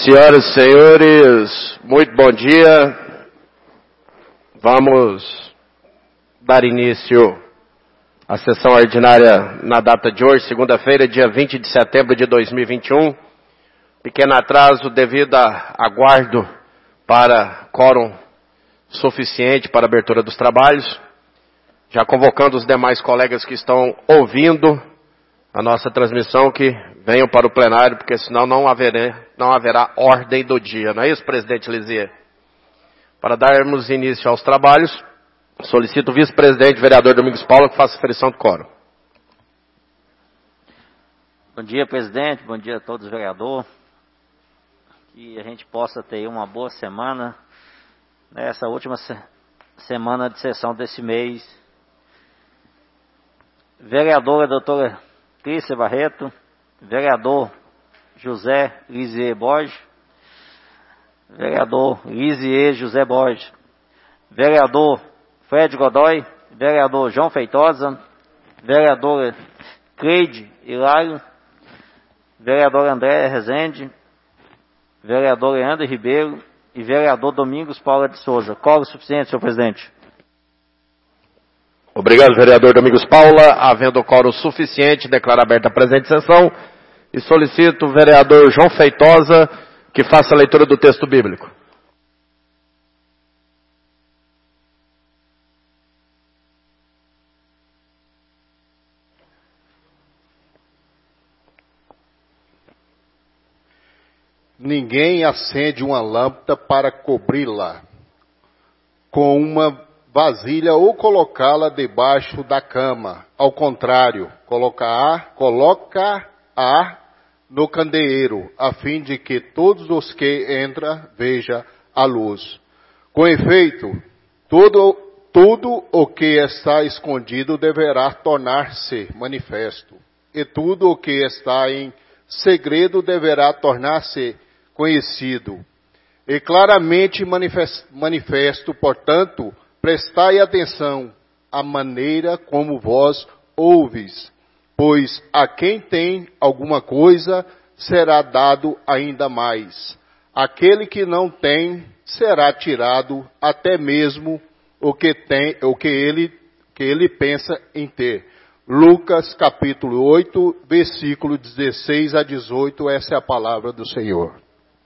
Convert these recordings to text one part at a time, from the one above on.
Senhoras e senhores, muito bom dia. Vamos dar início à sessão ordinária na data de hoje, segunda-feira, dia 20 de setembro de 2021. Pequeno atraso devido a aguardo para quórum suficiente para a abertura dos trabalhos. Já convocando os demais colegas que estão ouvindo a nossa transmissão que venham para o plenário, porque senão não haverá ordem do dia. Não é isso, presidente Lisier? Para darmos início aos trabalhos, solicito o vice-presidente, vereador Domingos Paula, que faça aferição do quórum. Bom dia, presidente. Bom dia a todos os vereadores. Que a gente possa ter uma boa semana nessa última semana de sessão desse mês. Vereadora doutora Crícia Barreto, vereador José Lisier Borges, vereador Lisier José Borges, vereador Fred Godoy, vereador João Feitosa, vereadora Cleide Hilário, vereador André Rezende, vereador Leandro Ribeiro e vereador Domingos Paula de Souza. Quórum suficiente, senhor presidente. Obrigado, vereador Domingos Paula. Havendo quórum suficiente, declaro aberta a presente sessão e solicito o vereador João Feitosa que faça a leitura do texto bíblico. Ninguém acende uma lâmpada para cobri-la com uma vasilha ou colocá-la debaixo da cama. Ao contrário, coloca-a no candeeiro, a fim de que todos os que entram vejam a luz. Com efeito, tudo o que está escondido deverá tornar-se manifesto, e tudo o que está em segredo deverá tornar-se conhecido. E claramente manifesto, portanto, prestai atenção à maneira como vós ouvis, pois a quem tem alguma coisa será dado ainda mais. Aquele que não tem será tirado até mesmo o que ele pensa em ter. Lucas capítulo 8, versículo 16 a 18, essa é a palavra do Senhor.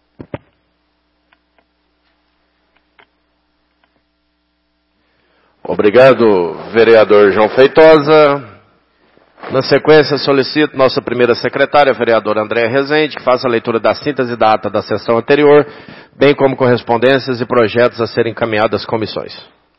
Obrigado, vereador João Feitosa. Na sequência, solicito nossa primeira secretária, a vereadora Andréa Rezende, que faça a leitura da síntese da ata da sessão anterior, bem como correspondências e projetos a serem encaminhados às comissões.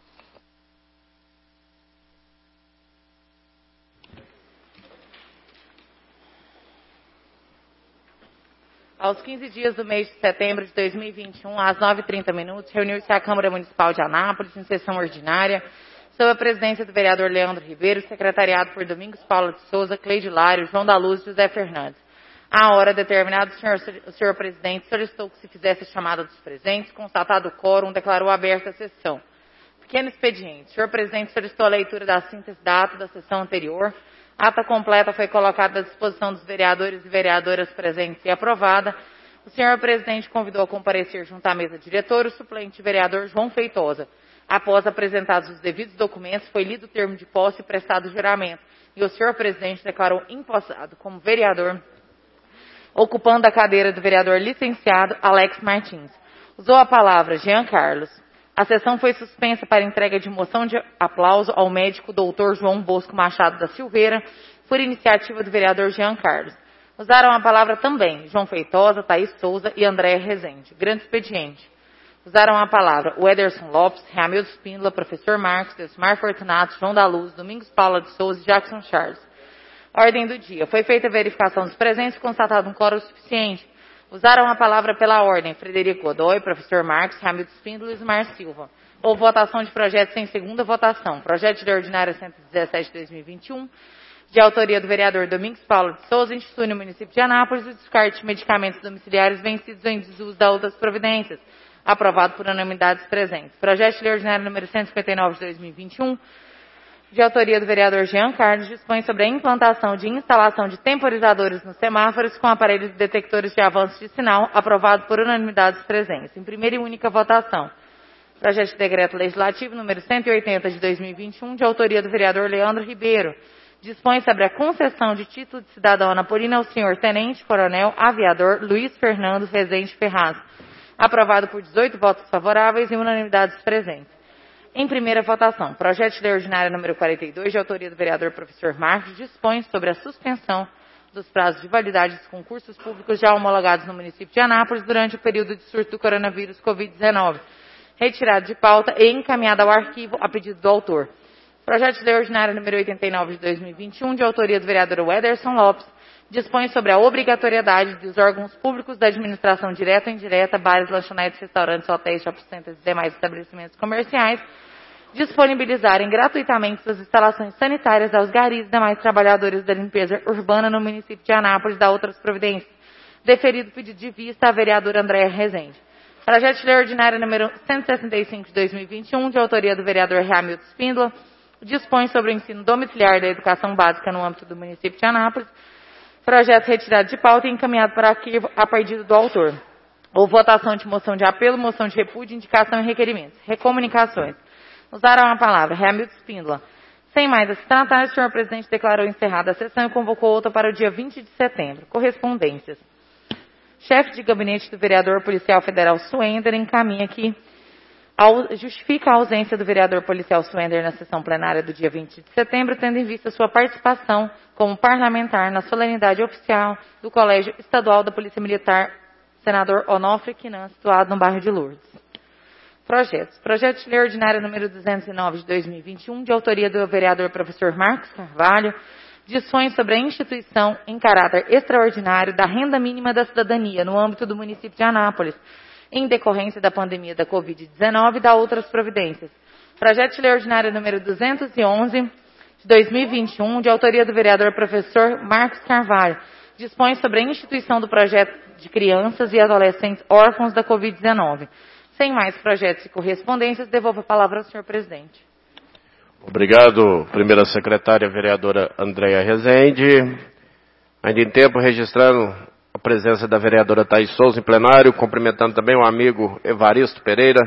Aos 15 dias do mês de setembro de 2021, às 9h30, reuniu-se a Câmara Municipal de Anápolis, em sessão ordinária, sob a presidência do vereador Leandro Ribeiro, secretariado por Domingos Paula de Souza, Cleide Hilário, João da Luz e José Fernandes. À hora determinada, o senhor presidente solicitou que se fizesse a chamada dos presentes, constatado o quórum, declarou aberta a sessão. Pequeno expediente. O senhor presidente solicitou a leitura da síntese da ata da sessão anterior. A ata completa foi colocada à disposição dos vereadores e vereadoras presentes e aprovada. O senhor presidente convidou a comparecer junto à mesa diretora o suplente vereador João Feitosa. Após apresentados os devidos documentos, foi lido o termo de posse e prestado o juramento. E o senhor presidente declarou empossado como vereador, ocupando a cadeira do vereador licenciado Alex Martins. Usou a palavra Jean Carlos. A sessão foi suspensa para entrega de moção de aplauso ao médico doutor João Bosco Machado da Silveira, por iniciativa do vereador Jean Carlos. Usaram a palavra também João Feitosa, Thaís Souza e André Rezende. Grande expediente. Usaram a palavra o Ederson Lopes, Ramildo Espíndola, professor Marcos, Desmar Fortunato, João da Luz, Domingos Paula de Souza e Jackson Charles. Ordem do dia. Foi feita a verificação dos presentes e constatado um quórum suficiente. Usaram a palavra pela ordem Frederico Godoy, professor Marcos, Ramildo Espíndola e Ismar Silva. Houve votação de projeto sem segunda votação. Projeto de ordinária 117 de 2021, de autoria do vereador Domingos Paula de Souza, institui no município de Anápolis o descarte de medicamentos domiciliares vencidos em desuso da outras providências. Aprovado por unanimidade dos presentes. Projeto de lei ordinária número 159 de 2021, de autoria do vereador Jean Carlos, dispõe sobre a implantação de instalação de temporizadores nos semáforos com aparelhos detectores de avanço de sinal, aprovado por unanimidade dos presentes. Em primeira e única votação. Projeto de decreto legislativo número 180 de 2021, de autoria do vereador Leandro Ribeiro, dispõe sobre a concessão de título de cidadão anapolina ao senhor Tenente Coronel Aviador Luiz Fernando Rezende Ferraz, aprovado por 18 votos favoráveis e unanimidade dos presentes. Em primeira votação, projeto de lei ordinária número 42, de autoria do vereador professor Marcos, dispõe sobre a suspensão dos prazos de validade dos concursos públicos já homologados no município de Anápolis durante o período de surto do coronavírus Covid-19, retirado de pauta e encaminhado ao arquivo a pedido do autor. Projeto de lei ordinária número 89 de 2021, de autoria do vereador Wederson Lopes, dispõe sobre a obrigatoriedade dos órgãos públicos da administração direta ou indireta, bares, lanchonetes, restaurantes, hotéis, shopping centers e demais estabelecimentos comerciais, disponibilizarem gratuitamente suas instalações sanitárias aos garis e demais trabalhadores da limpeza urbana no município de Anápolis, da outras providências. Deferido o pedido de vista à vereadora Andréa Rezende. Projeto de lei ordinária número 165 de 2021, de autoria do vereador Hamilton Spínola, dispõe sobre o ensino domiciliar da educação básica no âmbito do município de Anápolis. Projeto retirado de pauta e encaminhado para arquivo a pedido do autor. Houve votação de moção de apelo, moção de repúdio, indicação e requerimentos. Recomunicações. Usaram a palavra Hamilton Spínola. Sem mais a se tratar, o senhor presidente declarou encerrada a sessão e convocou outra para o dia 20 de setembro. Correspondências. Chefe de gabinete do vereador policial federal Suender encaminha que justifica a ausência do vereador policial Suender na sessão plenária do dia 20 de setembro, tendo em vista sua participação como parlamentar na solenidade oficial do Colégio Estadual da Polícia Militar, senador Onofre Quinan, situado no bairro de Lourdes. Projetos. Projeto de lei ordinária número 209 de 2021, de autoria do vereador professor Marcos Carvalho, dispõe sobre a instituição em caráter extraordinário da renda mínima da cidadania no âmbito do município de Anápolis, em decorrência da pandemia da Covid-19 e da outras providências. Projeto de lei ordinária número 211 de 2021, de autoria do vereador professor Marcos Carvalho, dispõe sobre a instituição do projeto de crianças e adolescentes órfãos da Covid-19. Sem mais projetos e correspondências, devolvo a palavra ao senhor presidente. Obrigado, primeira secretária, vereadora Andréa Rezende. Ainda em tempo, registrando a presença da vereadora Thaís Souza em plenário, cumprimentando também o amigo Evaristo Pereira,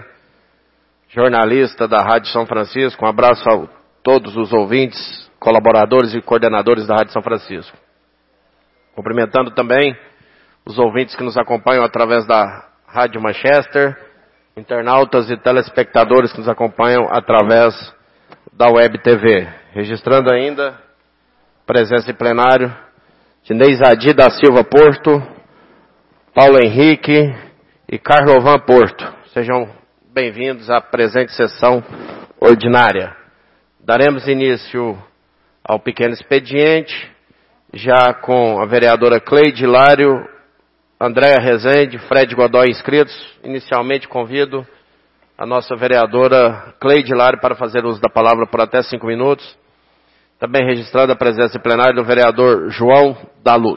jornalista da Rádio São Francisco. Um abraço a todos os ouvintes, colaboradores e coordenadores da Rádio São Francisco. Cumprimentando também os ouvintes que nos acompanham através da Rádio Manchester, internautas e telespectadores que nos acompanham através da Web TV. Registrando ainda presença em plenário de Neisadi da Silva Porto, Paulo Henrique e Carlovan Porto. Sejam bem-vindos à presente sessão ordinária. Daremos início ao pequeno expediente, já com a vereadora Cleide Hilário, Andréa Rezende, Fred Godoy inscritos. Inicialmente convido a nossa vereadora Cleide Hilário para fazer uso da palavra por até 5 minutos. Também registrada a presença em plenário do vereador João da Luz.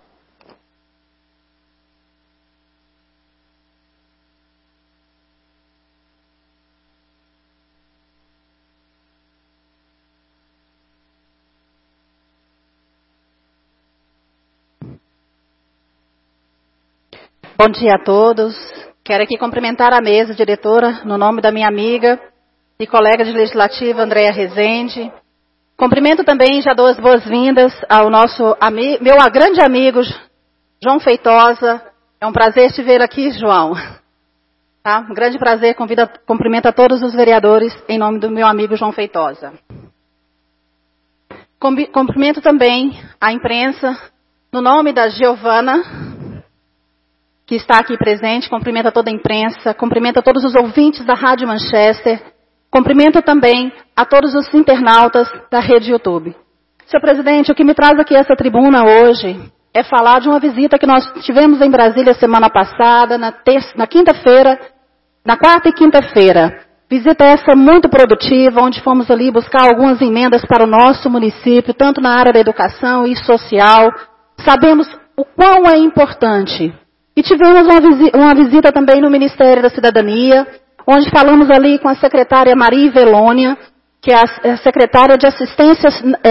Bom dia a todos. Quero aqui cumprimentar a mesa diretora, no nome da minha amiga e colega de legislativa, Andréa Rezende. Cumprimento também, já dou as boas-vindas ao nosso meu grande amigo, João Feitosa. É um prazer te ver aqui, João. Tá? Um grande prazer, cumprimento a todos os vereadores, em nome do meu amigo João Feitosa. Cumprimento também a imprensa, no nome da Giovana, que está aqui presente, cumprimento a toda a imprensa, cumprimento a todos os ouvintes da Rádio Manchester, cumprimento também a todos os internautas da rede YouTube. Senhor presidente, o que me traz aqui essa tribuna hoje é falar de uma visita que nós tivemos em Brasília semana passada, na quinta-feira, na quarta e quinta-feira. Visita essa muito produtiva, onde fomos ali buscar algumas emendas para o nosso município, tanto na área da educação e social. Sabemos o quão é importante. E tivemos uma visita também no Ministério da Cidadania, onde falamos ali com a secretária Maria Ivelônia, que é a secretária de Assistência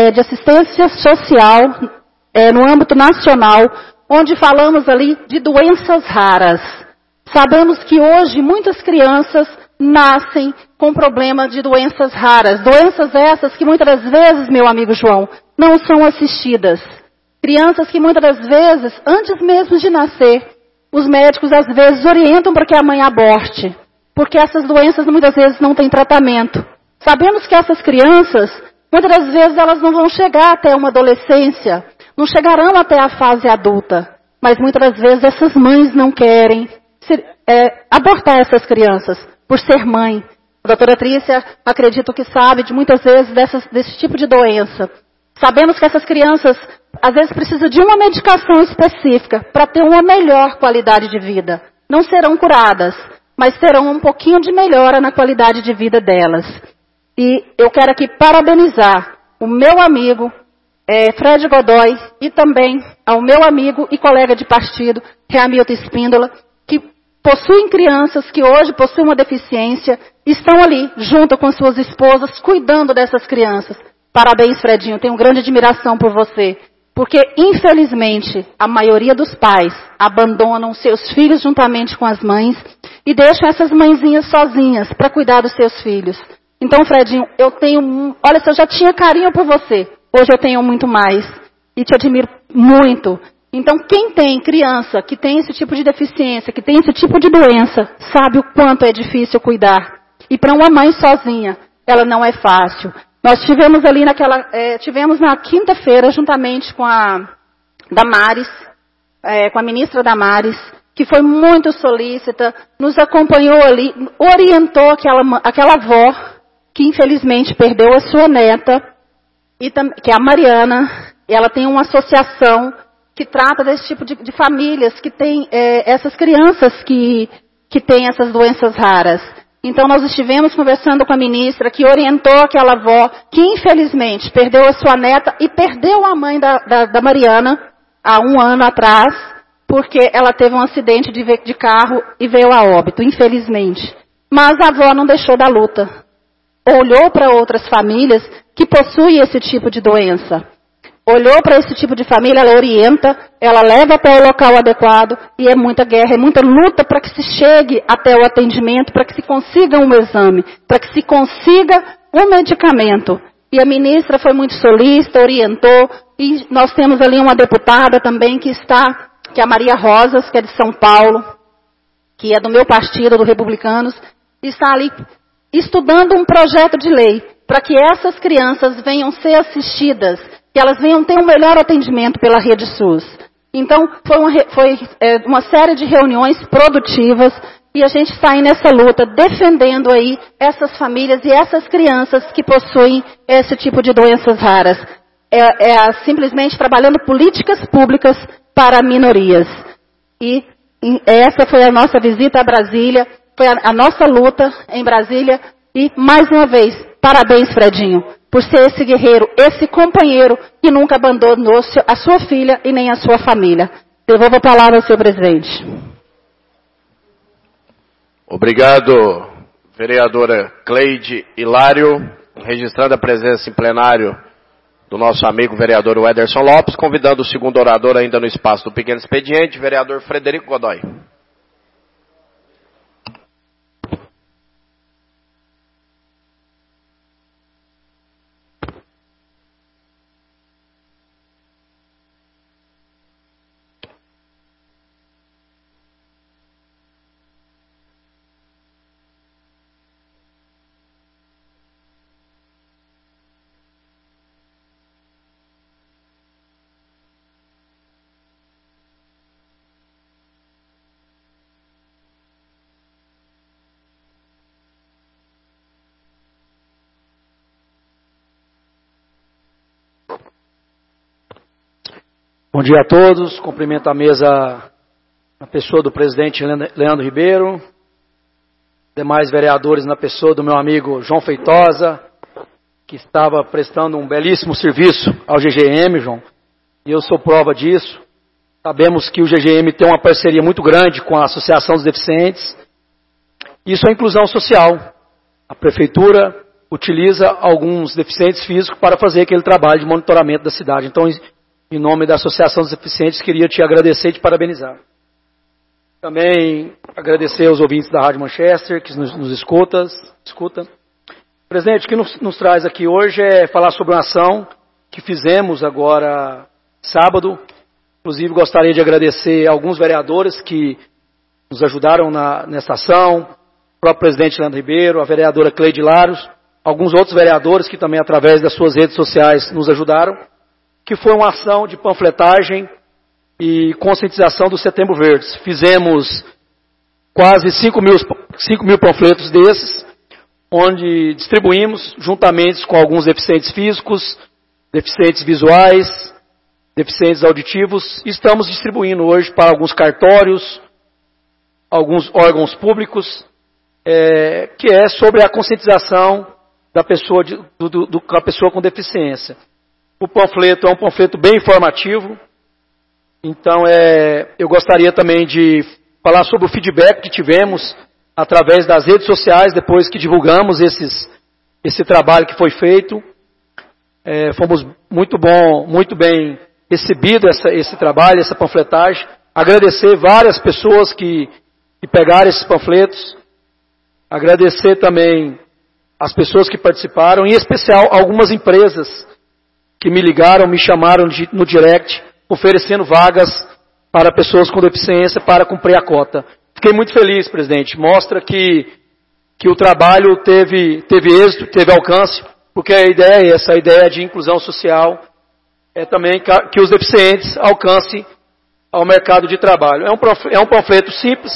Social no âmbito nacional, onde falamos ali de doenças raras. Sabemos que hoje muitas crianças nascem com problema de doenças raras. Doenças essas que muitas das vezes, meu amigo João, não são assistidas. Crianças que muitas das vezes, antes mesmo de nascer, os médicos às vezes orientam para que a mãe aborte, porque essas doenças muitas vezes não têm tratamento. Sabemos que essas crianças, muitas das vezes elas não vão chegar até uma adolescência, não chegarão até a fase adulta, mas muitas das vezes essas mães não querem abortar essas crianças, por ser mãe. A doutora Trícia, acredito que sabe de muitas vezes desse tipo de doença. Sabemos que essas crianças, às vezes, precisam de uma medicação específica para ter uma melhor qualidade de vida. Não serão curadas, mas terão um pouquinho de melhora na qualidade de vida delas. E eu quero aqui parabenizar o meu amigo, Fred Godoy, e também ao meu amigo e colega de partido, Reamilton Espíndola, que possuem crianças que hoje possuem uma deficiência, estão ali, junto com suas esposas, cuidando dessas crianças. Parabéns, Fredinho, tenho grande admiração por você. Porque, infelizmente, a maioria dos pais abandonam seus filhos juntamente com as mães e deixam essas mãezinhas sozinhas para cuidar dos seus filhos. Então, Fredinho, olha, se eu já tinha carinho por você, hoje eu tenho muito mais e te admiro muito. Então, quem tem criança que tem esse tipo de deficiência, que tem esse tipo de doença, sabe o quanto é difícil cuidar. E para uma mãe sozinha, ela não é fácil. Nós tivemos ali tivemos na quinta-feira, juntamente com a Damares, com a ministra Damares, que foi muito solícita, nos acompanhou ali, orientou aquela avó, que infelizmente perdeu a sua neta, que é a Mariana. Ela tem uma associação que trata desse tipo de famílias, que tem essas crianças que têm essas doenças raras. Então, nós estivemos conversando com a ministra, que orientou aquela avó, que infelizmente perdeu a sua neta e perdeu a mãe da Mariana, há 1 ano atrás, porque ela teve um acidente de carro e veio a óbito, infelizmente. Mas a avó não deixou da luta. Olhou para outras famílias que possuem esse tipo de doença. Olhou para esse tipo de família, ela orienta, ela leva até o local adequado, e é muita guerra, é muita luta para que se chegue até o atendimento, para que se consiga um exame, para que se consiga um medicamento. E a ministra foi muito solícita, orientou, e nós temos ali uma deputada também que é a Maria Rosas, que é de São Paulo, que é do meu partido, do Republicanos, está ali estudando um projeto de lei, para que essas crianças venham ser assistidas, que elas venham ter um melhor atendimento pela rede SUS. Então, foi uma série de reuniões produtivas e a gente está aí nessa luta, defendendo aí essas famílias e essas crianças que possuem esse tipo de doenças raras. Simplesmente trabalhando políticas públicas para minorias. E essa foi a nossa visita a Brasília, foi a nossa luta em Brasília. E, mais uma vez, parabéns, Fredinho, por ser esse guerreiro, esse companheiro que nunca abandonou a sua filha e nem a sua família. Devolvo a palavra ao senhor presidente. Obrigado, vereadora Cleide Hilário, registrando a presença em plenário do nosso amigo vereador Wederson Lopes, convidando o segundo orador ainda no espaço do pequeno expediente, vereador Frederico Godoy. Bom dia a todos, cumprimento a mesa na pessoa do presidente Leandro Ribeiro, demais vereadores na pessoa do meu amigo João Feitosa, que estava prestando um belíssimo serviço ao GGM, João, e eu sou prova disso. Sabemos que o GGM tem uma parceria muito grande com a Associação dos Deficientes. Isso é inclusão social. A Prefeitura utiliza alguns deficientes físicos para fazer aquele trabalho de monitoramento da cidade. Então, em nome da Associação dos Deficientes, queria te agradecer e te parabenizar. Também agradecer aos ouvintes da Rádio Manchester, que nos escuta. Presidente, o que nos traz aqui hoje é falar sobre uma ação que fizemos agora sábado. Inclusive, gostaria de agradecer a alguns vereadores que nos ajudaram nessa ação, o próprio presidente Leandro Ribeiro, a vereadora Cleide Laros, alguns outros vereadores que também, através das suas redes sociais, nos ajudaram, que foi uma ação de panfletagem e conscientização do Setembro Verde. Fizemos quase 5 mil panfletos desses, onde distribuímos juntamente com alguns deficientes físicos, deficientes visuais, deficientes auditivos. Estamos distribuindo hoje para alguns cartórios, alguns órgãos públicos, que é sobre a conscientização da pessoa, da pessoa com deficiência. O panfleto é um panfleto bem informativo. Então, eu gostaria também de falar sobre o feedback que tivemos através das redes sociais, depois que divulgamos esse trabalho que foi feito. Fomos muito bem recebido esse trabalho, essa panfletagem. Agradecer várias pessoas que pegaram esses panfletos. Agradecer também as pessoas que participaram, em especial algumas empresas que me ligaram, me chamaram no direct, oferecendo vagas para pessoas com deficiência para cumprir a cota. Fiquei muito feliz, presidente. Mostra que o trabalho teve êxito, teve alcance, porque a ideia é essa, a ideia de inclusão social é também que os deficientes alcancem ao mercado de trabalho. É um panfleto simples,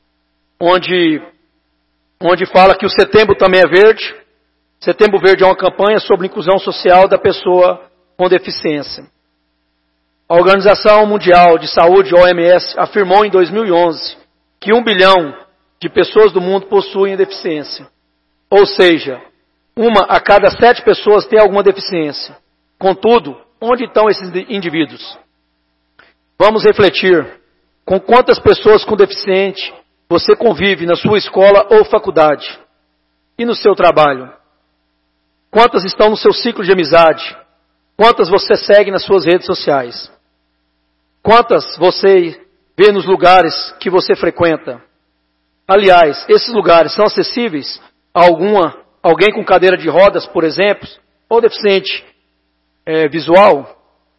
onde fala que o Setembro também é verde. Setembro Verde é uma campanha sobre inclusão social da pessoa com deficiência. A Organização Mundial de Saúde, OMS, afirmou em 2011 que 1 bilhão de pessoas do mundo possuem deficiência. Ou seja, 1 a cada 7 pessoas tem alguma deficiência. Contudo, onde estão esses indivíduos? Vamos refletir com quantas pessoas com deficiente você convive na sua escola ou faculdade e no seu trabalho. Quantas estão no seu ciclo de amizade? Quantas você segue nas suas redes sociais? Quantas você vê nos lugares que você frequenta? Aliás, esses lugares são acessíveis a alguém com cadeira de rodas, por exemplo, ou deficiente visual?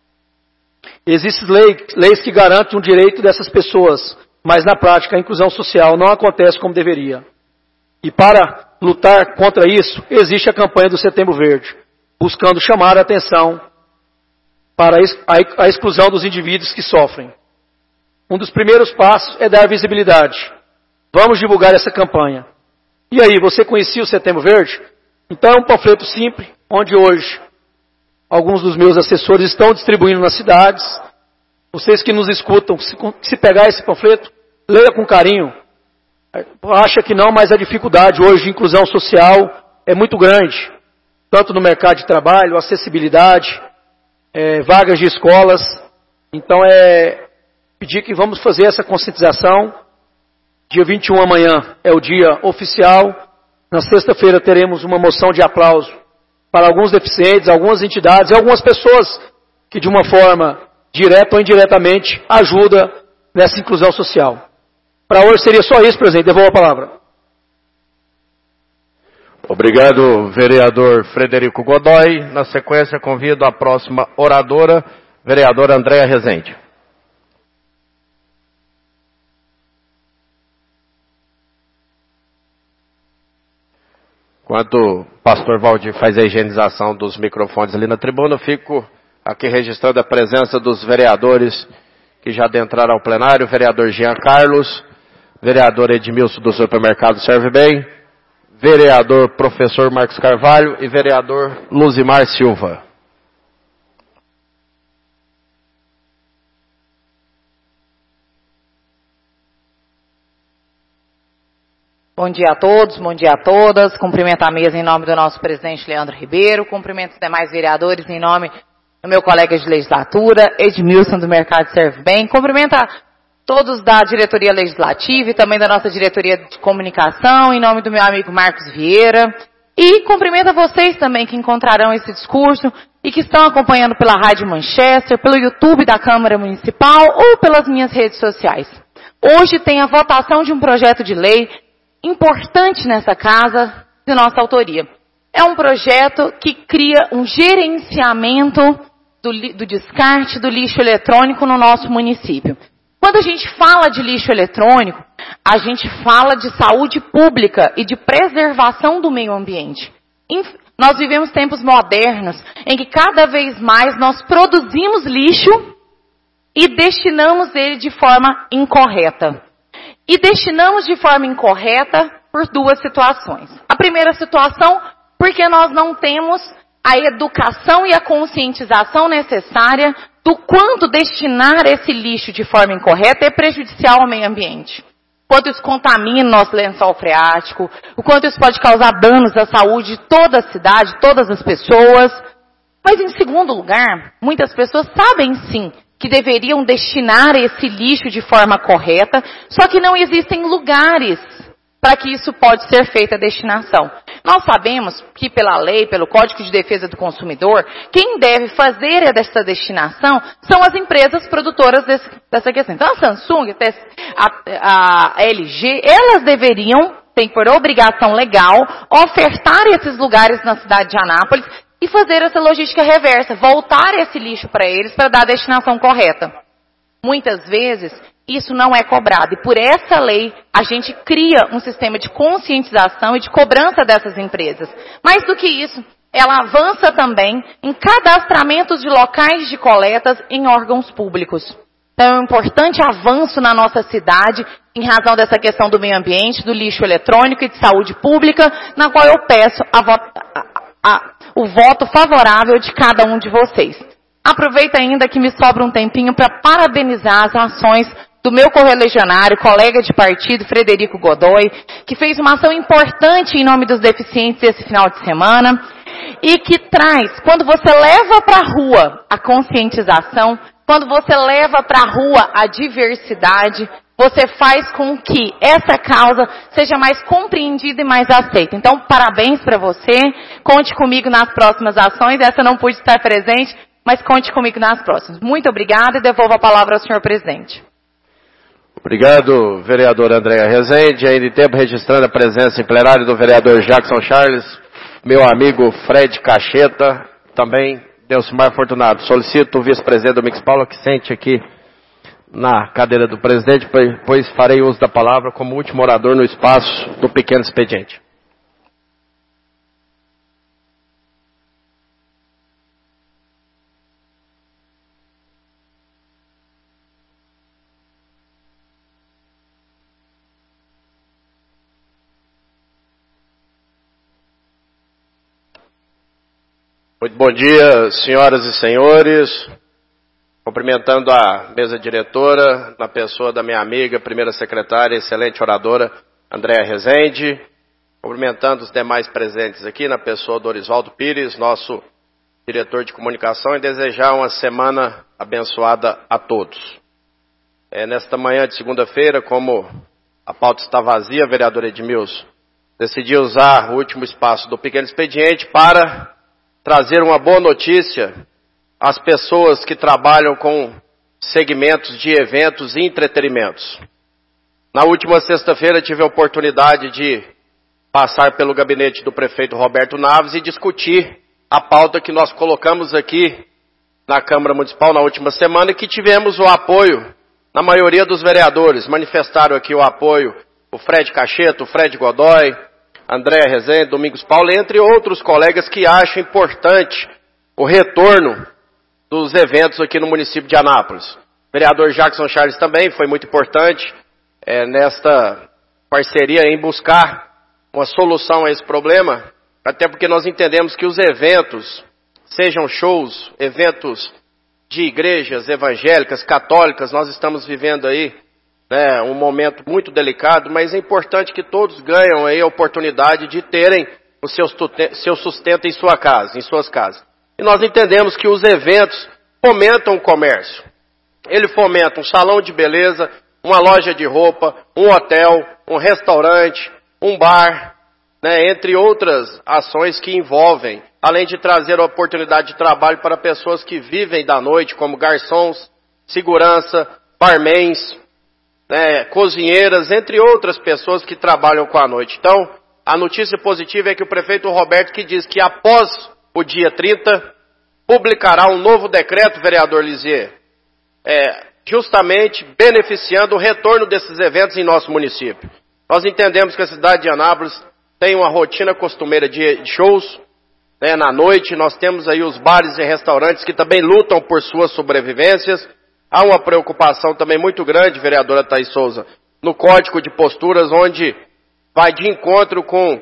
Existem leis que garantem o direito dessas pessoas, mas na prática a inclusão social não acontece como deveria. E para lutar contra isso, existe a campanha do Setembro Verde, buscando chamar a atenção para a exclusão dos indivíduos que sofrem. Um dos primeiros passos é dar visibilidade. Vamos divulgar essa campanha. E aí, você conhecia o Setembro Verde? Então é um panfleto simples, onde hoje alguns dos meus assessores estão distribuindo nas cidades. Vocês que nos escutam, se pegar esse panfleto, leia com carinho. Acha que não, mas a dificuldade hoje de inclusão social é muito grande. Tanto no mercado de trabalho, acessibilidade, vagas de escolas. Então pedir que vamos fazer essa conscientização. Dia 21 amanhã é o dia oficial. Na sexta-feira teremos uma moção de aplauso para alguns deficientes, algumas entidades e algumas pessoas que de uma forma direta ou indiretamente ajudam nessa inclusão social. Para hoje seria só isso, presidente. Devolvo a palavra. Obrigado, vereador Frederico Godoy. Na sequência, convido a próxima oradora, vereadora Andréa Rezende. Enquanto o pastor Valdir faz a higienização dos microfones ali na tribuna, eu fico aqui registrando a presença dos vereadores que já adentraram ao plenário, vereador Jean Carlos, vereador Edmilson do Supermercado Serve Bem, vereador professor Marcos Carvalho e vereador Luzimar Silva. Bom dia a todos, bom dia a todas. Cumprimento a mesa em nome do nosso presidente Leandro Ribeiro. Cumprimento os demais vereadores em nome do meu colega de legislatura, Edmilson do Mercado Serve Bem. Cumprimento a todos da diretoria legislativa e também da nossa diretoria de comunicação, em nome do meu amigo Marcos Vieira. E cumprimento a vocês também que encontrarão esse discurso e que estão acompanhando pela Rádio Manchester, pelo YouTube da Câmara Municipal ou pelas minhas redes sociais. Hoje tem a votação de um projeto de lei importante nessa casa, de nossa autoria. É um projeto que cria um gerenciamento do descarte do lixo eletrônico no nosso município. Quando a gente fala de lixo eletrônico, a gente fala de saúde pública e de preservação do meio ambiente. Nós vivemos tempos modernos em que cada vez mais nós produzimos lixo e destinamos ele de forma incorreta. E destinamos de forma incorreta por duas situações. A primeira situação, porque nós não temos a educação e a conscientização necessária do quanto destinar esse lixo de forma incorreta é prejudicial ao meio ambiente. O quanto isso contamina o nosso lençol freático, o quanto isso pode causar danos à saúde de toda a cidade, de todas as pessoas. Mas em segundo lugar, muitas pessoas sabem sim que deveriam destinar esse lixo de forma correta, só que não existem lugares para que isso pode ser feita a destinação. Nós sabemos que pela lei, pelo Código de Defesa do Consumidor, quem deve fazer essa destinação são as empresas produtoras dessa questão. Então a Samsung, a LG, elas deveriam, tem por obrigação legal, ofertar esses lugares na cidade de Anápolis e fazer essa logística reversa, voltar esse lixo para eles para dar a destinação correta. Muitas vezes isso não é cobrado. E por essa lei, a gente cria um sistema de conscientização e de cobrança dessas empresas. Mais do que isso, ela avança também em cadastramentos de locais de coletas em órgãos públicos. Então é um importante avanço na nossa cidade, em razão dessa questão do meio ambiente, do lixo eletrônico e de saúde pública, na qual eu peço o voto favorável de cada um de vocês. Aproveito ainda que me sobra um tempinho para parabenizar as ações do meu correligionário, colega de partido, Frederico Godoy, que fez uma ação importante em nome dos deficientes esse final de semana, e que traz, quando você leva para a rua a conscientização, quando você leva para a rua a diversidade, você faz com que essa causa seja mais compreendida e mais aceita. Então, parabéns para você, conte comigo nas próximas ações, essa não pude estar presente, mas conte comigo nas próximas. Muito obrigada e devolvo a palavra ao senhor presidente. Obrigado, vereador Andréa Rezende. Ainda em tempo registrando a presença em plenário do vereador Jackson Charles, meu amigo Fred Cacheta, também Delcimar Fortunato. Solicito o vice-presidente Domingos Paulo que sente aqui na cadeira do presidente, pois farei uso da palavra como último orador no espaço do pequeno expediente. Muito bom dia, senhoras e senhores. Cumprimentando a mesa diretora, na pessoa da minha amiga, primeira secretária, excelente oradora, Andréa Rezende. Cumprimentando os demais presentes aqui, na pessoa do Orisvaldo Pires, nosso diretor de comunicação, e desejar uma semana abençoada a todos. Nesta manhã de segunda-feira, como a pauta está vazia, vereador Edmilson, decidi usar o último espaço do pequeno expediente para trazer uma boa notícia às pessoas que trabalham com segmentos de eventos e entretenimentos. Na última sexta-feira tive a oportunidade de passar pelo gabinete do prefeito Roberto Naves e discutir a pauta que nós colocamos aqui na Câmara Municipal na última semana e que tivemos o apoio na maioria dos vereadores. Manifestaram aqui o apoio o Fred Cacheta, o Fred Godoy, Andréa Rezende, Domingos Paulo, entre outros colegas que acham importante o retorno dos eventos aqui no município de Anápolis. O vereador Jackson Charles também foi muito importante nesta parceria em buscar uma solução a esse problema, até porque nós entendemos que os eventos, sejam shows, eventos de igrejas evangélicas, católicas, nós estamos vivendo aí um momento muito delicado, mas é importante que todos ganhem aí a oportunidade de terem o seu sustento em sua casa, em suas casas. E nós entendemos que os eventos fomentam o comércio. Ele fomenta um salão de beleza, uma loja de roupa, um hotel, um restaurante, um bar, né, entre outras ações que envolvem, além de trazer a oportunidade de trabalho para pessoas que vivem da noite, como garçons, segurança, barmans, né, cozinheiras, entre outras pessoas que trabalham com a noite. Então, a notícia positiva é que o prefeito Roberto que diz que após o dia 30, publicará um novo decreto, vereador Lisier, justamente beneficiando o retorno desses eventos em nosso município. Nós entendemos que a cidade de Anápolis tem uma rotina costumeira de shows, né, na noite. Nós temos aí os bares e restaurantes que também lutam por suas sobrevivências. Há uma preocupação também muito grande, vereadora Thaís Souza, no código de posturas, onde vai de encontro com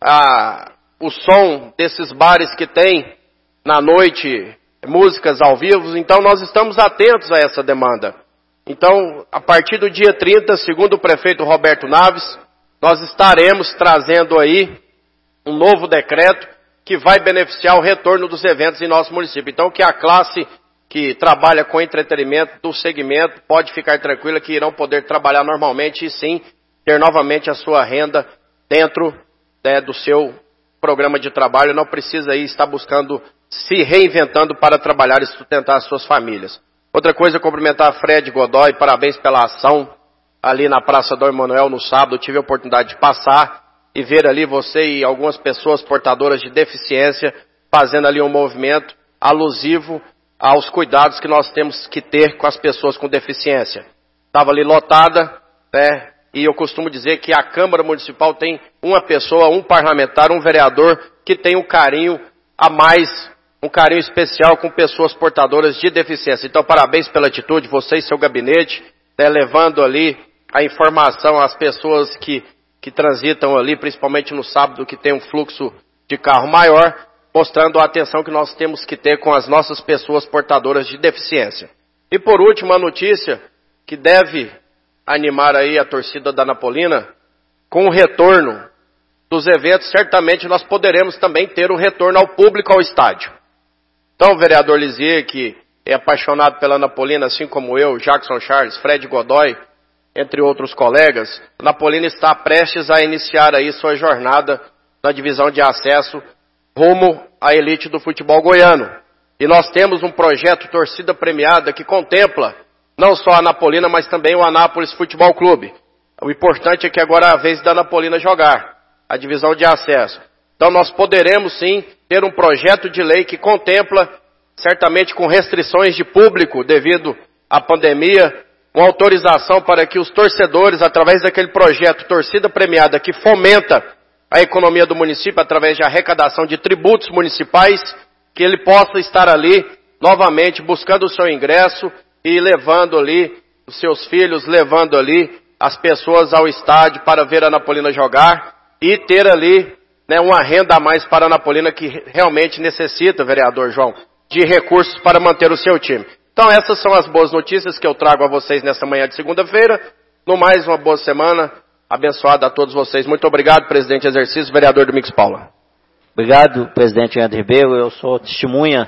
o som desses bares que tem na noite músicas ao vivo. Então nós estamos atentos a essa demanda. Então, a partir do dia 30, segundo o prefeito Roberto Naves, nós estaremos trazendo aí um novo decreto que vai beneficiar o retorno dos eventos em nosso município. Então, que a classe que trabalha com entretenimento do segmento pode ficar tranquila que irão poder trabalhar normalmente e sim ter novamente a sua renda dentro, né, do seu programa de trabalho. Não precisa aí estar buscando, se reinventando para trabalhar e sustentar as suas famílias. Outra coisa, cumprimentar a Fred Godoy, parabéns pela ação ali na Praça Dom Emanuel no sábado. Eu tive a oportunidade de passar e ver ali você e algumas pessoas portadoras de deficiência fazendo ali um movimento alusivo aos cuidados que nós temos que ter com as pessoas com deficiência. Estava ali lotada, né? E eu costumo dizer que a Câmara Municipal tem uma pessoa, um parlamentar, um vereador que tem um carinho a mais, um carinho especial com pessoas portadoras de deficiência. Então, parabéns pela atitude, você e seu gabinete, né, levando ali a informação às pessoas que transitam ali, principalmente no sábado, que tem um fluxo de carro maior, mostrando a atenção que nós temos que ter com as nossas pessoas portadoras de deficiência. E por último, a notícia que deve animar aí a torcida da Anapolina, com o retorno dos eventos, certamente nós poderemos também ter um retorno ao público ao estádio. Então, o vereador Lisier, que é apaixonado pela Anapolina, assim como eu, Jackson Charles, Fred Godoy, entre outros colegas, a Anapolina está prestes a iniciar aí sua jornada na divisão de acesso rumo à elite do futebol goiano. E nós temos um projeto Torcida Premiada que contempla não só a Anapolina, mas também o Anápolis Futebol Clube. O importante é que agora é a vez da Anapolina jogar a divisão de acesso. Então nós poderemos sim ter um projeto de lei que contempla, certamente com restrições de público devido à pandemia, uma autorização para que os torcedores, através daquele projeto Torcida Premiada, que fomenta a economia do município através de arrecadação de tributos municipais, que ele possa estar ali novamente buscando o seu ingresso e levando ali os seus filhos, levando ali as pessoas ao estádio para ver a Anapolina jogar e ter ali, né, uma renda a mais para a Anapolina que realmente necessita, vereador João, de recursos para manter o seu time. Então essas são as boas notícias que eu trago a vocês nessa manhã de segunda-feira. No mais, uma boa semana abençoada a todos vocês. Muito obrigado, presidente em exercício, vereador Domingos Paula. Obrigado, presidente Leandro Ribeiro. Eu sou testemunha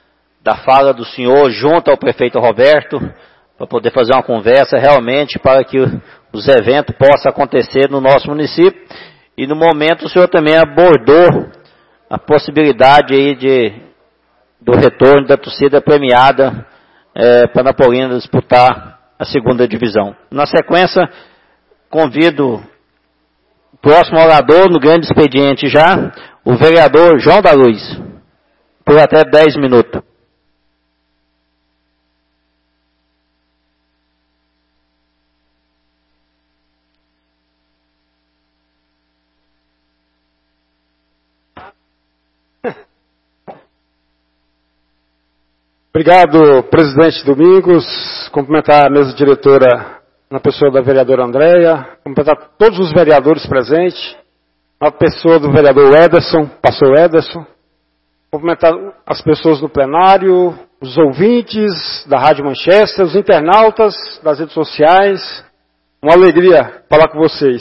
da fala do senhor junto ao prefeito Roberto, para poder fazer uma conversa realmente para que os eventos possam acontecer no nosso município. E no momento o senhor também abordou a possibilidade aí do retorno da torcida premiada para a Anapolina disputar a segunda divisão. Na sequência, convido o próximo orador no grande expediente já, o vereador João da Luz, por até 10 minutos. Obrigado, presidente Domingos. Cumprimentar a mesa diretora na pessoa da vereadora Andréia. Cumprimentar todos os vereadores presentes. Na pessoa do vereador Ederson, pastor Ederson. Cumprimentar as pessoas no plenário, os ouvintes da Rádio Manchester, os internautas das redes sociais. Uma alegria falar com vocês.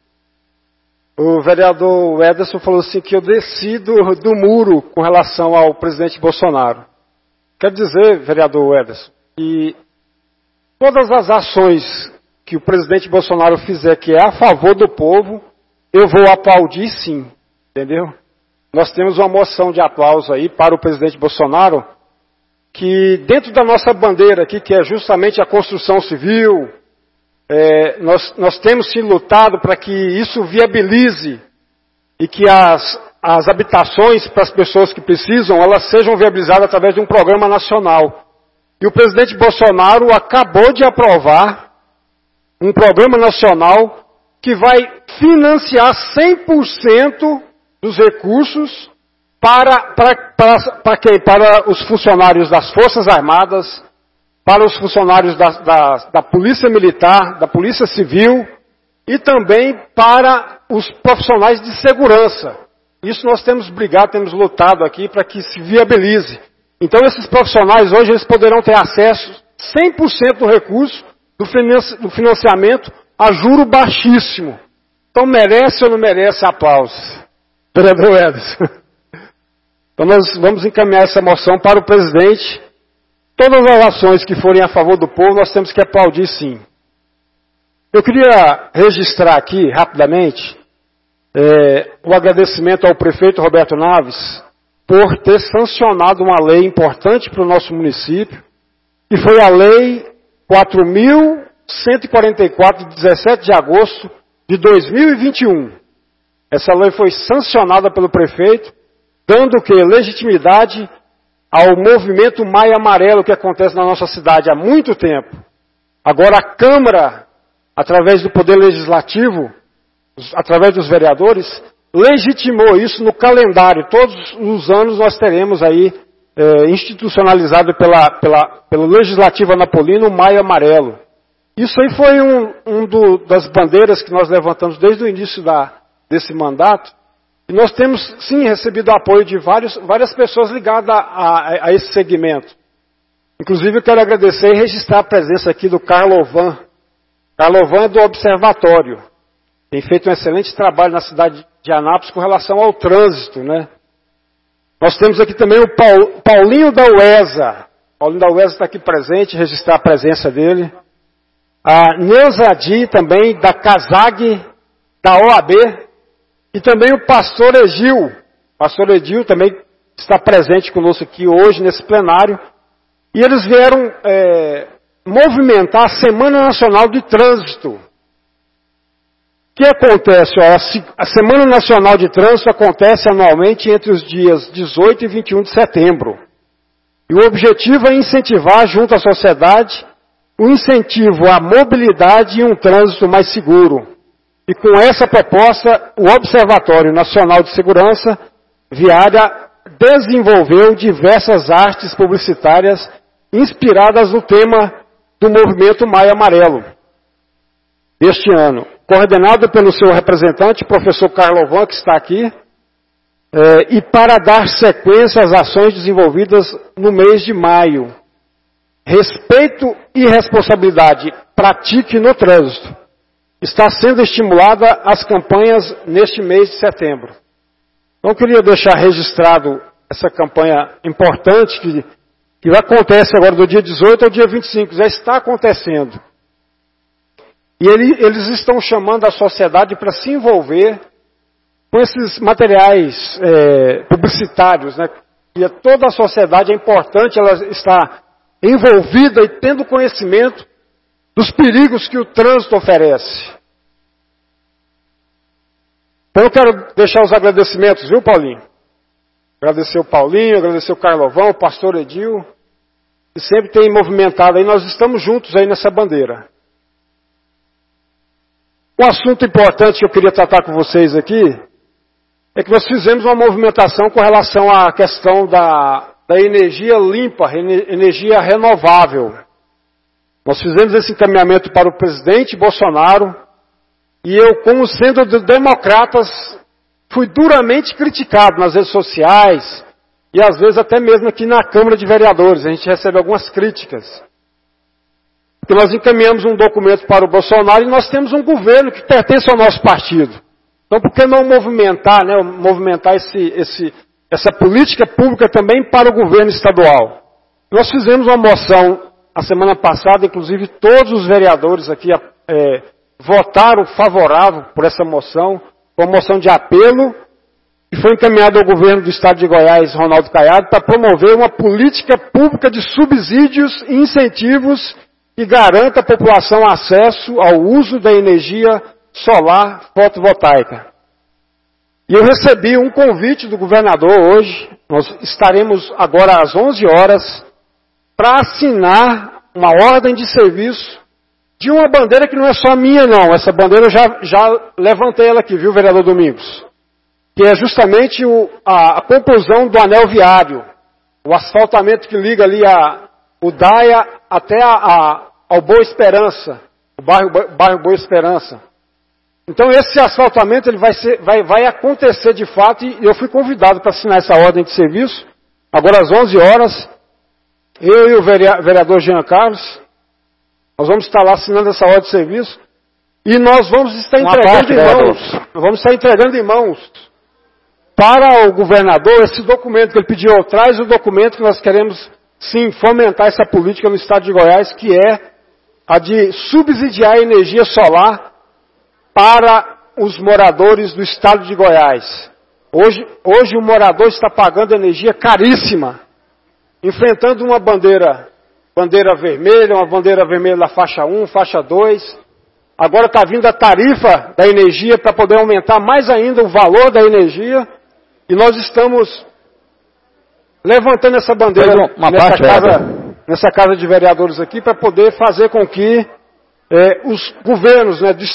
O vereador Ederson falou assim que eu desci do muro com relação ao presidente Bolsonaro. Quero dizer, vereador Ederson, que todas as ações que o presidente Bolsonaro fizer que é a favor do povo, eu vou aplaudir sim, entendeu? Nós temos uma moção de aplauso aí para o presidente Bolsonaro, que dentro da nossa bandeira aqui, que é justamente a construção civil, nós temos sim lutado para que isso viabilize e que as habitações para as pessoas que precisam, elas sejam viabilizadas através de um programa nacional. E o presidente Bolsonaro acabou de aprovar um programa nacional que vai financiar 100% dos recursos para quem? Para os funcionários das Forças Armadas, para os funcionários da Polícia Militar, da Polícia Civil e também para os profissionais de segurança. Isso nós temos brigado, temos lutado aqui para que se viabilize. Então esses profissionais hoje eles poderão ter acesso 100% do recurso do financiamento a juro baixíssimo. Então merece ou não merece aplausos? Vereador Ederson. Então nós vamos encaminhar essa moção para o presidente. Todas as ações que forem a favor do povo, nós temos que aplaudir sim. Eu queria registrar aqui, rapidamente, o agradecimento ao prefeito Roberto Naves por ter sancionado uma lei importante para o nosso município, que foi a Lei 4.144, de 17 de agosto de 2021. Essa lei foi sancionada pelo prefeito, dando o quê? Legitimidade ao movimento Maio Amarelo que acontece na nossa cidade há muito tempo. Agora a Câmara, através do Poder Legislativo, através dos vereadores, legitimou isso no calendário. Todos os anos nós teremos aí institucionalizado pelo Legislativo Anapolino o Maio Amarelo. Isso aí foi das bandeiras que nós levantamos desde o início desse mandato. E nós temos, sim, recebido apoio de várias pessoas ligadas a esse segmento. Inclusive, eu quero agradecer e registrar a presença aqui do Carlovan. Carlovan é do Observatório. Tem feito um excelente trabalho na cidade de Anápolis com relação ao trânsito, né? Nós temos aqui também o Paulinho da UESA. Paulinho da UESA está aqui presente, registrar a presença dele. A Neuza Di também, da CASAG, da OAB. E também o pastor Egil. O pastor Egil também está presente conosco aqui hoje, nesse plenário. E eles vieram movimentar a Semana Nacional de Trânsito. O que acontece? A Semana Nacional de Trânsito acontece anualmente entre os dias 18 e 21 de setembro. E o objetivo é incentivar, junto à sociedade, o incentivo à mobilidade e um trânsito mais seguro. E com essa proposta, o Observatório Nacional de Segurança Viária desenvolveu diversas artes publicitárias inspiradas no tema do movimento Maio Amarelo deste ano, coordenado pelo seu representante, professor Carlovan, que está aqui, e para dar sequência às ações desenvolvidas no mês de maio. Respeito e responsabilidade, pratique no trânsito. Está sendo estimulada as campanhas neste mês de setembro. Então, eu queria deixar registrado essa campanha importante que acontece agora do dia 18 ao dia 25, já está acontecendo. E eles estão chamando a sociedade para se envolver com esses materiais publicitários, né? E toda a sociedade é importante, ela está envolvida e tendo conhecimento dos perigos que o trânsito oferece. Então eu quero deixar os agradecimentos, viu, Paulinho? Agradecer o Paulinho, agradecer o Carlovão, o pastor Edil, que sempre tem movimentado aí, nós estamos juntos aí nessa bandeira. Um assunto importante que eu queria tratar com vocês aqui, é que nós fizemos uma movimentação com relação à questão da energia limpa, energia renovável. Nós fizemos esse encaminhamento para o presidente Bolsonaro, e eu, como sendo de democratas, fui duramente criticado nas redes sociais, e às vezes até mesmo aqui na Câmara de Vereadores, a gente recebe algumas críticas. Porque nós encaminhamos um documento para o Bolsonaro e nós temos um governo que pertence ao nosso partido. Então por que não movimentar, né, essa política pública também para o governo estadual? Nós fizemos uma moção a semana passada, inclusive todos os vereadores aqui votaram favorável por essa moção, com a moção de apelo, que foi encaminhada ao governo do estado de Goiás, Ronaldo Caiado, para promover uma política pública de subsídios e incentivos que garanta à população acesso ao uso da energia solar fotovoltaica. E eu recebi um convite do governador hoje, nós estaremos agora às 11 horas, para assinar uma ordem de serviço de uma bandeira que não é só minha não, essa bandeira eu já levantei ela aqui, viu, vereador Domingos? Que é justamente a conclusão do anel viário, o asfaltamento que liga ali o Daia até ao Boa Esperança, o bairro Boa Esperança. Então esse asfaltamento ele vai acontecer de fato e eu fui convidado para assinar essa ordem de serviço, agora às 11 horas, eu e o vereador Jean Carlos, nós vamos estar lá assinando essa ordem de serviço e nós vamos estar entregando em mãos para o governador esse documento que ele pediu, traz o documento que nós queremos sim fomentar essa política no estado de Goiás, que é a de subsidiar a energia solar para os moradores do estado de Goiás. Hoje o morador está pagando energia caríssima, enfrentando uma bandeira vermelha, uma bandeira vermelha da faixa 1, faixa 2. Agora está vindo a tarifa da energia para poder aumentar mais ainda o valor da energia. E nós estamos levantando essa bandeira nessa casa de vereadores aqui para poder fazer com que os governos do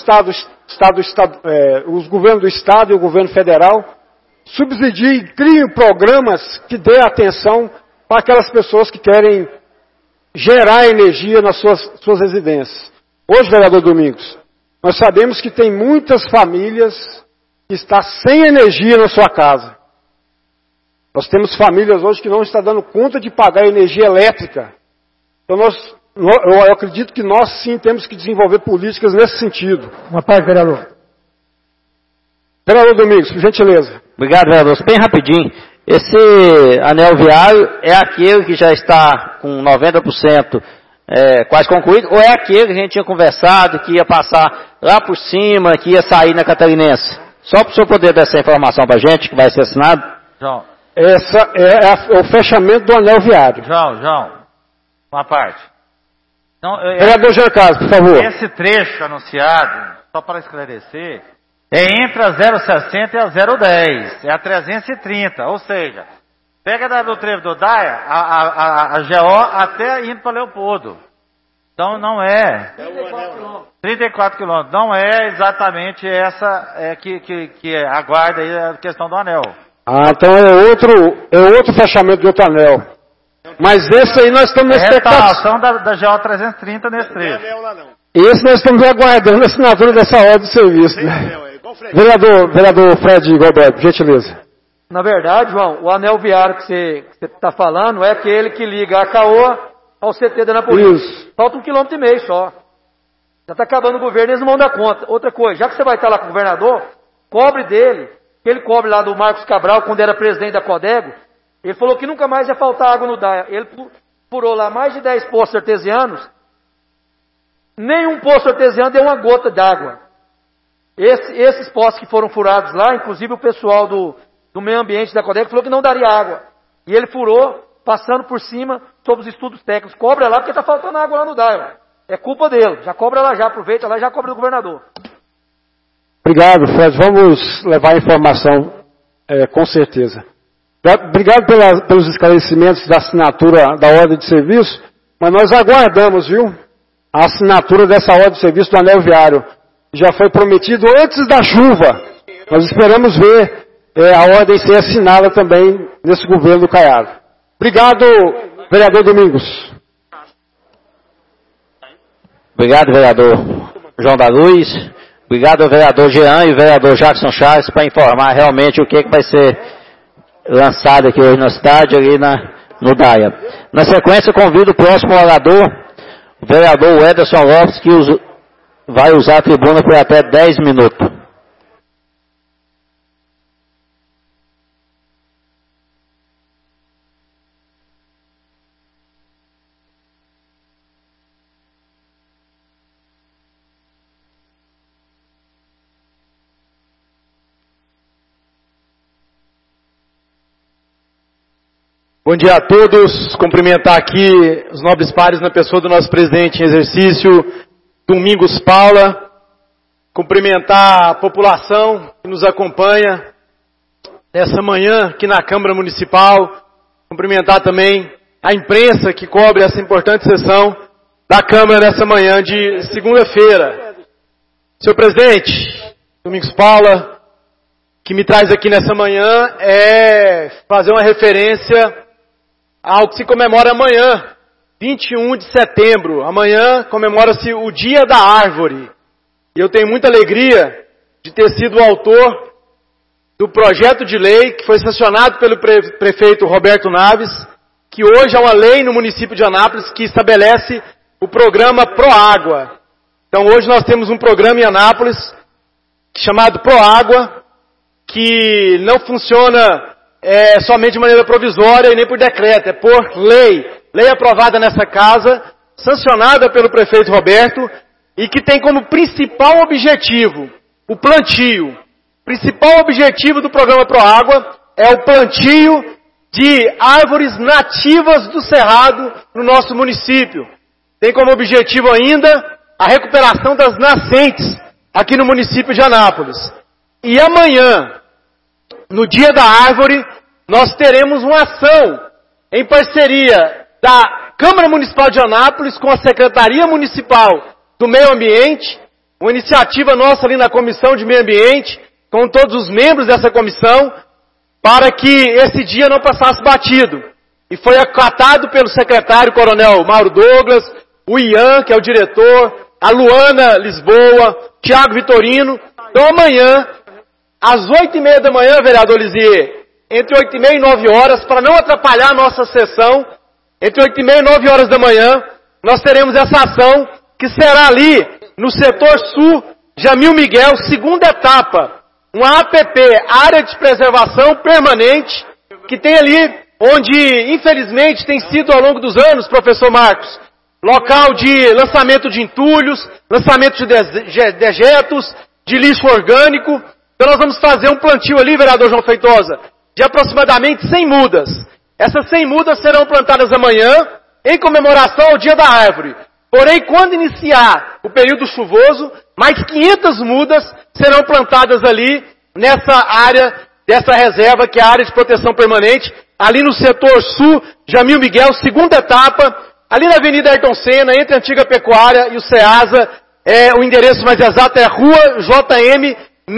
os governos do Estado e o governo federal subsidiem e criem programas que dê atenção para aquelas pessoas que querem gerar energia nas suas residências. Hoje, vereador Domingos, nós sabemos que tem muitas famílias que estão sem energia na sua casa. Nós temos famílias hoje que não estão dando conta de pagar energia elétrica. Então eu acredito que nós sim temos que desenvolver políticas nesse sentido. Uma parte, vereador. Vereador Domingos, por gentileza. Obrigado, vereador. Bem rapidinho. Esse anel viário é aquele que já está com 90% quase concluído, ou é aquele que a gente tinha conversado, que ia passar lá por cima, que ia sair na Catarinense? Só para o senhor poder dar essa informação para a gente, que vai ser assinado. João. Essa é o fechamento do anel viário. João, uma parte. Então, vereador Jean Carlos, por favor. Esse trecho anunciado, só para esclarecer, é entre a 0,60 e a 0,10. É a 330. Ou seja, pega do trevo do Daia, a GO até indo para Leopoldo. Então não é. 34 quilômetros. Não é exatamente essa que aguarda aí a questão do anel. Então é outro fechamento de outro anel. Mas esse aí nós estamos na expectativa. Da GO 330 nesse trecho. Esse nós estamos aguardando a assinatura dessa ordem de serviço. Vereador Fred Godoy, por gentileza. Na verdade, João, o anel viário que você está falando é aquele que liga a Caoa ao CT da Anapolina. Isso. Falta 1,5 km só. Já está acabando o governo, eles não vão dar conta. Outra coisa, já que você vai estar lá com o governador, cobre dele, que ele cobre lá do Marcos Cabral, quando era presidente da Codego, ele falou que nunca mais ia faltar água no Daia. Ele furou lá mais de 10 poços artesianos, nenhum poço artesiano deu uma gota d'água. Esses poços que foram furados lá, inclusive o pessoal do meio ambiente da Codego falou que não daria água. E ele furou, passando por cima, sobre os estudos técnicos. Cobra lá porque está faltando água lá no Daia. É culpa dele. Já cobra lá, já aproveita lá e já cobra do governador. Obrigado, Fred. Vamos levar a informação, com certeza. Obrigado pelos esclarecimentos da assinatura da ordem de serviço, mas nós aguardamos, viu, a assinatura dessa ordem de serviço do anel viário. Já foi prometido antes da chuva. Nós esperamos ver a ordem ser assinada também nesse governo do Caiado. Obrigado, vereador Domingos. Obrigado, vereador João da Luz. Obrigado ao vereador Jean e ao vereador Jackson Chaves para informar realmente o que vai ser lançado aqui hoje na cidade, ali no Daia. Na sequência, convido o próximo orador, o vereador Ederson Lopes, que vai usar a tribuna por até 10 minutos. Bom dia a todos. Cumprimentar aqui os nobres pares na pessoa do nosso presidente em exercício, Domingos Paula. Cumprimentar a população que nos acompanha nessa manhã aqui na Câmara Municipal. Cumprimentar também a imprensa que cobre essa importante sessão da Câmara nessa manhã de segunda-feira. Senhor presidente, Domingos Paula, que me traz aqui nessa manhã é fazer uma referência ao que se comemora amanhã, 21 de setembro. Amanhã comemora-se o Dia da Árvore. E eu tenho muita alegria de ter sido o autor do projeto de lei que foi sancionado pelo prefeito Roberto Naves, que hoje é uma lei no município de Anápolis que estabelece o programa Proágua. Então hoje nós temos um programa em Anápolis chamado Proágua, que não funciona somente de maneira provisória e nem por decreto, é por lei. Lei aprovada nessa casa, sancionada pelo prefeito Roberto, e que tem como principal objetivo o plantio. O principal objetivo do programa Proágua é o plantio de árvores nativas do Cerrado no nosso município. Tem como objetivo ainda a recuperação das nascentes aqui no município de Anápolis. E amanhã, no Dia da Árvore, nós teremos uma ação em parceria da Câmara Municipal de Anápolis com a Secretaria Municipal do Meio Ambiente, uma iniciativa nossa ali na Comissão de Meio Ambiente, com todos os membros dessa comissão, para que esse dia não passasse batido. E foi acatado pelo secretário Coronel Mauro Douglas, o Ian, que é o diretor, a Luana Lisboa, Tiago Vitorino. Então amanhã, às 8h30 da manhã, vereador Lisier, entre 8h30 e 9 horas, para não atrapalhar a nossa sessão, entre 8h30 e 9 horas da manhã, nós teremos essa ação, que será ali, no setor sul, Jamil Miguel, segunda etapa, uma APP, Área de Preservação Permanente, que tem ali, onde, infelizmente, tem sido ao longo dos anos, professor Marcos, local de lançamento de entulhos, lançamento de dejetos, de lixo orgânico. Então nós vamos fazer um plantio ali, vereador João Feitosa, de aproximadamente 100 mudas. Essas 100 mudas serão plantadas amanhã, em comemoração ao Dia da Árvore. Porém, quando iniciar o período chuvoso, mais 500 mudas serão plantadas ali, nessa área, dessa reserva, que é a área de proteção permanente, ali no setor sul, Jamil Miguel, segunda etapa, ali na Avenida Ayrton Senna, entre a Antiga Pecuária e o Ceasa. O endereço mais exato é Rua JM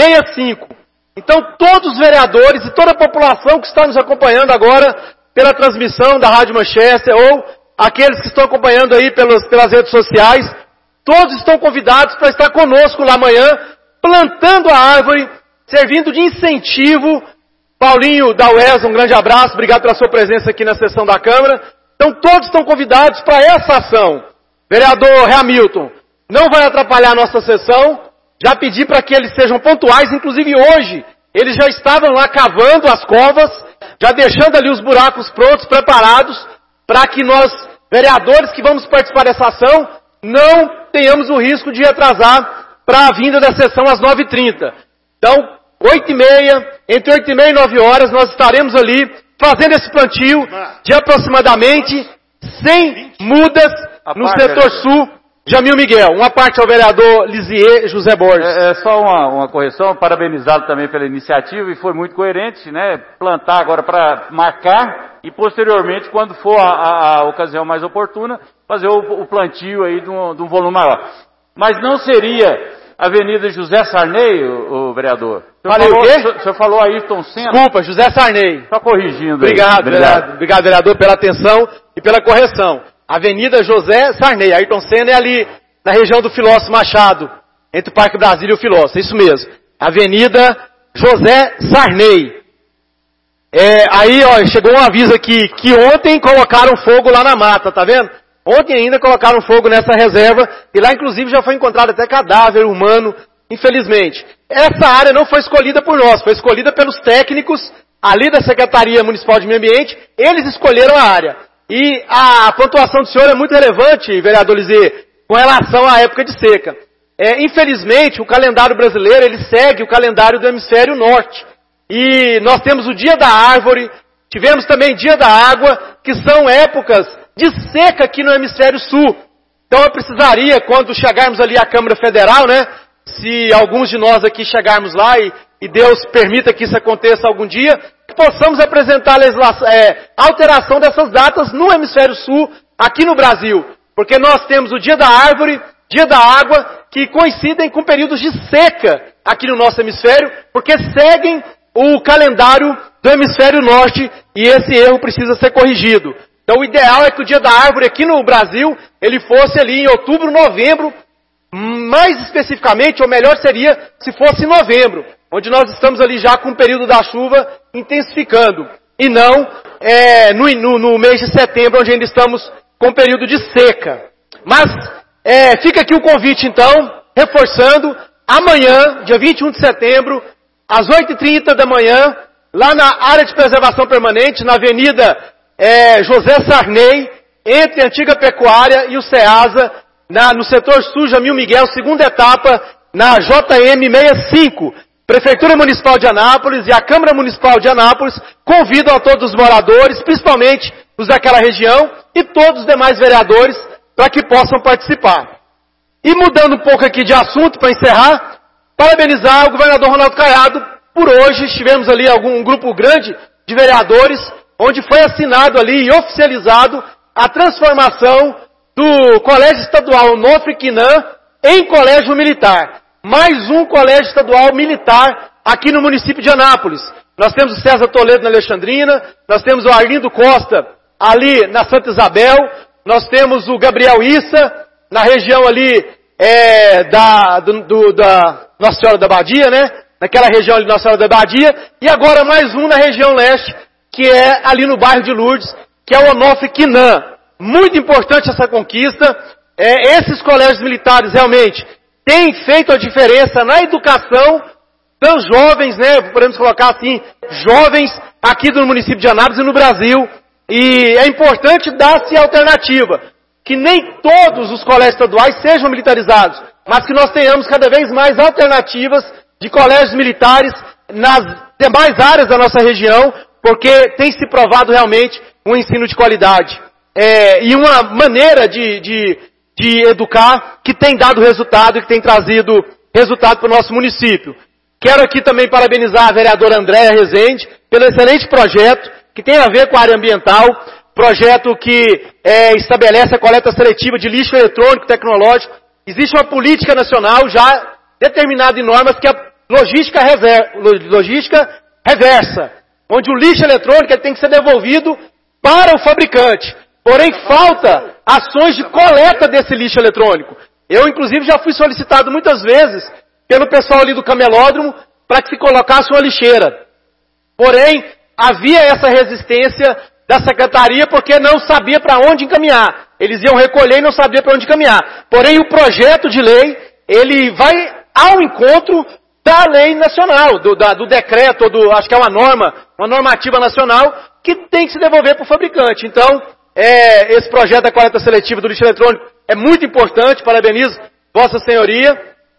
65. Então, todos os vereadores e toda a população que está nos acompanhando agora pela transmissão da Rádio Manchester ou aqueles que estão acompanhando aí pelas redes sociais, todos estão convidados para estar conosco lá amanhã, plantando a árvore, servindo de incentivo. Paulinho da UES, um grande abraço, obrigado pela sua presença aqui na sessão da Câmara. Então todos estão convidados para essa ação. Vereador Hamilton, não vai atrapalhar a nossa sessão. Já pedi para que eles sejam pontuais, inclusive hoje, eles já estavam lá cavando as covas, já deixando ali os buracos prontos, preparados, para que nós, vereadores que vamos participar dessa ação, não tenhamos o risco de atrasar para a vinda da sessão às 9h30. Então, 8h30, entre 8h30 e 9 horas, nós estaremos ali fazendo esse plantio de aproximadamente 100 mudas no setor sul, Jamil Miguel. Uma parte ao vereador Lisier José Borges. Só uma correção, parabenizá-lo também pela iniciativa, e foi muito coerente, né? Plantar agora para marcar, e posteriormente, quando for a ocasião mais oportuna, fazer o plantio aí de um volume maior. Mas não seria Avenida José Sarney, o vereador? O senhor falou Ayrton Senna? Desculpa, José Sarney. Só corrigindo. Obrigado, vereador, pela atenção e pela correção. Avenida José Sarney. Ayrton Senna é ali na região do Filósofo Machado, entre o Parque Brasília e o Filósofo. Isso mesmo. Avenida José Sarney. Aí, ó, chegou um aviso aqui que ontem colocaram fogo lá na mata, tá vendo? Ontem ainda colocaram fogo nessa reserva, e lá inclusive já foi encontrado até cadáver humano, infelizmente. Essa área não foi escolhida por nós, foi escolhida pelos técnicos ali da Secretaria Municipal de Meio Ambiente. Eles escolheram a área. E a pontuação do senhor é muito relevante, vereador Lisier, com relação à época de seca. Infelizmente, o calendário brasileiro, ele segue o calendário do hemisfério norte. E nós temos o Dia da Árvore, Tivemos também Dia da Água, que são épocas de seca aqui no Hemisfério Sul. Então eu precisaria, quando chegarmos ali à Câmara Federal, né, se alguns de nós aqui chegarmos lá e Deus permita que isso aconteça algum dia, que possamos apresentar a alteração dessas datas no Hemisfério Sul, aqui no Brasil. Porque nós temos o Dia da Árvore, Dia da Água, que coincidem com períodos de seca aqui no nosso hemisfério, porque seguem o calendário do Hemisfério Norte e esse erro precisa ser corrigido. Então o ideal é que o Dia da Árvore aqui no Brasil, ele fosse ali em outubro, novembro, mais especificamente, ou melhor seria se fosse em novembro, onde nós estamos ali já com o período da chuva intensificando, e não no mês de setembro, onde ainda estamos com o período de seca. Mas fica aqui o convite então, reforçando, amanhã, dia 21 de setembro, às 8h30 da manhã, lá na área de preservação permanente, na Avenida José Sarney, entre a Antiga Pecuária e o Ceasa, no setor sul, Jamil Miguel, segunda etapa, na JM 65. Prefeitura Municipal de Anápolis e a Câmara Municipal de Anápolis convidam a todos os moradores, principalmente os daquela região, e todos os demais vereadores, para que possam participar. E mudando um pouco aqui de assunto, para encerrar, parabenizar o governador Ronaldo Caiado por hoje. Estivemos ali um grupo grande de vereadores, onde foi assinado ali e oficializado a transformação do Colégio Estadual Onofre Quinan em Colégio Militar. Mais um Colégio Estadual Militar aqui no município de Anápolis. Nós temos o César Toledo na Alexandrina, nós temos o Arlindo Costa ali na Santa Isabel, nós temos o Gabriel Issa na região ali da Nossa Senhora da Abadia, né? Naquela região ali da Nossa Senhora da Abadia, e agora mais um na região leste, que é ali no bairro de Lourdes, que é o Onofre Quinan. Muito importante essa conquista. Esses colégios militares realmente têm feito a diferença na educação dos jovens, né? Podemos colocar assim, jovens aqui do município de Anápolis e no Brasil. E é importante dar-se alternativa. Que nem todos os colégios estaduais sejam militarizados, mas que nós tenhamos cada vez mais alternativas de colégios militares nas demais áreas da nossa região, porque tem se provado realmente um ensino de qualidade. E uma maneira de educar que tem dado resultado e que tem trazido resultado para o nosso município. Quero aqui também parabenizar a vereadora Andréia Rezende pelo excelente projeto que tem a ver com a área ambiental, projeto que estabelece a coleta seletiva de lixo eletrônico tecnológico. Existe uma política nacional já determinada em normas que é a logística reversa, onde o lixo eletrônico tem que ser devolvido para o fabricante. Porém, falta ações de coleta desse lixo eletrônico. Eu, inclusive, já fui solicitado muitas vezes pelo pessoal ali do camelódromo para que se colocasse uma lixeira. Porém, havia essa resistência da secretaria porque não sabia para onde encaminhar. Eles iam recolher e não sabiam para onde encaminhar. Porém, o projeto de lei, ele vai ao encontro da lei nacional, do decreto, acho que é uma normativa nacional, que tem que se devolver para o fabricante. Então, esse projeto da coleta seletiva do lixo eletrônico é muito importante, parabenizo Vossa Senhoria,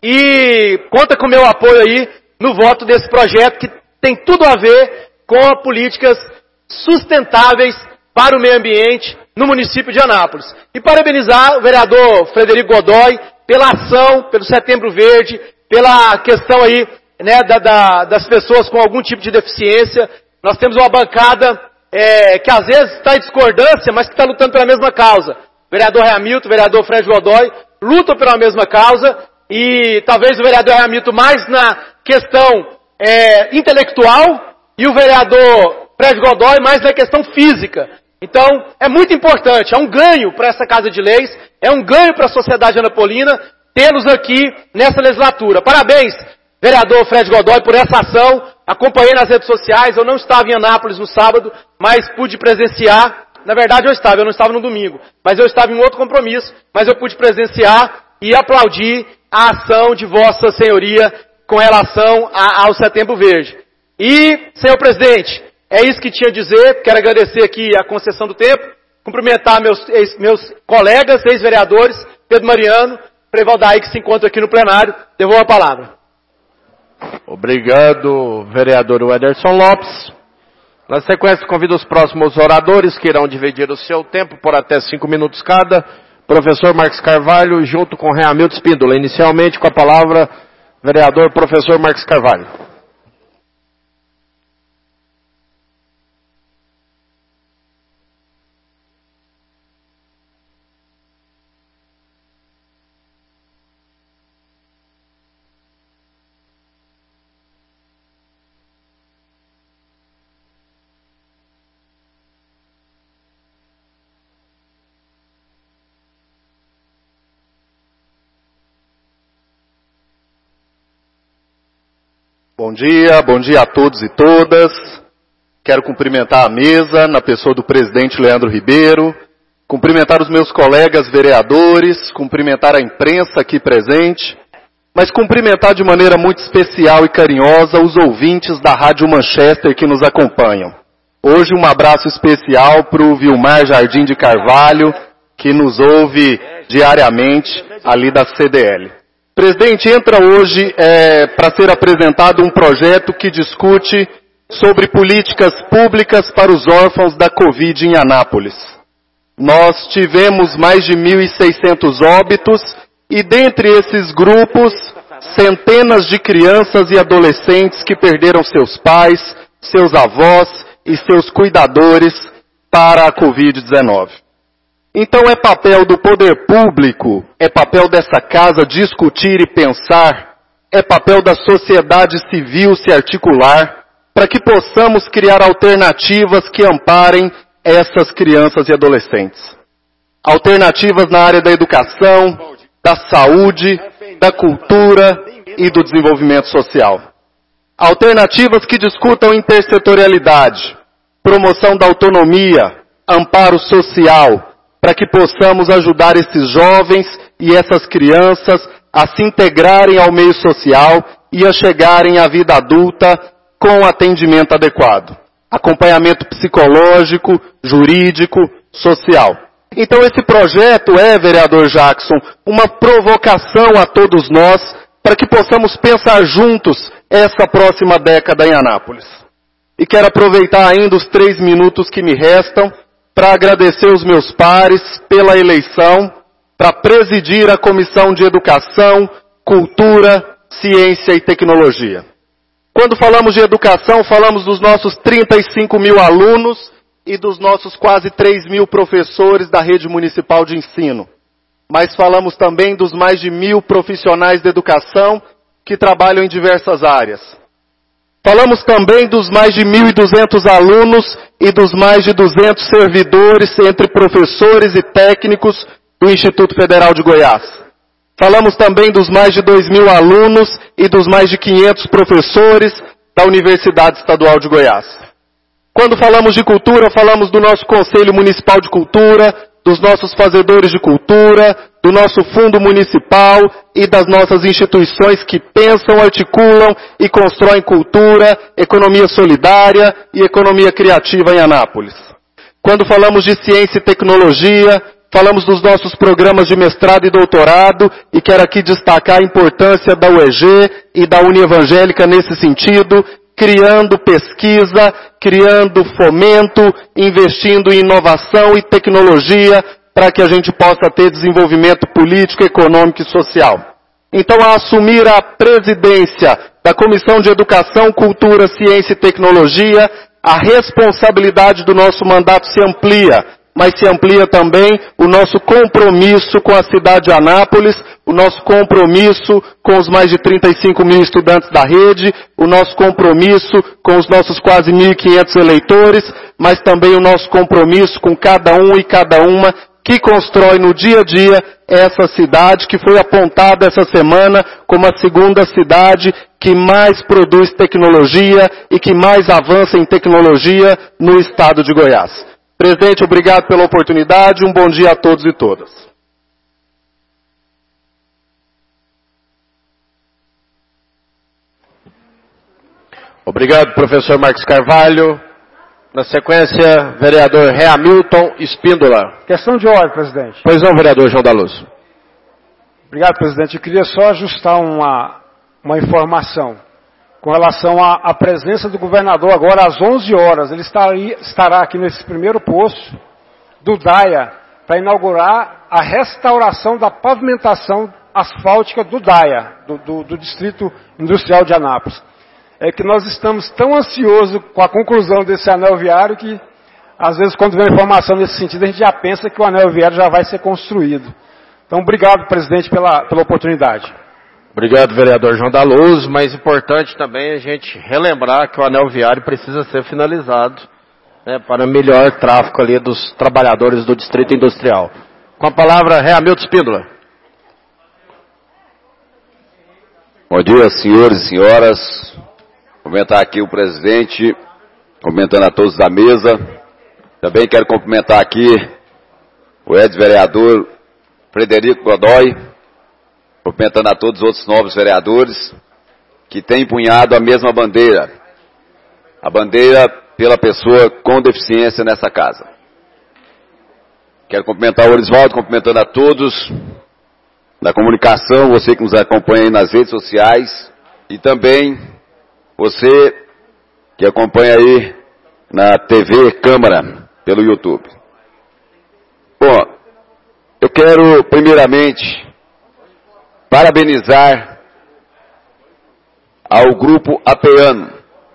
e conta com o meu apoio aí no voto desse projeto, que tem tudo a ver com políticas sustentáveis para o meio ambiente no município de Anápolis. E parabenizar o vereador Frederico Godoy pela ação, pelo Setembro Verde, pela questão aí, né, das pessoas com algum tipo de deficiência. Nós temos uma bancada que às vezes está em discordância, mas que está lutando pela mesma causa. O vereador Hamilton, o vereador Fred Godoy lutam pela mesma causa, e talvez o vereador Hamilton mais na questão intelectual, e o vereador Fred Godoy mais na questão física. Então, é muito importante, é um ganho para essa Casa de Leis, é um ganho para a sociedade anapolina tê-los aqui nessa legislatura. Parabéns, vereador Fred Godoy, por essa ação. Acompanhei nas redes sociais, eu não estava em Anápolis no sábado, mas pude presenciar. Na verdade eu não estava no domingo, mas eu estava em outro compromisso, mas eu pude presenciar e aplaudir a ação de Vossa Senhoria com relação ao Setembro Verde. E, senhor presidente, é isso que tinha a dizer. Quero agradecer aqui a concessão do tempo, cumprimentar meus colegas, ex-vereadores, Pedro Mariano, Prevaldaí, que se encontra aqui no plenário. Devolvo a palavra. Obrigado, vereador Ederson Lopes. Na sequência, convido os próximos oradores que irão dividir o seu tempo por até 5 minutos cada. Professor Marcos Carvalho, junto com Rei Hamilton Espíndola. Inicialmente, com a palavra, vereador professor Marcos Carvalho. Bom dia a todos e todas. Quero cumprimentar a mesa, na pessoa do presidente Leandro Ribeiro, cumprimentar os meus colegas vereadores, cumprimentar a imprensa aqui presente, mas cumprimentar de maneira muito especial e carinhosa os ouvintes da Rádio Manchester que nos acompanham. Hoje um abraço especial para o Vilmar Jardim de Carvalho, que nos ouve diariamente ali da CDL. Presidente, entra hoje para ser apresentado um projeto que discute sobre políticas públicas para os órfãos da Covid em Anápolis. Nós tivemos mais de 1.600 óbitos e dentre esses grupos, centenas de crianças e adolescentes que perderam seus pais, seus avós e seus cuidadores para a Covid-19. Então é papel do poder público, é papel dessa casa discutir e pensar, é papel da sociedade civil se articular para que possamos criar alternativas que amparem essas crianças e adolescentes. Alternativas na área da educação, da saúde, da cultura e do desenvolvimento social. Alternativas que discutam intersetorialidade, promoção da autonomia, amparo social, para que possamos ajudar esses jovens e essas crianças a se integrarem ao meio social e a chegarem à vida adulta com atendimento adequado. Acompanhamento psicológico, jurídico, social. Então esse projeto vereador Jackson, uma provocação a todos nós para que possamos pensar juntos essa próxima década em Anápolis. E quero aproveitar ainda os 3 minutos que me restam para agradecer os meus pares pela eleição, para presidir a Comissão de Educação, Cultura, Ciência e Tecnologia. Quando falamos de educação, falamos dos nossos 35 mil alunos e dos nossos quase 3 mil professores da rede municipal de ensino. Mas falamos também dos mais de 1.000 profissionais de educação que trabalham em diversas áreas. Falamos também dos mais de 1.200 alunos e dos mais de 200 servidores entre professores e técnicos do Instituto Federal de Goiás. Falamos também dos mais de 2.000 alunos e dos mais de 500 professores da Universidade Estadual de Goiás. Quando falamos de cultura, falamos do nosso Conselho Municipal de Cultura, dos nossos fazedores de cultura, do nosso fundo municipal e das nossas instituições que pensam, articulam e constroem cultura, economia solidária e economia criativa em Anápolis. Quando falamos de ciência e tecnologia, falamos dos nossos programas de mestrado e doutorado e quero aqui destacar a importância da UEG e da Unievangélica nesse sentido, criando pesquisa, criando fomento, investindo em inovação e tecnologia para que a gente possa ter desenvolvimento político, econômico e social. Então, a assumir a presidência da Comissão de Educação, Cultura, Ciência e Tecnologia, a responsabilidade do nosso mandato se amplia, mas se amplia também o nosso compromisso com a cidade de Anápolis, o nosso compromisso com os mais de 35 mil estudantes da rede, o nosso compromisso com os nossos quase 1.500 eleitores, mas também o nosso compromisso com cada um e cada uma que constrói no dia a dia essa cidade que foi apontada essa semana como a segunda cidade que mais produz tecnologia e que mais avança em tecnologia no estado de Goiás. Presidente, obrigado pela oportunidade. Um bom dia a todos e todas. Obrigado, professor Marcos Carvalho. Na sequência, vereador Rei Hamilton Espíndola. Questão de ordem, presidente. Pois não, vereador João da Luz. Obrigado, presidente. Eu queria só ajustar uma informação. com relação à presença do governador agora às 11 horas. Ele estará aqui nesse primeiro posto do DAIA para inaugurar a restauração da pavimentação asfáltica do DAIA, do Distrito Industrial de Anápolis. É que nós estamos tão ansiosos com a conclusão desse anel viário que, às vezes, quando vem informação nesse sentido, a gente já pensa que o anel viário já vai ser construído. Então, obrigado, presidente, pela oportunidade. Obrigado, vereador João da Luz. Mais importante também a gente relembrar que o anel viário precisa ser finalizado, né, para melhor tráfego ali dos trabalhadores do Distrito Industrial. Com a palavra, Hamilton Espíndola. Bom dia, senhores e senhoras. Cumprimentar aqui o presidente, cumprimentando a todos da mesa. Também quero cumprimentar aqui o ex-vereador Frederico Godoy, cumprimentando a todos os outros novos vereadores que têm empunhado a mesma bandeira, a bandeira pela pessoa com deficiência nessa casa. Quero cumprimentar o Orisvaldo, cumprimentando a todos da comunicação, você que nos acompanha aí nas redes sociais e também você que acompanha aí na TV Câmara, pelo YouTube. Bom, eu quero primeiramente parabenizar ao grupo apeano,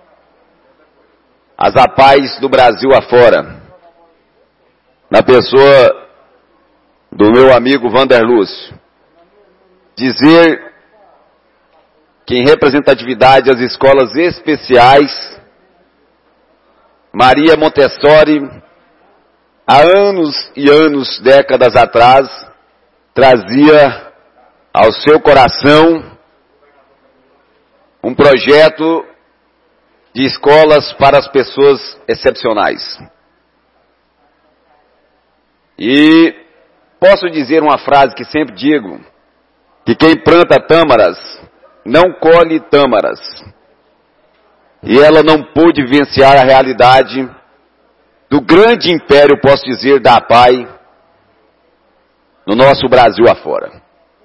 as APAES do Brasil afora, na pessoa do meu amigo Vander Lúcio, dizer que em representatividade às escolas especiais, Maria Montessori, há anos e anos, décadas atrás, trazia ao seu coração um projeto de escolas para as pessoas excepcionais. E posso dizer uma frase que sempre digo, que quem planta tâmaras não colhe tâmaras. E ela não pôde vivenciar a realidade do grande império, posso dizer, da APAE no nosso Brasil afora.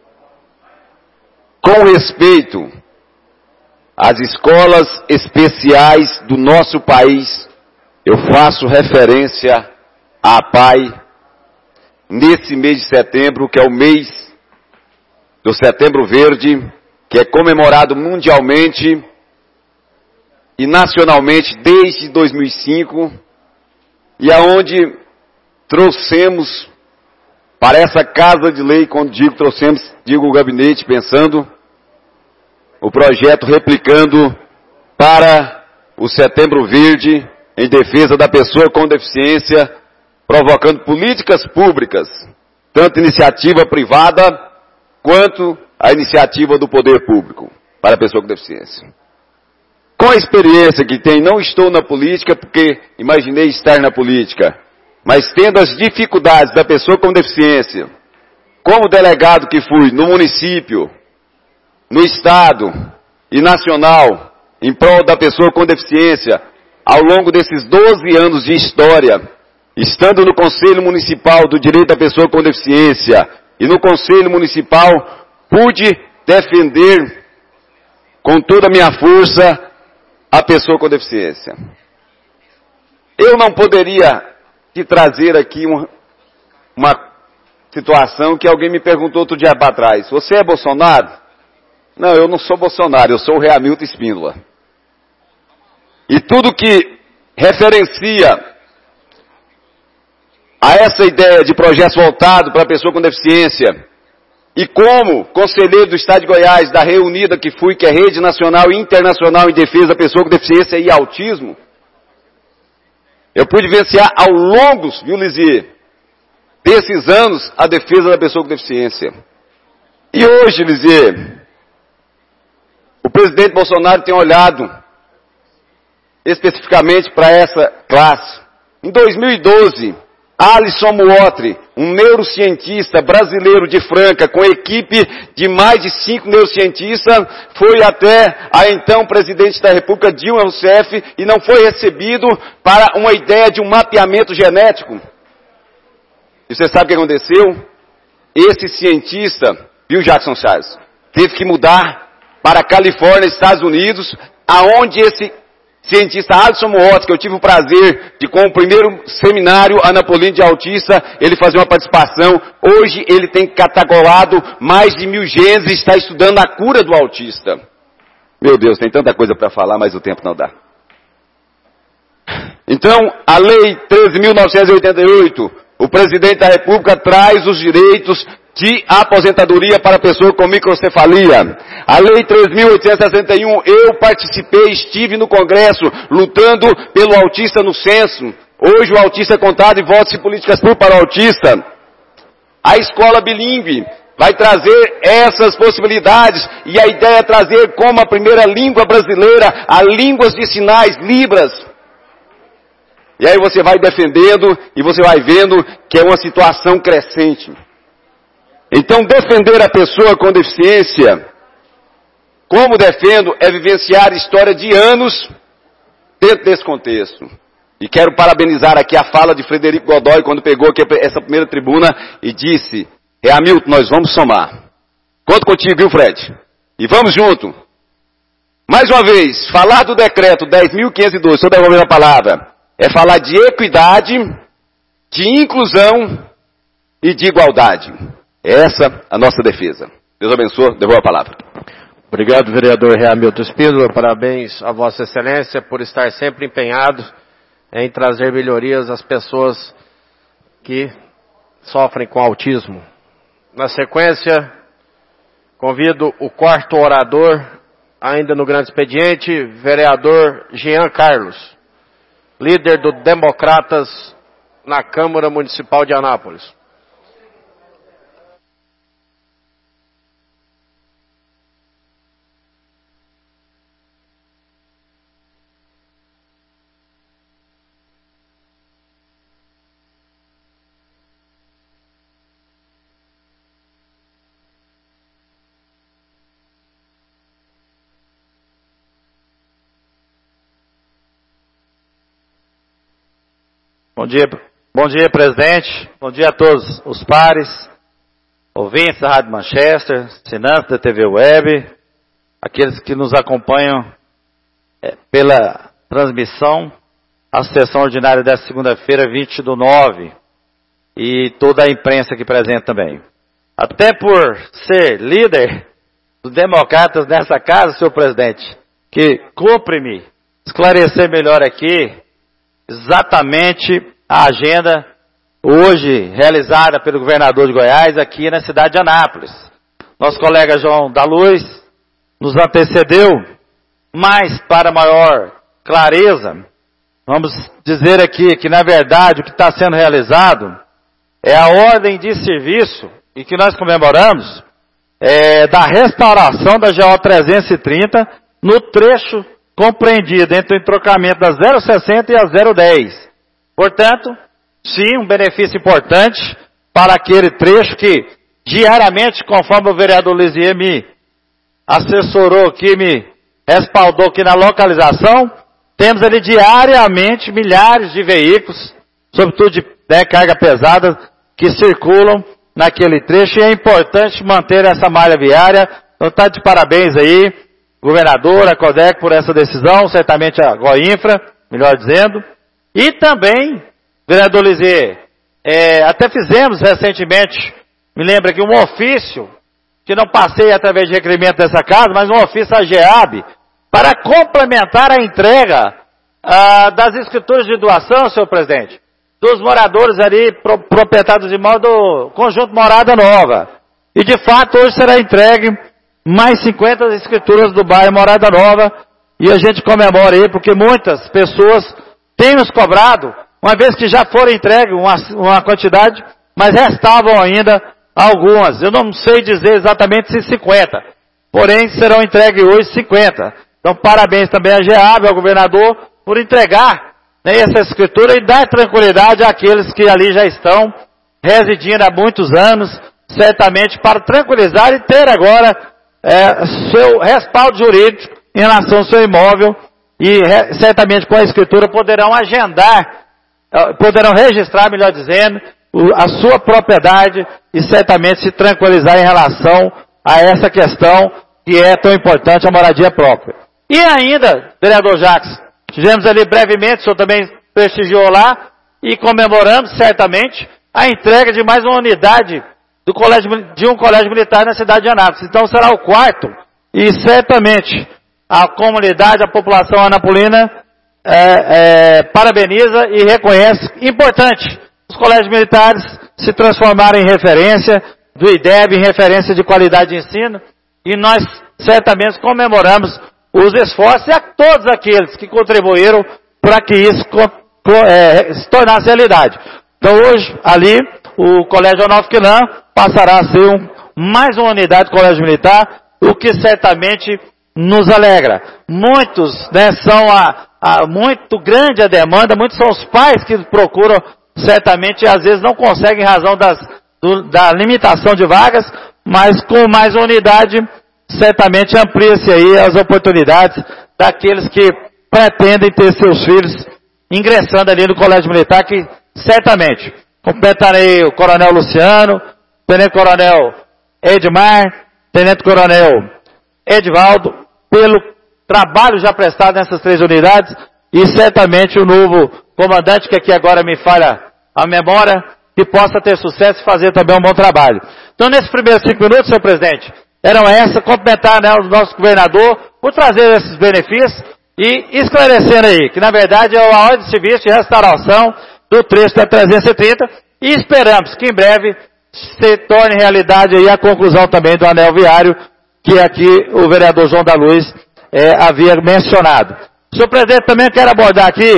Com respeito às escolas especiais do nosso país, eu faço referência à APAE nesse mês de setembro, que é o mês do Setembro Verde, que é comemorado mundialmente e nacionalmente desde 2005, e aonde trouxemos para essa casa de lei, quando digo trouxemos, digo o gabinete, pensando o projeto replicando para o Setembro Verde, em defesa da pessoa com deficiência, provocando políticas públicas, tanto iniciativa privada, quanto a iniciativa do poder público, para a pessoa com deficiência. Com a experiência que tem, não estou na política porque imaginei estar na política, mas tendo as dificuldades da pessoa com deficiência, como delegado que fui no município, no estado e nacional, em prol da pessoa com deficiência, ao longo desses 12 anos de história, estando no Conselho Municipal do Direito da Pessoa com Deficiência e no Conselho Municipal, pude defender com toda a minha força a pessoa com deficiência. Eu não poderia te trazer aqui uma situação que alguém me perguntou outro dia para trás. Você é Bolsonaro? Não, eu não sou Bolsonaro, eu sou o Rei Hamilton Espíndola. E tudo que referencia a essa ideia de projeto voltado para a pessoa com deficiência, e como conselheiro do Estado de Goiás, da Reunida que fui, que é Rede Nacional e Internacional em Defesa da Pessoa com Deficiência e Autismo, eu pude vivenciar ao longo, viu, Lisier, desses anos, a defesa da pessoa com deficiência. E hoje, Lisier, o presidente Bolsonaro tem olhado especificamente para essa classe. Em 2012, Alisson Muotri, um neurocientista brasileiro de Franca, com equipe de mais de 5 neurocientistas, foi até a então presidente da República, Dilma Rousseff, e não foi recebido para uma ideia de um mapeamento genético. E você sabe o que aconteceu? Esse cientista, viu, Jackson Charles, teve que mudar para a Califórnia, Estados Unidos, aonde esse cientista Alisson Mootz, que eu tive o prazer de, com o primeiro seminário Anapolino de autista, ele fazer uma participação. Hoje ele tem catalogado mais de 1000 genes e está estudando a cura do autista. Meu Deus, tem tanta coisa para falar, mas o tempo não dá. Então, a Lei 13.988, o Presidente da República traz os direitos de aposentadoria para a pessoa com microcefalia. A Lei 3.861, eu participei, estive no Congresso lutando pelo autista no censo. Hoje o autista é contado e votos e políticas públicas para o autista. A escola bilíngue vai trazer essas possibilidades e a ideia é trazer como a primeira língua brasileira a línguas de sinais, Libras. E aí você vai defendendo e você vai vendo que é uma situação crescente. Então, defender a pessoa com deficiência, como defendo, é vivenciar história de anos dentro desse contexto. E quero parabenizar aqui a fala de Frederico Godoy, quando pegou aqui essa primeira tribuna e disse: Hamilton, nós vamos somar. Conto contigo, viu, Fred? E vamos junto. Mais uma vez, falar do decreto 10.512, estou devolvendo a palavra, é falar de equidade, de inclusão e de igualdade. Essa a nossa defesa. Deus abençoe, devolvo a palavra. Obrigado, vereador Hamilton Espíndola. Parabéns a Vossa Excelência por estar sempre empenhado em trazer melhorias às pessoas que sofrem com autismo. Na sequência, convido o quarto orador, ainda no grande expediente, vereador Jean Carlos, líder do Democratas na Câmara Municipal de Anápolis. Bom dia, presidente. Bom dia a todos os pares, ouvintes da Rádio Manchester, assinantes da TV Web, aqueles que nos acompanham pela transmissão, a sessão ordinária desta segunda-feira, 20/9, e toda a imprensa aqui presente também. Até por ser líder dos democratas nessa casa, senhor presidente, que cumpre-me esclarecer melhor aqui exatamente a agenda hoje realizada pelo governador de Goiás aqui na cidade de Anápolis. Nosso colega João da Luz nos antecedeu, mas para maior clareza, vamos dizer aqui que na verdade o que está sendo realizado é a ordem de serviço e que nós comemoramos da restauração da GO 330 no trecho compreendido entre o entrocamento da 060 e a 010. Portanto, sim, um benefício importante para aquele trecho que diariamente, conforme o vereador Lisier me assessorou aqui, me respaldou aqui na localização, temos ali diariamente milhares de veículos, sobretudo de carga pesada, que circulam naquele trecho e é importante manter essa malha viária. Então está de parabéns aí, governador, a CODEC por essa decisão, certamente a Goinfra, melhor dizendo. E também, vereador Lisier, até fizemos recentemente, me lembra aqui, um ofício, que não passei através de requerimento dessa casa, mas um ofício à GEAB, para complementar a entrega das escrituras de doação, senhor presidente, dos moradores ali, proprietários de imóvel do Conjunto Morada Nova. E de fato, hoje será entregue mais 50 escrituras do bairro Morada Nova, e a gente comemora aí, porque muitas pessoas têm nos cobrado, uma vez que já foram entregues uma quantidade, mas restavam ainda algumas. Eu não sei dizer exatamente se 50, porém serão entregues hoje 50. Então parabéns também à GEAB, ao governador, por entregar essa escritura e dar tranquilidade àqueles que ali já estão residindo há muitos anos, certamente para tranquilizar e ter agora seu respaldo jurídico em relação ao seu imóvel. E certamente com a escritura poderão agendar, poderão registrar, melhor dizendo, a sua propriedade e certamente se tranquilizar em relação a essa questão que é tão importante, a moradia própria. E ainda, vereador Jacques, tivemos ali brevemente, o senhor também prestigiou lá, e comemoramos certamente a entrega de mais uma unidade de um colégio militar na cidade de Anápolis. Então será o 4º, e certamente a comunidade, a população anapolina parabeniza e reconhece. Importante, os colégios militares se transformarem em referência do IDEB, em referência de qualidade de ensino, e nós certamente comemoramos os esforços e a todos aqueles que contribuíram para que isso se tornasse realidade. Então hoje, ali, o Colégio Onofre Quinan passará a ser mais uma unidade do Colégio Militar, o que certamente nos alegra. Muitos, são muito grande a demanda, muitos são os pais que procuram, certamente, às vezes não conseguem em razão da limitação de vagas, mas com mais unidade, certamente amplia-se aí as oportunidades daqueles que pretendem ter seus filhos ingressando ali no Colégio Militar, que certamente completarei o Coronel Luciano, Tenente Coronel Edmar, Tenente Coronel Edivaldo, pelo trabalho já prestado nessas 3 unidades, e certamente o novo comandante, que aqui agora me falha a memória, que possa ter sucesso e fazer também um bom trabalho. Então, nesses primeiros 5 minutos, senhor presidente, eram complementar o nosso governador por trazer esses benefícios e esclarecendo aí, que na verdade é a ordem de serviço de restauração do trecho da 330, e esperamos que em breve se torne realidade aí a conclusão também do anel viário, que aqui o vereador João da Luz havia mencionado. Senhor presidente, também quero abordar aqui,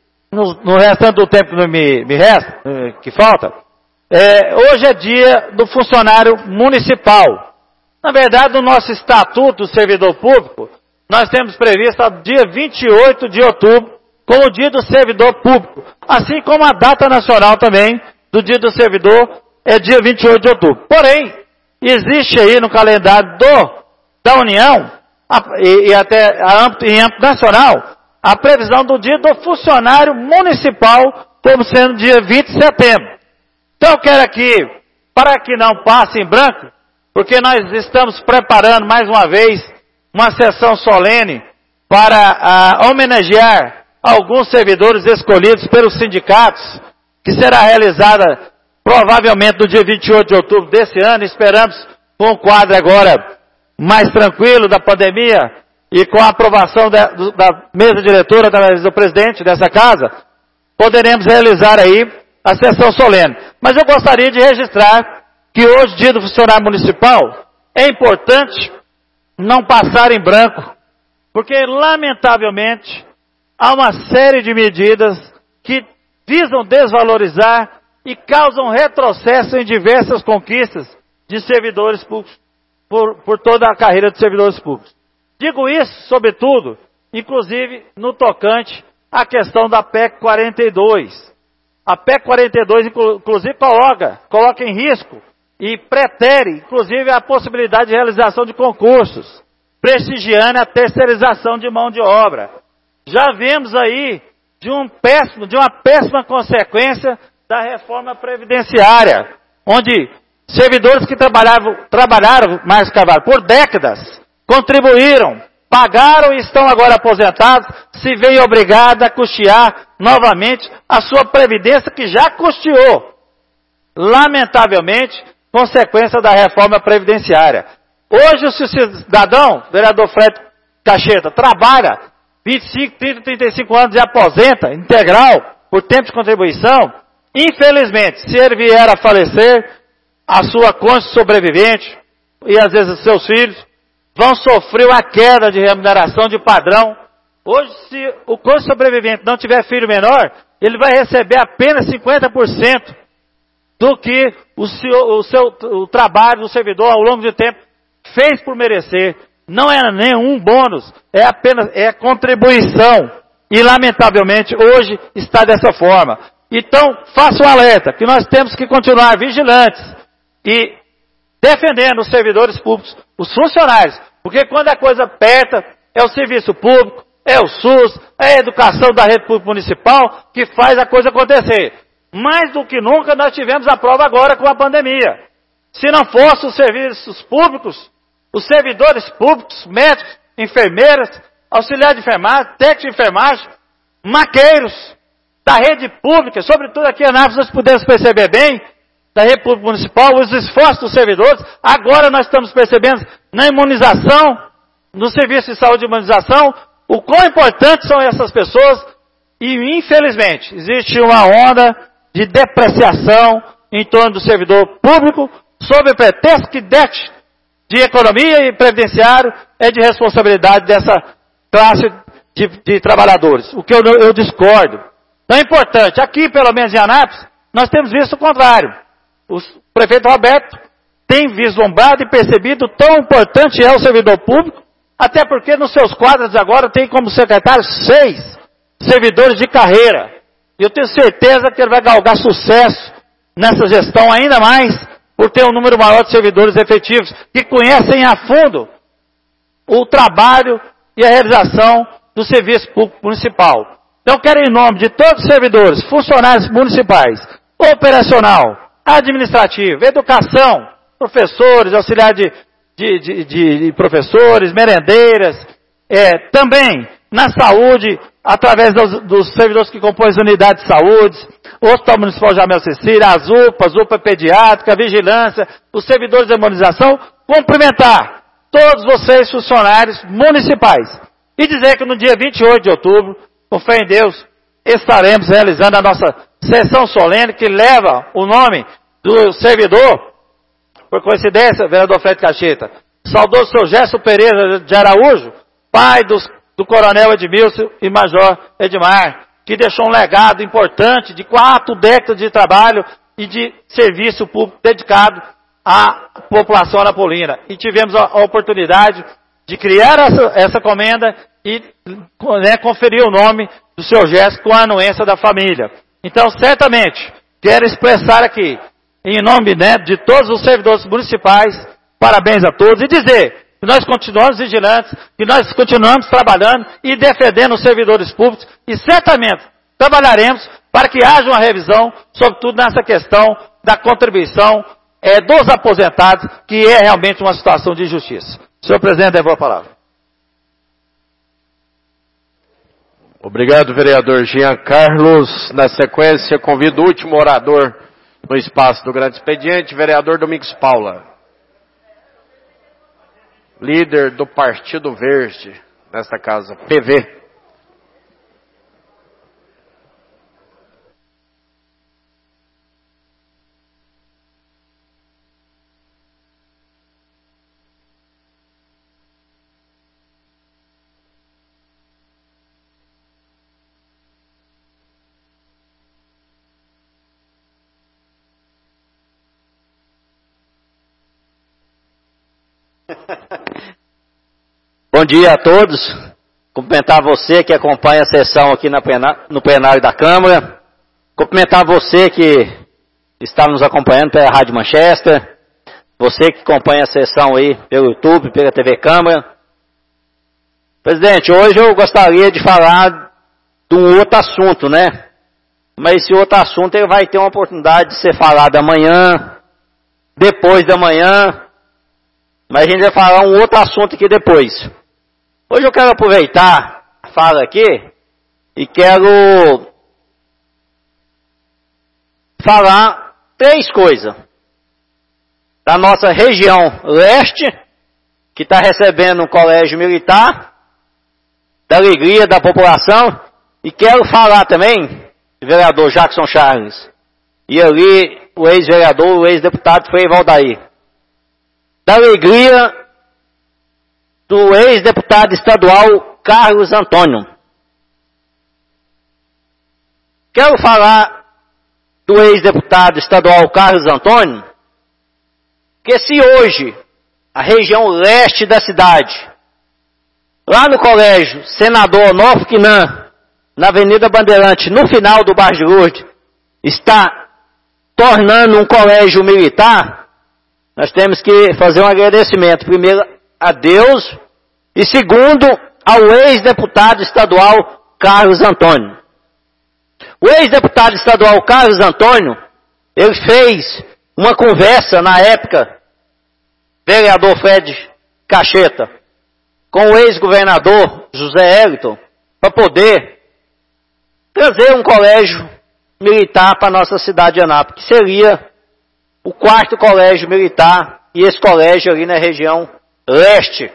no restante do tempo que me resta, que falta, hoje é dia do funcionário municipal. Na verdade, no nosso estatuto do servidor público, nós temos previsto o dia 28 de outubro como o dia do servidor público, assim como a data nacional também do dia do servidor é dia 28 de outubro. Porém, existe aí no calendário da União, e até em âmbito nacional, a previsão do dia do funcionário municipal como sendo dia 20 de setembro. Então eu quero aqui, para que não passe em branco, porque nós estamos preparando mais uma vez uma sessão solene para homenagear alguns servidores escolhidos pelos sindicatos, que será realizada provavelmente no dia 28 de outubro desse ano. Esperamos, com o quadro agora mais tranquilo da pandemia e com a aprovação da mesa diretora, através do presidente dessa casa, poderemos realizar aí a sessão solene. Mas eu gostaria de registrar que hoje, dia do funcionário municipal, é importante não passar em branco, porque, lamentavelmente, há uma série de medidas que visam desvalorizar e causam retrocesso em diversas conquistas de servidores públicos, por toda a carreira de servidores públicos. Digo isso, sobretudo, inclusive no tocante à questão da PEC 42. A PEC 42, inclusive, coloca em risco e pretere, inclusive, a possibilidade de realização de concursos, prestigiando a terceirização de mão de obra. Já vimos aí de uma péssima consequência da reforma previdenciária, onde servidores que trabalharam, Márcio Carvalho, por décadas, contribuíram, pagaram e estão agora aposentados, se veem obrigados a custear novamente a sua previdência, que já custeou. Lamentavelmente, consequência da reforma previdenciária. Hoje, se o cidadão, vereador Fred Cacheta, trabalha 25, 30, 35 anos e aposenta integral por tempo de contribuição, infelizmente, se ele vier a falecer, a sua cônjuge sobrevivente e às vezes os seus filhos vão sofrer uma queda de remuneração de padrão. Hoje, se o cônjuge sobrevivente não tiver filho menor, ele vai receber apenas 50% do que o trabalho do servidor ao longo do tempo fez por merecer. Não é nenhum bônus, é apenas contribuição. E lamentavelmente hoje está dessa forma. Então, faça um alerta, que nós temos que continuar vigilantes e defendendo os servidores públicos, os funcionários, porque quando a coisa aperta, é o serviço público, é o SUS, é a educação da rede pública municipal que faz a coisa acontecer. Mais do que nunca nós tivemos a prova agora com a pandemia. Se não fossem os serviços públicos, os servidores públicos, médicos, enfermeiras, auxiliar de enfermagem, técnico de enfermagem, maqueiros da rede pública, sobretudo aqui em Anápolis nós pudemos perceber bem, da rede pública municipal, os esforços dos servidores. Agora nós estamos percebendo na imunização, no serviço de saúde de imunização, o quão importantes são essas pessoas e, infelizmente, existe uma onda de depreciação em torno do servidor público, sob o pretexto que déficit de economia e previdenciário é de responsabilidade dessa classe de trabalhadores, o que eu discordo. Então é importante, aqui pelo menos em Anápolis, nós temos visto o contrário. O prefeito Roberto tem vislumbrado e percebido o tão importante é o servidor público, até porque nos seus quadros agora tem como secretário 6 servidores de carreira. E eu tenho certeza que ele vai galgar sucesso nessa gestão ainda mais por ter um número maior de servidores efetivos que conhecem a fundo o trabalho e a realização do serviço público municipal. Então, quero em nome de todos os servidores, funcionários municipais, operacional, administrativo, educação, professores, auxiliar de professores, merendeiras, também na saúde, através dos servidores que compõem as unidades de saúde, o Hospital Municipal Jamel Cecília, as UPAs, UPA Pediátrica, Vigilância, os servidores de imunização, cumprimentar todos vocês, funcionários municipais, e dizer que no dia 28 de outubro, com fé em Deus, estaremos realizando a nossa sessão solene, que leva o nome do servidor, por coincidência, vereador Fred Cacheta, saudoso seu Gerson Pereira de Araújo, pai do coronel Edmilson e major Edmar, que deixou um legado importante de 4 décadas de trabalho e de serviço público dedicado à população anapolina. E tivemos a oportunidade de criar essa comenda e conferir o nome do seu Gerson com a anuência da família. Então, certamente, quero expressar aqui, em nome de todos os servidores municipais, parabéns a todos e dizer que nós continuamos vigilantes, que nós continuamos trabalhando e defendendo os servidores públicos e certamente trabalharemos para que haja uma revisão, sobretudo nessa questão da contribuição dos aposentados, que é realmente uma situação de injustiça. Senhor presidente, devolvo a palavra. Obrigado, vereador Jean Carlos. Na sequência, convido o último orador no espaço do grande expediente, vereador Domingos Paula, líder do Partido Verde nesta casa, PV. Bom dia a todos. Cumprimentar você que acompanha a sessão aqui no plenário da Câmara. Cumprimentar você que está nos acompanhando pela Rádio Manchester. Você que acompanha a sessão aí pelo YouTube, pela TV Câmara. Presidente, hoje eu gostaria de falar de um outro assunto, né? Mas esse outro assunto ele vai ter uma oportunidade de ser falado amanhã, depois da manhã. Mas a gente vai falar um outro assunto aqui depois. Hoje eu quero aproveitar a fala aqui e quero falar 3 coisas. Da nossa região leste, que está recebendo um colégio militar, da alegria da população, e quero falar também do vereador Jackson Charles, e ali o ex-vereador, o ex-deputado Frei Valdair. Da alegria do ex-deputado estadual Carlos Antônio. Quero falar do ex-deputado estadual Carlos Antônio, que se hoje a região leste da cidade, lá no colégio Senador Onofre Quinan, na Avenida Bandeirante, no final do Bairro de Lourdes, está tornando um colégio militar, nós temos que fazer um agradecimento, primeiro a Deus, e segundo ao ex-deputado estadual Carlos Antônio. O ex-deputado estadual Carlos Antônio, ele fez uma conversa na época, vereador Fred Cacheta, com o ex-governador José Hélito para poder trazer um colégio militar para a nossa cidade de Anápolis, que seria o 4º colégio militar, e esse colégio ali na região leste.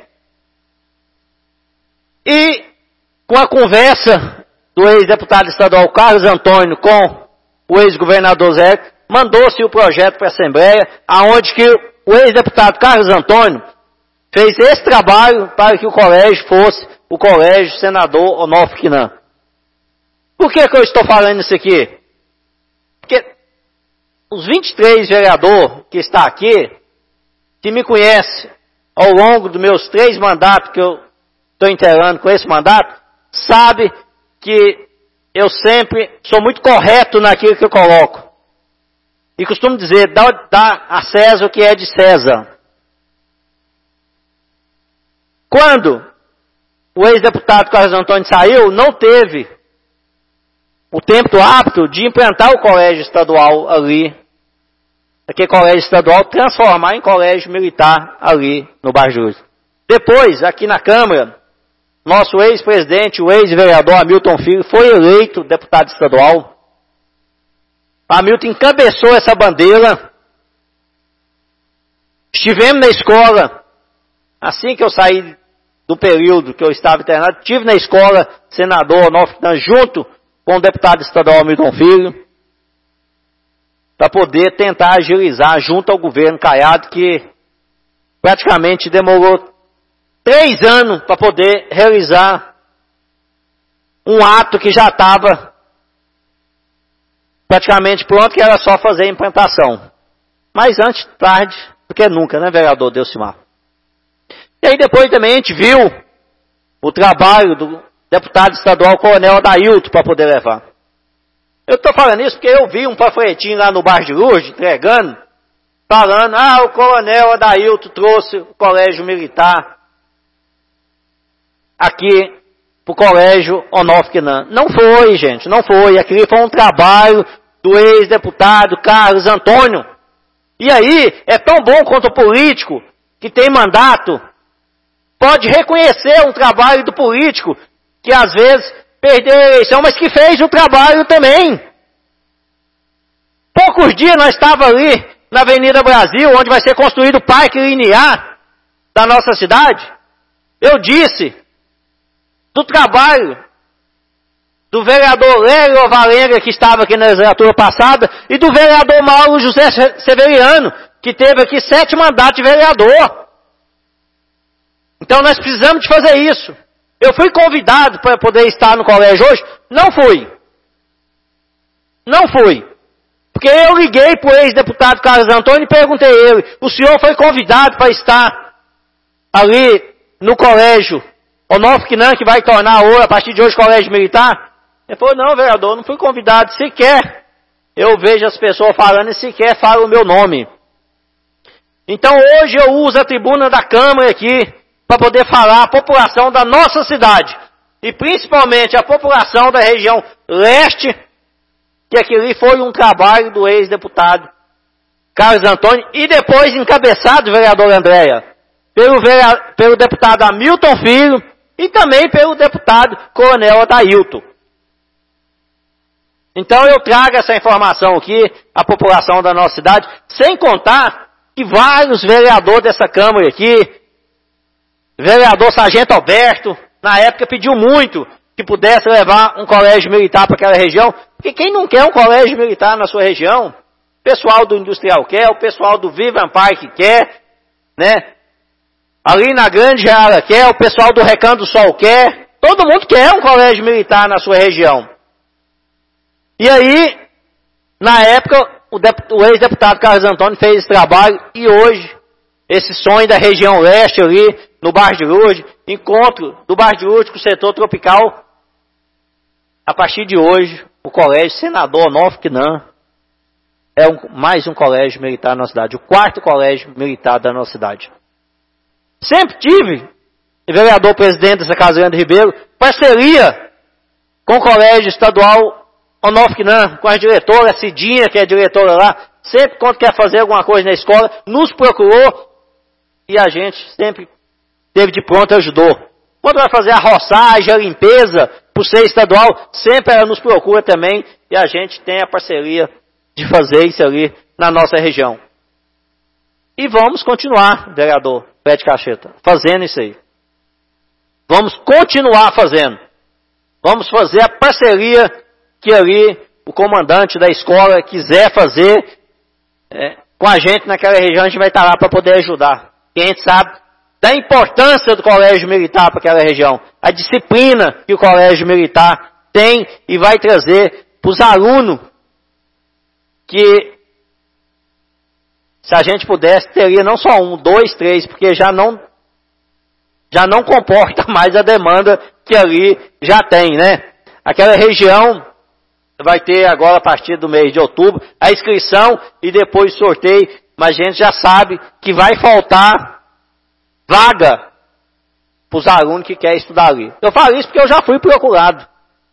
E com a conversa do ex-deputado estadual Carlos Antônio com o ex-governador Zé, mandou-se o projeto para a Assembleia, aonde que o ex-deputado Carlos Antônio fez esse trabalho para que o colégio fosse o colégio senador Onofre Quinan. Por que eu estou falando isso aqui? Porque os 23 vereadores que estão aqui, que me conhecem ao longo dos meus 3 mandatos que eu estou integrando com esse mandato, sabe que eu sempre sou muito correto naquilo que eu coloco. E costumo dizer, dá a César o que é de César. Quando o ex-deputado Carlos Antônio saiu, não teve o tempo apto de implantar o colégio estadual ali, aquele colégio estadual, transformar em colégio militar ali no bairro Júlio. Depois, aqui na Câmara, nosso ex-presidente, o ex-vereador Hamilton Filho, foi eleito deputado estadual. Hamilton encabeçou essa bandeira. Estivemos na escola, assim que eu saí do período que eu estava internado, estive na escola senador Onofre Quinan junto com o deputado estadual Hamilton Filho, para poder tentar agilizar junto ao governo Caiado, que praticamente demorou 3 anos para poder realizar um ato que já estava praticamente pronto, que era só fazer a implantação. Mas antes, tarde, do que nunca, né, vereador Delcimar? E aí depois também a gente viu o trabalho do deputado estadual Coronel Adailto para poder levar. Eu estou falando isso porque eu vi um panfletinho lá no bairro de Lourdes, entregando, falando, o Coronel Adailto trouxe o colégio militar aqui para o colégio Onofre Quinan. Não foi, gente, não foi. Aquele foi um trabalho do ex-deputado Carlos Antônio. E aí, é tão bom quanto o político que tem mandato pode reconhecer um trabalho do político que às vezes perdeu a eleição, mas que fez o trabalho também. Poucos dias nós estávamos ali na Avenida Brasil, onde vai ser construído o Parque Linear da nossa cidade. Eu disse do trabalho do vereador Lélio Valenga, que estava aqui na legislatura passada, e do vereador Mauro José Severiano, que teve aqui 7 mandatos de vereador. Então nós precisamos de fazer isso. Eu fui convidado para poder estar no colégio hoje? Não fui. Não fui. Porque eu liguei para o ex-deputado Carlos Antônio e perguntei a ele, o senhor foi convidado para estar ali no colégio Onofre Quinan, que vai tornar a partir de hoje colégio militar? Ele falou, não, vereador, não fui convidado sequer. Eu vejo as pessoas falando e sequer falam o meu nome. Então hoje eu uso a tribuna da Câmara aqui para poder falar a população da nossa cidade, e principalmente a população da região leste, que aquele foi um trabalho do ex-deputado Carlos Antônio, e depois encabeçado, vereador Andréia, pelo deputado Hamilton Filho, e também pelo deputado Coronel Adailto. Então eu trago essa informação aqui à população da nossa cidade, sem contar que vários vereadores dessa Câmara aqui, vereador Sargento Alberto, na época pediu muito que pudesse levar um colégio militar para aquela região, porque quem não quer um colégio militar na sua região? O pessoal do Industrial quer, o pessoal do Vivan Park quer, né? Ali na Grande Reara quer, o pessoal do Recanto do Sol quer, todo mundo quer um colégio militar na sua região. E aí, na época, o ex-deputado Carlos Antônio fez esse trabalho, e hoje, esse sonho da região leste ali, no bairro de Lourdes, encontro do bairro de Lourdes com o setor tropical, a partir de hoje, o colégio Senador Onofre Quinan é mais um colégio militar na nossa cidade, o 4º colégio militar da nossa cidade. Sempre tive, vereador presidente dessa Casa Leandro Ribeiro, parceria com o colégio estadual Onofre Quinan, com a diretora Cidinha, que é a diretora lá, sempre quando quer fazer alguma coisa na escola, nos procurou, e a gente sempre teve de pronto e ajudou. Quando vai fazer a roçagem, a limpeza, por ser estadual, sempre ela nos procura também e a gente tem a parceria de fazer isso ali na nossa região. E vamos continuar, vereador Fred Cacheta, fazendo isso aí. Vamos continuar fazendo. Vamos fazer a parceria que ali o comandante da escola quiser fazer com a gente naquela região, a gente vai estar lá para poder ajudar. E a gente sabe da importância do colégio militar para aquela região. A disciplina que o colégio militar tem e vai trazer para os alunos que, se a gente pudesse, teria não só 1, 2, 3, porque já não comporta mais a demanda que ali já tem, né? Aquela região vai ter agora, a partir do mês de outubro, a inscrição e depois o sorteio, mas a gente já sabe que vai faltar vaga para os alunos que querem estudar ali. Eu falo isso porque eu já fui procurado.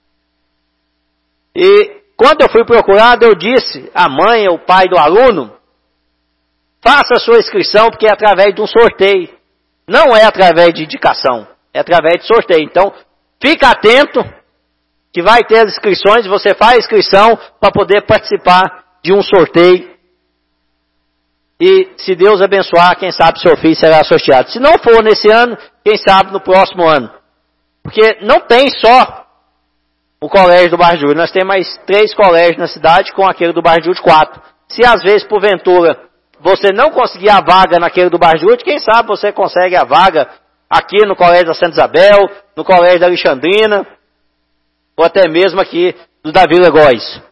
E quando eu fui procurado, eu disse à mãe, ao pai do aluno, faça a sua inscrição, porque é através de um sorteio. Não é através de indicação, é através de sorteio. Então, fica atento que vai ter as inscrições, você faz a inscrição para poder participar de um sorteio. E se Deus abençoar, quem sabe seu filho será sorteado. Se não for nesse ano, quem sabe no próximo ano. Porque não tem só o colégio do Bairro Júlio, nós temos mais 3 colégios na cidade, com aquele do Bairro Júlio 4. Se às vezes, porventura, você não conseguir a vaga naquele do Bairro Júlio, quem sabe você consegue a vaga aqui no colégio da Santa Isabel, no colégio da Alexandrina, ou até mesmo aqui do da Vila Góis.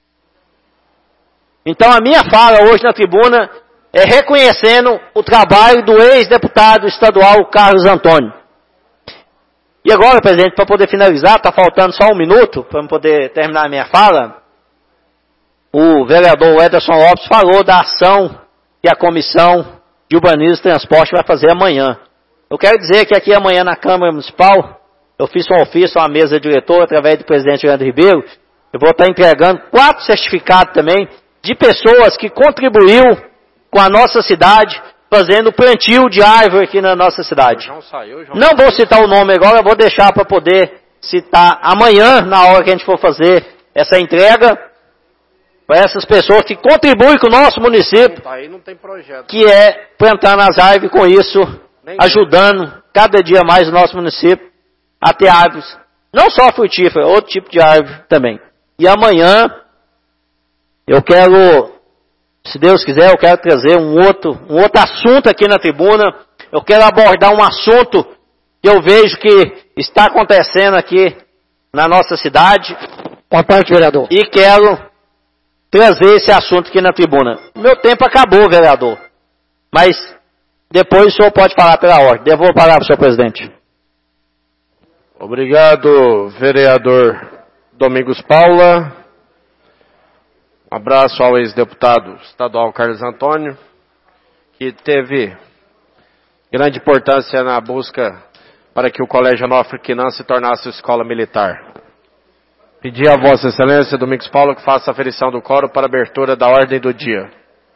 Então a minha fala hoje na tribuna é reconhecendo o trabalho do ex-deputado estadual Carlos Antônio. E agora, presidente, para poder finalizar, está faltando só 1 minuto para eu poder terminar a minha fala, o vereador Ederson Lopes falou da ação que a Comissão de Urbanismo e Transporte vai fazer amanhã. Eu quero dizer que aqui amanhã na Câmara Municipal, eu fiz um ofício à mesa diretora através do presidente Leandro Ribeiro, eu vou estar entregando 4 certificados também de pessoas que contribuiu com a nossa cidade, fazendo plantio de árvore aqui na nossa cidade. Não vou citar o nome agora, eu vou deixar para poder citar amanhã, na hora que a gente for fazer essa entrega, para essas pessoas que contribuem com o nosso município, que é plantando as árvores, com isso, ajudando cada dia mais o nosso município a ter árvores, não só frutíferas, outro tipo de árvore também. E amanhã, eu quero, se Deus quiser, eu quero trazer um outro assunto aqui na tribuna. Eu quero abordar um assunto que eu vejo que está acontecendo aqui na nossa cidade. Boa tarde, vereador. E quero trazer esse assunto aqui na tribuna. Meu tempo acabou, vereador. Mas depois o senhor pode falar pela ordem. Devolvo a palavra, senhor presidente. Obrigado, vereador Domingos Paula. Um abraço ao ex-deputado estadual Carlos Antônio, que teve grande importância na busca para que o Colégio Onofre Quinan se tornasse escola militar. Pedir a Vossa Excelência, Domingos Paula, que faça a aferição do quórum para a abertura da ordem do dia.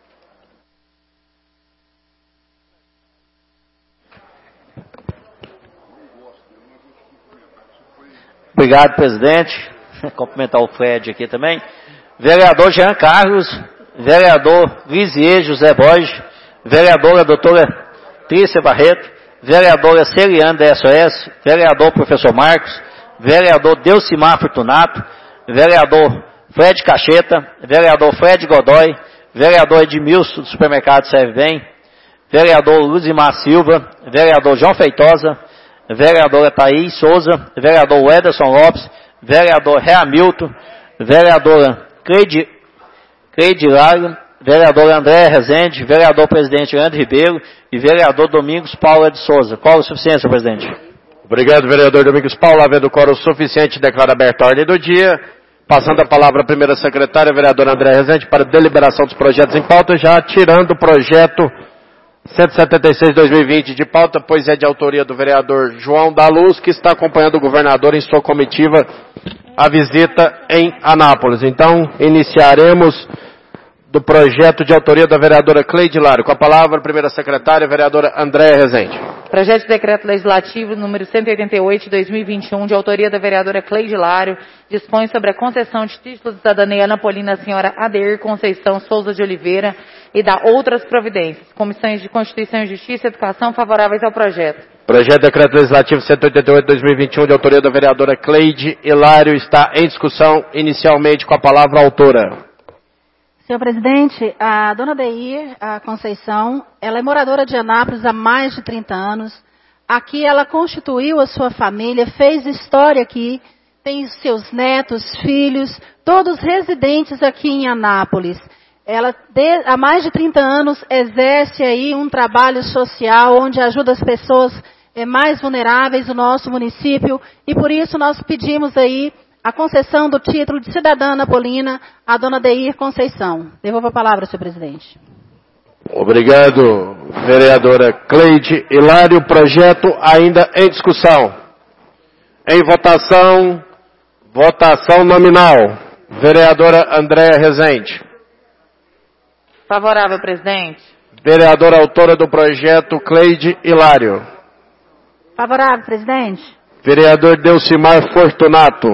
Obrigado, presidente. Cumprimentar o Fred aqui também. Vereador Jean Carlos, vereador Lisier José Borges, vereadora doutora Trícia Barreto, vereadora Celiane da SOS, vereador professor Marcos, vereador Delcimar Fortunato, vereador Fred Cacheta, vereador Fred Godoy, vereador Edmilson do supermercado Serve Bem, vereador Luzimar Silva, vereador João Feitosa, vereadora Thaís Souza, vereador Ederson Lopes, vereador Reamilton, vereadora Cleide Lário, vereador André Rezende, vereador presidente Leandro Ribeiro e vereador Domingos Paula de Souza. Qual a suficiência, senhor presidente? Obrigado, vereador Domingos Paula. Havendo quórum suficiente, declaro aberta a ordem do dia. Passando a palavra à primeira secretária, vereadora André Rezende, para deliberação dos projetos em pauta, já tirando o projeto 176-2020 de pauta, pois é de autoria do vereador João da Luz, que está acompanhando o governador em sua comitiva a visita em Anápolis. Então, iniciaremos do projeto de autoria da vereadora Cleide Hilário. Com a palavra, a primeira secretária, a vereadora Andréia Rezende. Projeto de decreto legislativo número 188 de 2021, de autoria da vereadora Cleide Hilário, dispõe sobre a concessão de título de cidadania anapolina à senhora Adeir Conceição Souza de Oliveira e da outras providências. Comissões de Constituição e Justiça e Educação favoráveis ao projeto. Projeto de decreto legislativo 188 de 2021, de autoria da vereadora Cleide Hilário, está em discussão, inicialmente com a palavra a autora. Senhor presidente, a dona Adeir Conceição, ela é moradora de Anápolis há mais de 30 anos. Aqui ela constituiu a sua família, fez história aqui, tem seus netos, filhos, todos residentes aqui em Anápolis. Ela, há mais de 30 anos, exerce aí um trabalho social onde ajuda as pessoas mais vulneráveis do nosso município, e por isso nós pedimos aí a concessão do título de cidadã anapolina à dona Adeir Conceição. Devolvo a palavra, senhor presidente. Obrigado, vereadora Cleide Hilário. Projeto ainda em discussão. Em votação, votação nominal. Vereadora Andréia Rezende. Favorável, presidente. Vereadora autora do projeto Cleide Hilário. Favorável, presidente. Vereador Delcimar Fortunato.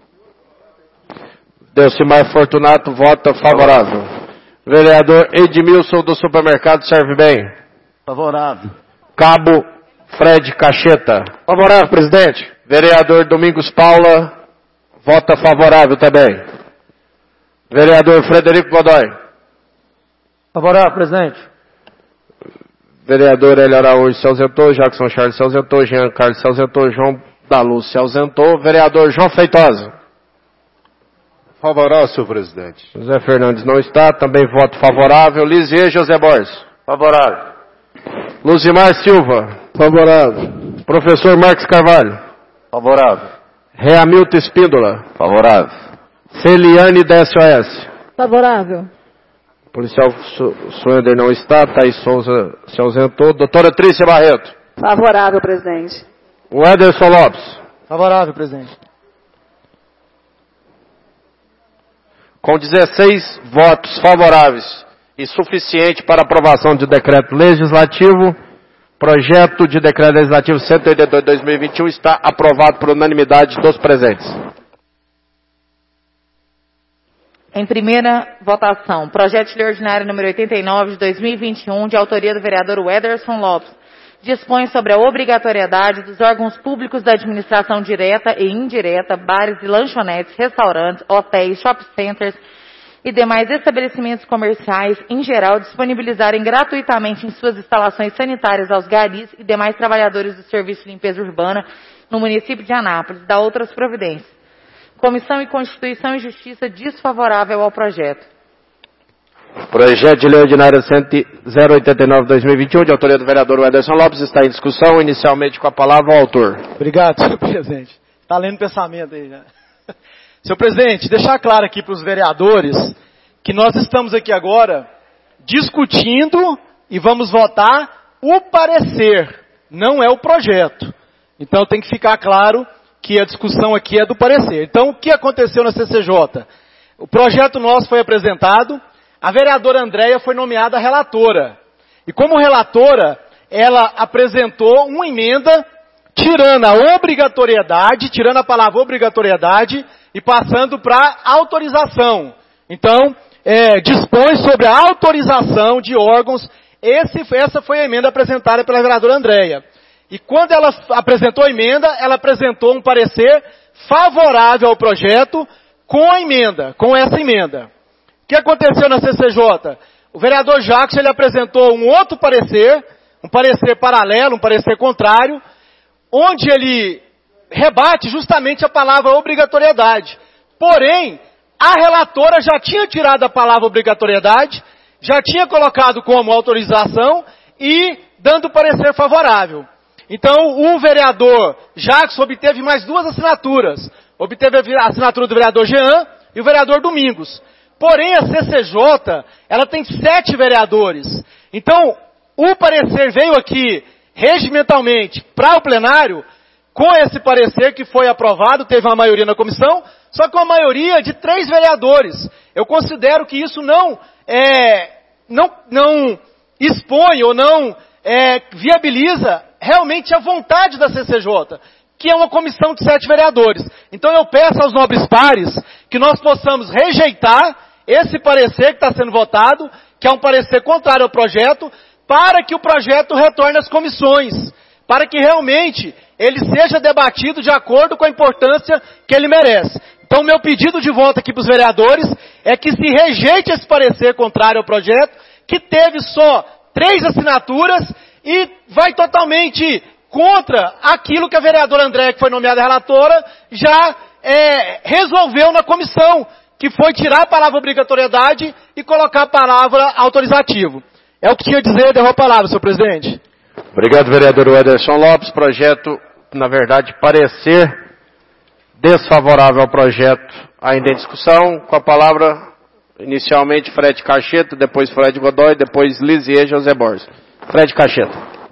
Delcimar Fortunato vota favorável. Vereador Edmilson do Supermercado Serve Bem. Favorável. Cabo Fred Cacheta. Favorável, presidente. Vereador Domingos Paula vota favorável também. Vereador Frederico Godoy. Favorável, presidente. Vereador Hélio Araújo se ausentou, Jackson Charles se ausentou, Jean Carlos se ausentou, João da Luz se ausentou. Vereador João Feitosa. Favorável, senhor presidente. José Fernandes não está, também voto favorável. Lisier José Borges. Favorável. Luzimar Silva. Favorável. Professor Marcos Carvalho. Favorável. Reamilton Espíndola. Favorável. Celiane da SOS. Favorável. Policial Suender não está, Thaís Souza se ausentou. Doutora Trícia Barreto. Favorável, presidente. O Ederson Lopes. Favorável, presidente. Com 16 votos favoráveis e suficiente para aprovação de decreto legislativo, projeto de decreto legislativo 182 de 2021 está aprovado por unanimidade dos presentes. Em primeira votação, projeto de lei ordinário número 89 de 2021, de autoria do vereador Ederson Lopes, dispõe sobre a obrigatoriedade dos órgãos públicos da administração direta e indireta, bares e lanchonetes, restaurantes, hotéis, shopping centers e demais estabelecimentos comerciais, em geral, disponibilizarem gratuitamente em suas instalações sanitárias aos garis e demais trabalhadores do Serviço de Limpeza Urbana no município de Anápolis, da outras providências. Comissão de Constituição e Justiça desfavorável ao projeto. Projeto de lei ordinária 089/2021, de autoria do vereador Ederson Lopes, está em discussão, inicialmente com a palavra ao autor. Obrigado, senhor presidente. Está lendo pensamento aí, né? Senhor presidente, deixar claro aqui para os vereadores que nós estamos aqui agora discutindo e vamos votar o parecer, não é o projeto. Então tem que ficar claro que a discussão aqui é do parecer. Então o que aconteceu na CCJ? O projeto nosso foi apresentado, a vereadora Andréia foi nomeada relatora. E como relatora, ela apresentou uma emenda tirando a obrigatoriedade, tirando a palavra obrigatoriedade e passando para autorização. Então, dispõe sobre a autorização de órgãos. Essa foi a emenda apresentada pela vereadora Andréia. E quando ela apresentou a emenda, ela apresentou um parecer favorável ao projeto com a emenda, com essa emenda. O que aconteceu na CCJ? O vereador Jackson, ele apresentou um outro parecer, um parecer paralelo, um parecer contrário, onde ele rebate justamente a palavra obrigatoriedade. Porém, a relatora já tinha tirado a palavra obrigatoriedade, já tinha colocado como autorização e dando parecer favorável. Então, o vereador Jackson obteve mais 2 assinaturas. Obteve a assinatura do vereador Jean e o vereador Domingos. Porém, a CCJ, ela tem 7 vereadores. Então, o parecer veio aqui regimentalmente para o plenário, com esse parecer que foi aprovado, teve uma maioria na comissão, só que uma maioria de 3 vereadores. Eu considero que isso não expõe ou não viabiliza realmente a vontade da CCJ, que é uma comissão de 7 vereadores. Então eu peço aos nobres pares que nós possamos rejeitar esse parecer que está sendo votado, que é um parecer contrário ao projeto, para que o projeto retorne às comissões, para que realmente ele seja debatido de acordo com a importância que ele merece. Então, meu pedido de voto aqui para os vereadores é que se rejeite esse parecer contrário ao projeto, que teve só 3 assinaturas e vai totalmente contra aquilo que a vereadora Andréia, que foi nomeada relatora, já resolveu na comissão, que foi tirar a palavra obrigatoriedade e colocar a palavra autorizativo. É o que tinha a dizer, eu derrubo a palavra, senhor presidente. Obrigado, vereador Ederson Lopes. Projeto, na verdade, parecer desfavorável ao projeto ainda em discussão. Com a palavra, inicialmente, Fred Cacheta, depois Fred Godoy, depois Lisier José Borges. Fred Cacheta.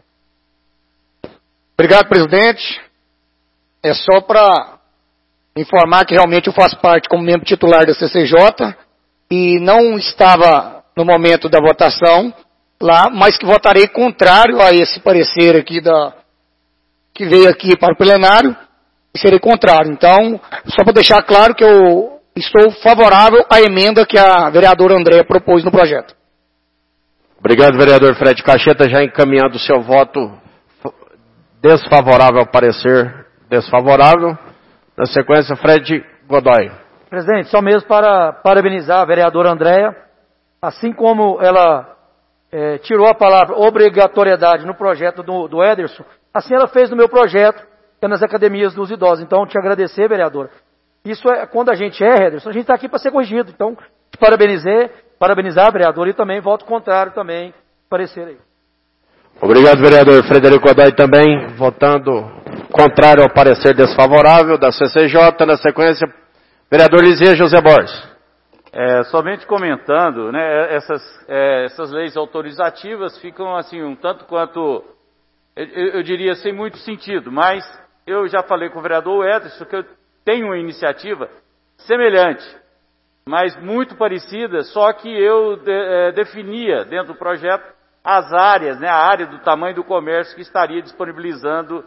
Obrigado, presidente. É só para informar que realmente eu faço parte como membro titular da CCJ e não estava no momento da votação lá, mas que votarei contrário a esse parecer aqui que veio aqui para o plenário, e serei contrário. Então, só para deixar claro que eu estou favorável à emenda que a vereadora Andréia propôs no projeto. Obrigado, vereador Fred Cacheta, já encaminhando o seu voto desfavorável ao parecer desfavorável. Na sequência, Fred Godoy. Presidente, só mesmo para parabenizar a vereadora Andréia, assim como ela tirou a palavra obrigatoriedade no projeto do Ederson, assim ela fez no meu projeto, que é nas academias dos idosos. Então, te agradecer, vereadora. Isso é, quando a gente Ederson, a gente está aqui para ser corrigido. Então, te parabenizar, vereador, e também voto contrário também, parecer aí. Obrigado, vereador Frederico Godoy, também votando contrário ao parecer desfavorável da CCJ. Na sequência, vereador Lisier José Borges. Somente comentando, né, essas leis autorizativas ficam assim um tanto quanto, eu diria, sem muito sentido, mas eu já falei com o vereador Ederson que eu tenho uma iniciativa semelhante, mas muito parecida, só que eu definia dentro do projeto as áreas, né, a área do tamanho do comércio que estaria disponibilizando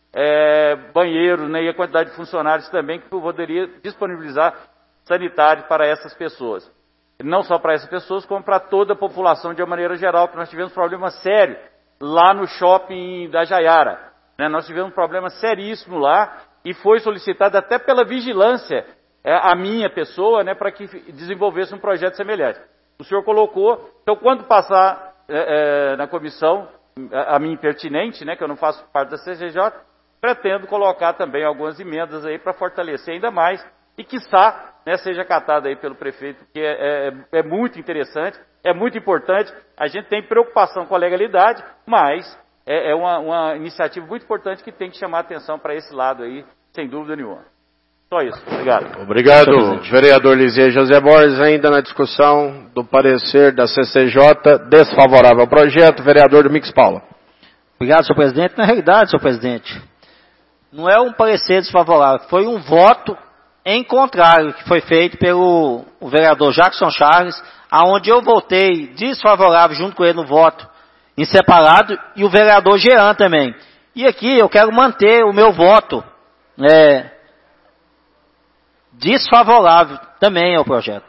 banheiros, né, e a quantidade de funcionários também que eu poderia disponibilizar sanitário para essas pessoas. Não só para essas pessoas, como para toda a população de uma maneira geral, porque nós tivemos um problema sério lá no shopping da Jaiara. Né? Nós tivemos um problema seríssimo lá e foi solicitado até pela vigilância a minha pessoa, né, para que desenvolvesse um projeto semelhante. O senhor colocou, então quando passar na comissão, a mim pertinente, né, que eu não faço parte da CCJ, pretendo colocar também algumas emendas aí para fortalecer ainda mais e, quiçá, né, seja acatada aí pelo prefeito, que é muito interessante, é muito importante. A gente tem preocupação com a legalidade, mas é uma iniciativa muito importante que tem que chamar a atenção para esse lado aí, sem dúvida nenhuma. Só isso. Obrigado. Obrigado, vereador Lisier José Borges. Ainda na discussão do parecer da CCJ desfavorável ao projeto, vereador Domingos Paula. Obrigado, senhor presidente. Na realidade, senhor presidente, não é um parecer desfavorável, foi um voto em contrário, que foi feito pelo vereador Jackson Charles, aonde eu votei desfavorável junto com ele no voto em separado, e o vereador Jean também. E aqui eu quero manter o meu voto desfavorável também ao projeto.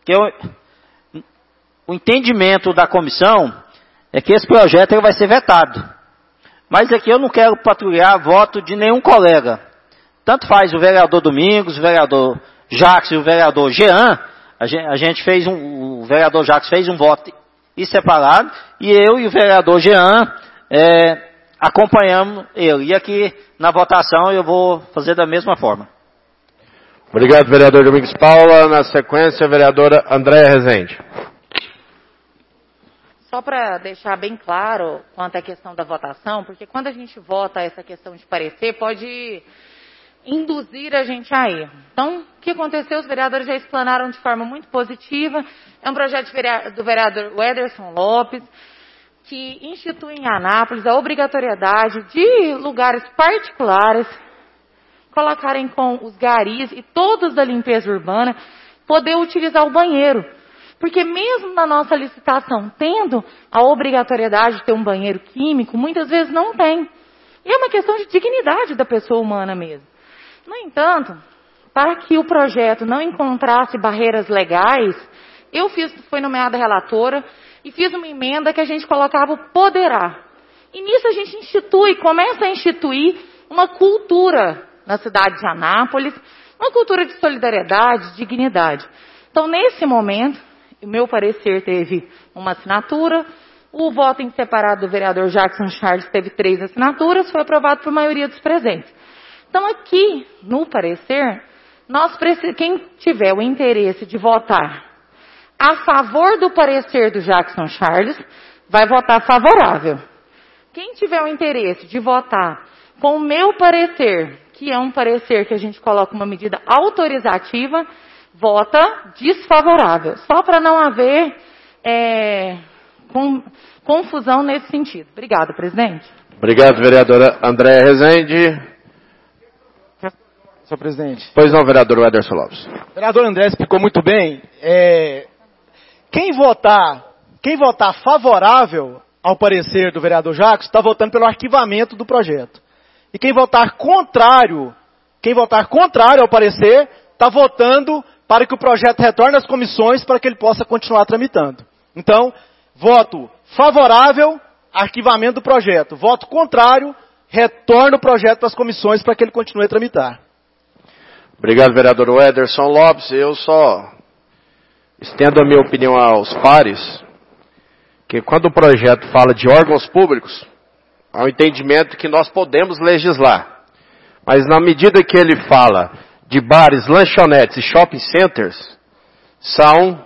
O entendimento da comissão é que esse projeto ele vai ser vetado. Mas aqui eu não quero patrulhar voto de nenhum colega. Tanto faz o vereador Domingos, o vereador Jacques e o vereador Jean. O vereador Jacques fez um voto separado, e eu e o vereador Jean acompanhamos ele. E aqui na votação eu vou fazer da mesma forma. Obrigado, vereador Domingos Paula. Na sequência, a vereadora Andréia Rezende. Só para deixar bem claro quanto à questão da votação, porque quando a gente vota essa questão de parecer, pode induzir a gente a erro. Então, o que aconteceu? Os vereadores já explanaram de forma muito positiva. É um projeto do vereador Ederson Lopes, que institui em Anápolis a obrigatoriedade de lugares particulares colocarem com os garis e todos da limpeza urbana poder utilizar o banheiro. Porque mesmo na nossa licitação, tendo a obrigatoriedade de ter um banheiro químico, muitas vezes não tem. E é uma questão de dignidade da pessoa humana mesmo. No entanto, para que o projeto não encontrasse barreiras legais, fui nomeada relatora e fiz uma emenda que a gente colocava o poderá. E nisso a gente começa a instituir uma cultura na cidade de Anápolis, uma cultura de solidariedade, de dignidade. Então, nesse momento, o meu parecer teve uma assinatura, o voto em separado do vereador Jackson Charles teve 3 assinaturas, foi aprovado por maioria dos presentes. Então, aqui, no parecer, quem tiver o interesse de votar a favor do parecer do Jackson Charles, vai votar favorável. Quem tiver o interesse de votar com o meu parecer, que é um parecer que a gente coloca uma medida autorizativa, vota desfavorável. Só para não haver confusão nesse sentido. Obrigada, presidente. Obrigado, vereadora Andréa Rezende. Senhor presidente. Pois não, vereador Ederson Lopes. O vereador André explicou muito bem. Quem votar favorável ao parecer do vereador Jacques está votando pelo arquivamento do projeto. E quem votar contrário ao parecer está votando para que o projeto retorne às comissões para que ele possa continuar tramitando. Então, voto favorável, arquivamento do projeto. Voto contrário, retorna o projeto para as comissões para que ele continue a tramitar. Obrigado, vereador Ederson Lopes. Eu só estendo a minha opinião aos pares, que quando o projeto fala de órgãos públicos, há um entendimento que nós podemos legislar. Mas na medida que ele fala de bares, lanchonetes e shopping centers, são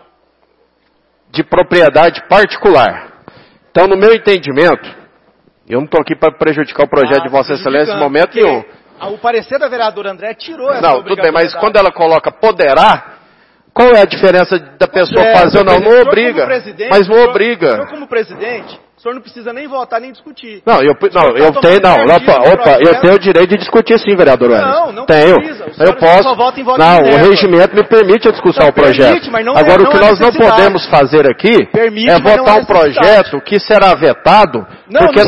de propriedade particular. Então, no meu entendimento, eu não estou aqui para prejudicar o projeto de Vossa Excelência em momento nenhum. O parecer da vereadora André tirou essa Não, tudo bem, mas quando ela coloca poderá, qual é a diferença da pessoa fazer ou não? Não obriga. Mas não obriga. O senhor como presidente, o senhor não precisa nem votar, nem discutir. Eu tenho o direito de discutir sim, vereador Wellington. Não precisa. Eu posso. O regimento me permite a discussão do projeto. Agora, o que nós não podemos fazer aqui é votar um projeto que será vetado, porque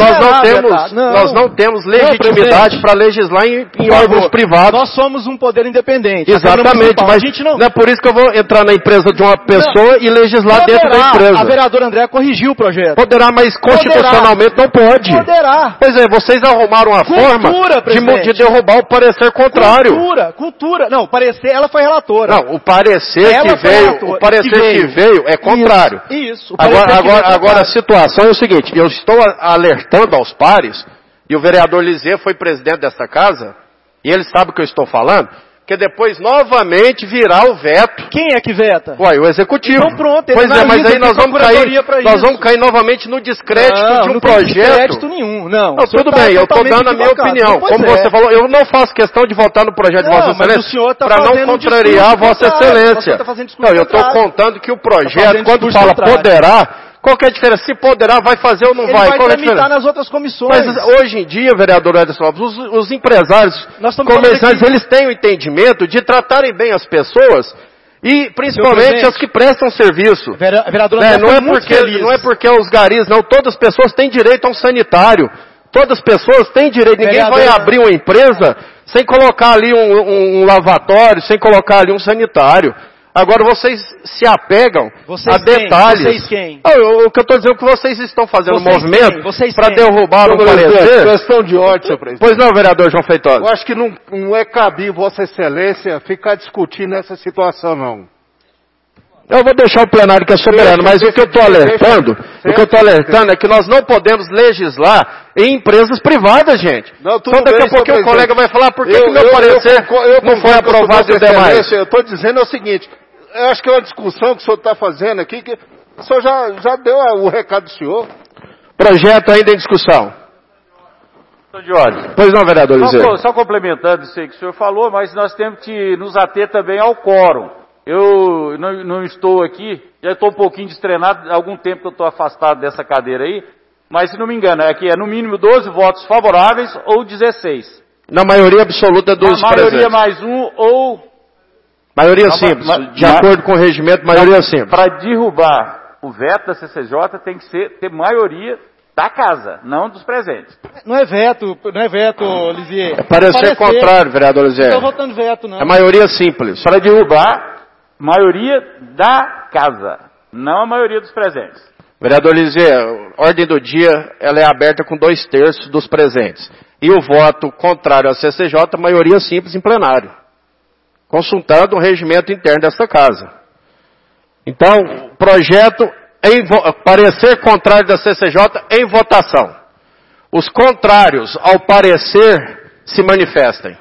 nós não temos legitimidade para legislar em órgãos privados. Nós somos um poder independente. Exatamente, mas não é por isso que eu vou entrar na empresa de uma pessoa e legislar dentro da empresa. A vereadora André corrigiu o projeto. Poderá, mas constitucionalmente não pode. Poderá. Pois é, vocês arrumaram uma forma de derrubar o parecer contrário. Cultura. Não, o parecer, ela foi relatora. Não, o parecer que veio é contrário. Isso. Agora a situação é o seguinte, eu estou alertando aos pares, e o vereador Lisê foi presidente desta casa, e ele sabe o que eu estou falando, que depois novamente virá o veto. Quem é que veta? O executivo. Então pronto, pois é, mas aí nós vamos cair novamente no descrédito de um projeto. Não descrédito nenhum, não. Tudo bem, eu estou dando a minha opinião. Como você falou, eu não faço questão de votar no projeto de Vossa Excelência para não contrariar Vossa Excelência. Eu estou contando que o projeto, quando fala poderá, qual que é a diferença? Se poderá, vai fazer ou não vai? Ele vai tramitar nas outras comissões. Mas hoje em dia, vereador Ederson Lopes, os empresários comerciantes, eles têm o entendimento de tratarem bem as pessoas e principalmente as que prestam serviço. Não é porque os garis, não. Todas as pessoas têm direito a um sanitário. Todas as pessoas têm direito. Ninguém vai abrir uma empresa sem colocar ali um lavatório, sem colocar ali um sanitário. Agora vocês se apegam a detalhes. Vocês quem? O que eu estou dizendo é que vocês estão fazendo um movimento para derrubar o parecer. Questão de ordem, senhor presidente. Pois não, vereador João Feitosa. Eu acho que não é cabível Vossa Excelência ficar discutindo essa situação, não. Eu vou deixar o plenário que é soberano, mas o que eu estou alertando é que nós não podemos legislar em empresas privadas, gente. Então daqui a pouquinho o colega vai falar por que o meu parecer não foi aprovado e demais. Eu estou dizendo o seguinte, eu acho que é uma discussão que o senhor está fazendo aqui, que o senhor já deu o recado do senhor. Projeto ainda em discussão. De ordem. Pois não, vereador Lisê. Só complementando isso aí que o senhor falou, mas nós temos que nos ater também ao quórum. Eu não estou aqui, já estou um pouquinho destrenado, há algum tempo que eu estou afastado dessa cadeira aí, mas se não me engano, aqui é no mínimo 12 votos favoráveis ou 16. Na maioria absoluta dos presentes. Na maioria mais um ou Maioria simples. De acordo com o regimento, maioria simples. Para derrubar o veto da CCJ tem que ter maioria da casa, não dos presentes. Não é veto, Olivier. É parecer contrário, vereador Zé. Não estou votando veto, não. É maioria simples. Para derrubar, maioria da casa, não a maioria dos presentes. Vereador Lisier, ordem do dia, ela é aberta com 2/3 dos presentes. E o voto contrário à CCJ, maioria simples em plenário. Consultando o regimento interno desta casa. Então, projeto, parecer contrário da CCJ em votação. Os contrários ao parecer se manifestem.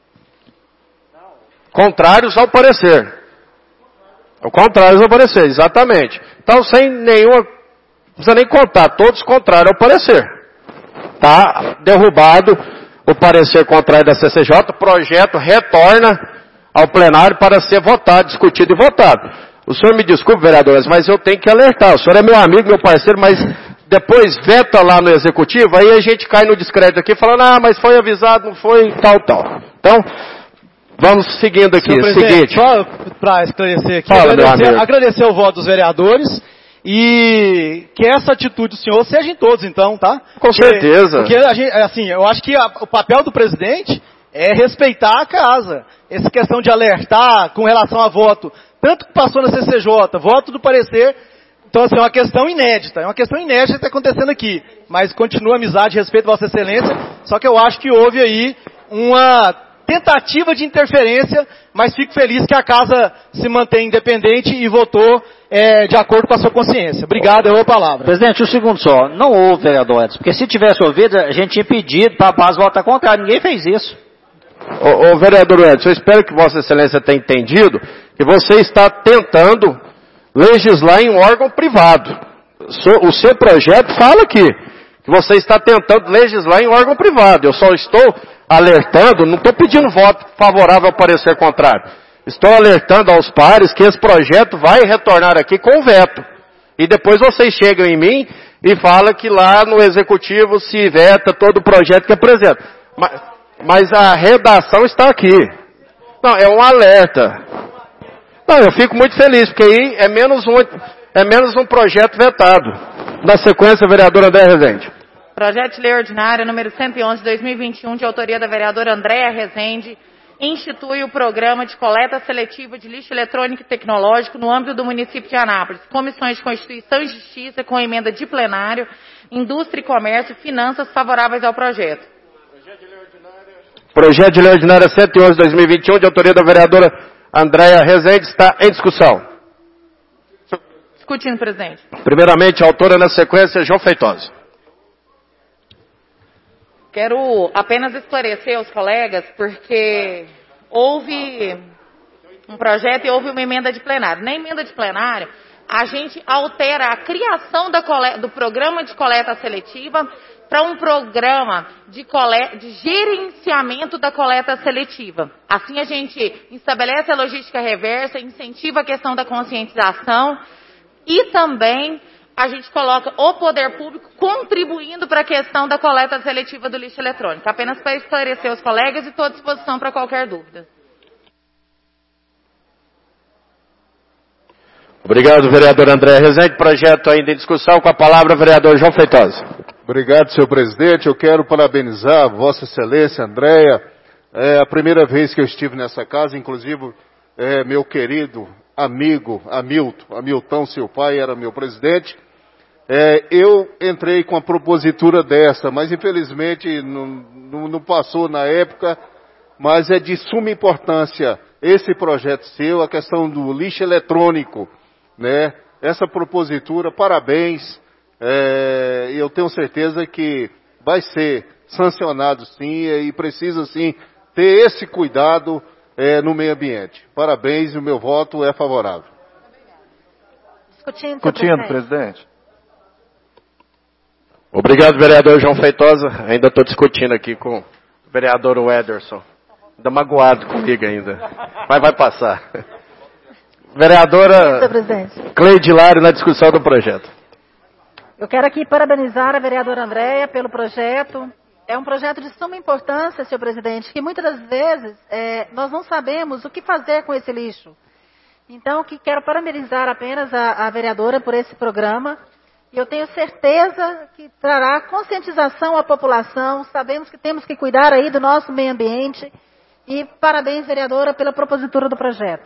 Contrários ao parecer. Contrários ao parecer, exatamente. Então, sem nenhuma, não precisa nem contar, todos contrários ao parecer. Está derrubado o parecer contrário da CCJ, o projeto retorna ao plenário para ser votado, discutido e votado. O senhor me desculpe, vereadores, mas eu tenho que alertar. O senhor é meu amigo, meu parceiro, mas depois veta lá no executivo, aí a gente cai no descrédito aqui, falando, mas foi avisado, não foi, tal. Então, vamos seguindo aqui. Seguinte. Só para esclarecer aqui, agradecer o voto dos vereadores e que essa atitude do senhor seja em todos, então, tá? Com certeza. Porque, assim, eu acho que o papel do presidente é respeitar a casa. Essa questão de alertar com relação a voto, tanto que passou na CCJ, voto do parecer. Então, assim, é uma questão inédita. É uma questão inédita que está acontecendo aqui. Mas continua amizade e respeito, Vossa Excelência. Só que eu acho que houve aí uma tentativa de interferência, mas fico feliz que a casa se mantém independente e votou de acordo com a sua consciência. Obrigado, eu dou a palavra. Presidente, um segundo só. Não houve, vereador Edson, porque se tivesse ouvido, a gente tinha pedido para a base votar contrário. Ninguém fez isso. Ô vereador Edson, eu espero que Vossa Excelência tenha entendido que você está tentando legislar em um órgão privado. O seu projeto fala aqui que você está tentando legislar em um órgão privado. Eu só estou alertando, não estou pedindo voto favorável ao parecer contrário. Estou alertando aos pares que esse projeto vai retornar aqui com veto. E depois vocês chegam em mim e falam que lá no executivo se veta todo o projeto que apresenta. Mas a redação está aqui. Não, é um alerta. Não, eu fico muito feliz, porque aí é menos um projeto vetado. Na sequência, vereador André Rezende. Projeto de Lei Ordinária número 111 de 2021, de autoria da vereadora Andréa Rezende, institui o programa de coleta seletiva de lixo eletrônico e tecnológico no âmbito do município de Anápolis. Comissões de Constituição e Justiça, com emenda de plenário, Indústria e Comércio, Finanças favoráveis ao projeto. Projeto de Lei Ordinária 111 de 2021, de autoria da vereadora Andréa Rezende, está em discussão. Discutindo, presidente. Primeiramente, a autora na sequência, João Feitosa. Quero apenas esclarecer aos colegas, porque houve um projeto e houve uma emenda de plenário. Na emenda de plenário, a gente altera a criação do programa de coleta seletiva para um programa de gerenciamento da coleta seletiva. Assim a gente estabelece a logística reversa, incentiva a questão da conscientização e também a gente coloca o poder público contribuindo para a questão da coleta seletiva do lixo eletrônico. Apenas para esclarecer os colegas e estou à disposição para qualquer dúvida. Obrigado, vereador André Rezende. Projeto ainda em discussão. Com a palavra, vereador João Feitosa. Obrigado, senhor presidente. Eu quero parabenizar Vossa Excelência, Andréa. É a primeira vez que eu estive nessa casa, inclusive meu querido amigo Hamilton, seu pai, era meu presidente. Eu entrei com a propositura dessa, mas infelizmente não passou na época, mas é de suma importância esse projeto seu, a questão do lixo eletrônico, né? Essa propositura, parabéns, eu tenho certeza que vai ser sancionado sim, e precisa sim ter esse cuidado no meio ambiente. Parabéns, e o meu voto é favorável. Discutindo, presidente. Obrigado, vereador João Feitosa. Ainda estou discutindo aqui com o vereador Ederson. Ainda magoado comigo ainda. Mas vai passar. Vereadora Cleide Hilário na discussão do projeto. Eu quero aqui parabenizar a vereadora Andréa pelo projeto. É um projeto de suma importância, senhor presidente, que muitas das vezes nós não sabemos o que fazer com esse lixo. Então, quero parabenizar apenas a vereadora por esse programa. E eu tenho certeza que trará conscientização à população. Sabemos que temos que cuidar aí do nosso meio ambiente. E parabéns, vereadora, pela propositura do projeto.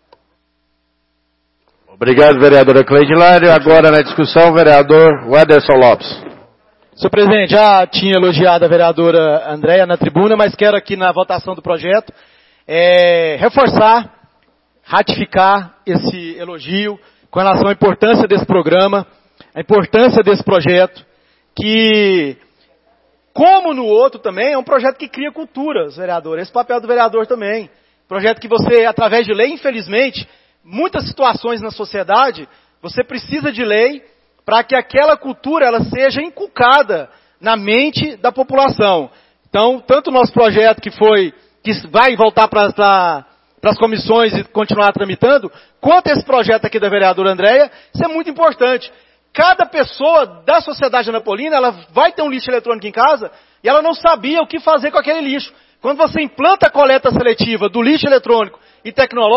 Obrigado, vereadora Cleide Hilário. Agora na discussão, vereador Wederson Lopes. Senhor presidente, já tinha elogiado a vereadora Andréia na tribuna, mas quero aqui na votação do projeto reforçar, ratificar esse elogio com relação à importância desse programa, a importância desse projeto, que, como no outro também, é um projeto que cria culturas, vereador. Esse papel do vereador também. Projeto que você, através de lei, infelizmente, muitas situações na sociedade, você precisa de lei para que aquela cultura ela seja inculcada na mente da população. Então, tanto o nosso projeto que vai voltar para as comissões e continuar tramitando, quanto esse projeto aqui da vereadora Andréia, isso é muito importante. Cada pessoa da sociedade anapolina, ela vai ter um lixo eletrônico em casa e ela não sabia o que fazer com aquele lixo. Quando você implanta a coleta seletiva do lixo eletrônico e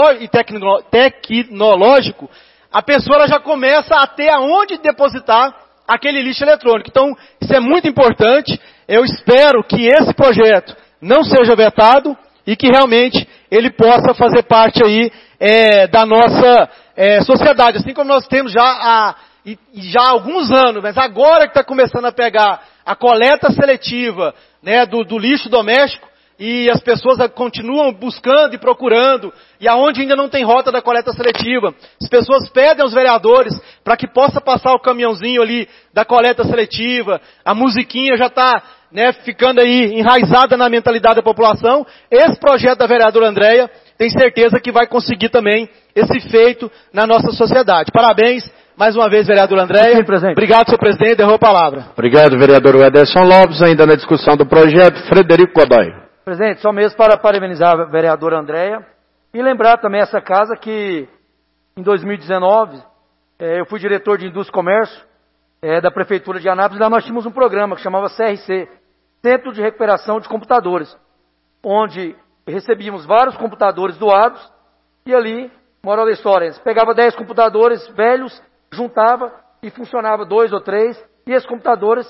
tecnológico, a pessoa ela já começa a ter aonde depositar aquele lixo eletrônico. Então, isso é muito importante. Eu espero que esse projeto não seja vetado e que realmente ele possa fazer parte aí da nossa sociedade. Assim como nós temos já há alguns anos, mas agora que está começando a pegar a coleta seletiva, né, do lixo doméstico, e as pessoas continuam buscando e procurando, e aonde ainda não tem rota da coleta seletiva, as pessoas pedem aos vereadores para que possa passar o caminhãozinho ali da coleta seletiva, a musiquinha já está ficando aí enraizada na mentalidade da população. Esse projeto da vereadora Andréia tem certeza que vai conseguir também esse feito na nossa sociedade. Parabéns mais uma vez, vereadora Andréia. Obrigado, senhor presidente. Derrou a palavra. Obrigado, vereador Wederson Lopes. Ainda na discussão do projeto, Frederico Godoy. Presidente, só mesmo para parabenizar a vereadora Andréia e lembrar também essa casa que em 2019 eu fui diretor de Indústria e Comércio da Prefeitura de Anápolis. Lá nós tínhamos um programa que chamava CRC, Centro de Recuperação de Computadores, onde recebíamos vários computadores doados e ali, moral da história, pegava 10 computadores velhos, juntava e funcionava 2 ou 3 e esses computadores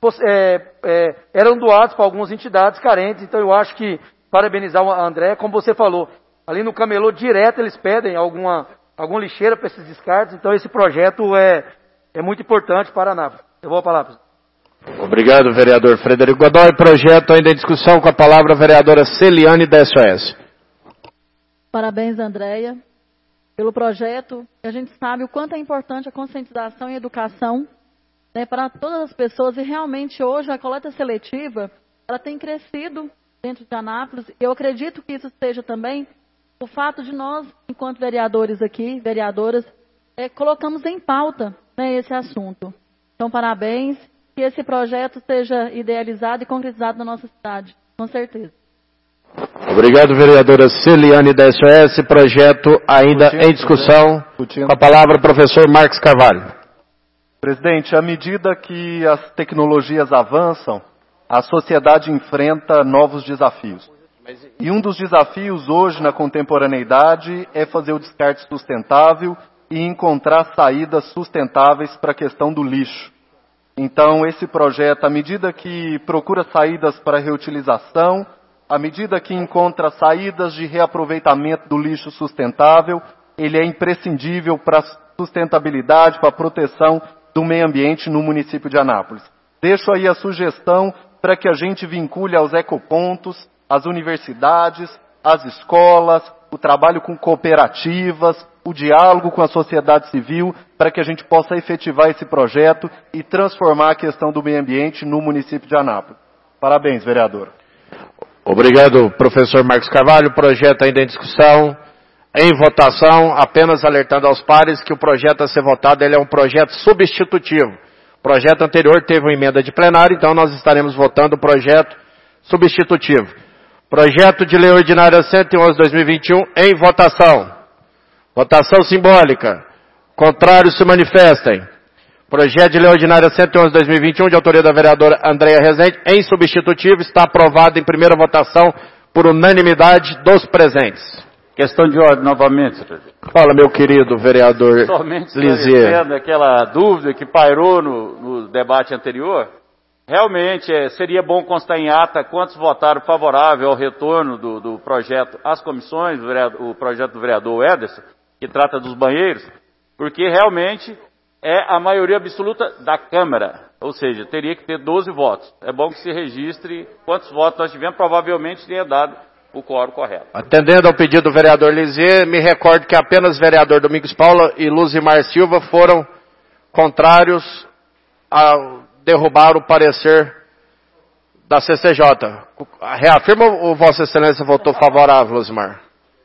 eram doados para algumas entidades carentes. Então eu acho que parabenizar a André, como você falou, ali no camelô direto eles pedem alguma lixeira para esses descartes. Então esse projeto é muito importante para a Anápolis. Eu vou a palavra. Obrigado, vereador Frederico Godoy. Projeto ainda em discussão, com a palavra a vereadora Celiane da SOS. Parabéns, Andréia, pelo projeto. A gente sabe o quanto é importante a conscientização e a educação, né, para todas as pessoas, e realmente hoje a coleta seletiva ela tem crescido dentro de Anápolis. Eu acredito que isso seja também o fato de nós, enquanto vereadores aqui, vereadoras, colocamos em pauta, né, esse assunto. Então, parabéns, que esse projeto seja idealizado e concretizado na nossa cidade, com certeza. Obrigado, vereadora Celiane da SOS. Projeto ainda em discussão. Com a palavra, professor Marcos Carvalho. Presidente, à medida que as tecnologias avançam, a sociedade enfrenta novos desafios. E um dos desafios hoje na contemporaneidade é fazer o descarte sustentável e encontrar saídas sustentáveis para a questão do lixo. Então, esse projeto, à medida que procura saídas para reutilização, à medida que encontra saídas de reaproveitamento do lixo sustentável, ele é imprescindível para a sustentabilidade, para a proteção do meio ambiente no município de Anápolis. Deixo aí a sugestão para que a gente vincule aos ecopontos, as universidades, as escolas, o trabalho com cooperativas, o diálogo com a sociedade civil, para que a gente possa efetivar esse projeto e transformar a questão do meio ambiente no município de Anápolis. Parabéns, vereador. Obrigado, professor Marcos Carvalho. Projeto ainda em discussão. Em votação, apenas alertando aos pares que o projeto a ser votado ele é um projeto substitutivo. O projeto anterior teve uma emenda de plenário, então nós estaremos votando o projeto substitutivo. Projeto de Lei Ordinária 111/2021 em votação. Votação simbólica. Contrários se manifestem. Projeto de Lei Ordinária 111/2021, de autoria da vereadora Andréia Rezende, em substitutivo, está aprovado em primeira votação por unanimidade dos presentes. Questão de ordem novamente, senhor presidente. Fala, meu querido vereador Somente Lisier. esclarecendo aquela dúvida que pairou no debate anterior, realmente seria bom constar em ata quantos votaram favorável ao retorno do projeto às comissões, o projeto do vereador Ederson, que trata dos banheiros, porque realmente é a maioria absoluta da Câmara, ou seja, teria que ter 12 votos. É bom que se registre quantos votos nós tivemos, provavelmente teria dado o quórum correto. Atendendo ao pedido do vereador Lisier, me recordo que apenas o vereador Domingos Paula e Luzimar Silva foram contrários a derrubar o parecer da CCJ. Reafirma ou Vossa Excelência votou favorável, Luzimar?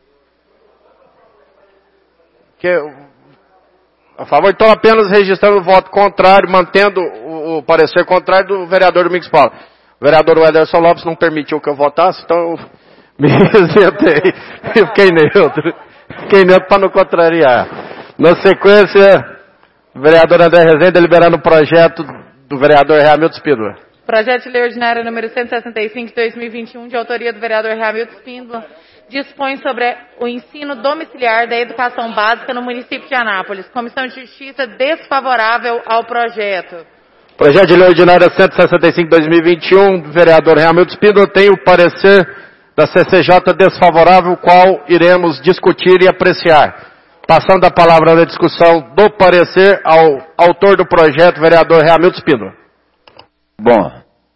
A favor, então apenas registrando o voto contrário, mantendo o parecer contrário do vereador Domingos Paula. O vereador Ederson Lopes não permitiu que eu votasse, então eu me isentei. Eu fiquei neutro para não contrariar. Na sequência, o vereador André Rezende deliberando o projeto do vereador Hamilton Spínola. Projeto de Lei Ordinária número 165 de 2021, de autoria do vereador Hamilton Spínola, dispõe sobre o ensino domiciliar da educação básica no município de Anápolis. Comissão de Justiça desfavorável ao projeto. Projeto de Lei Ordinária 165 de 2021, do vereador Hamilton Spínola, tem o parecer da CCJ desfavorável, qual iremos discutir e apreciar. Passando a palavra na discussão do parecer ao autor do projeto, vereador Hamilton Spínola. Bom,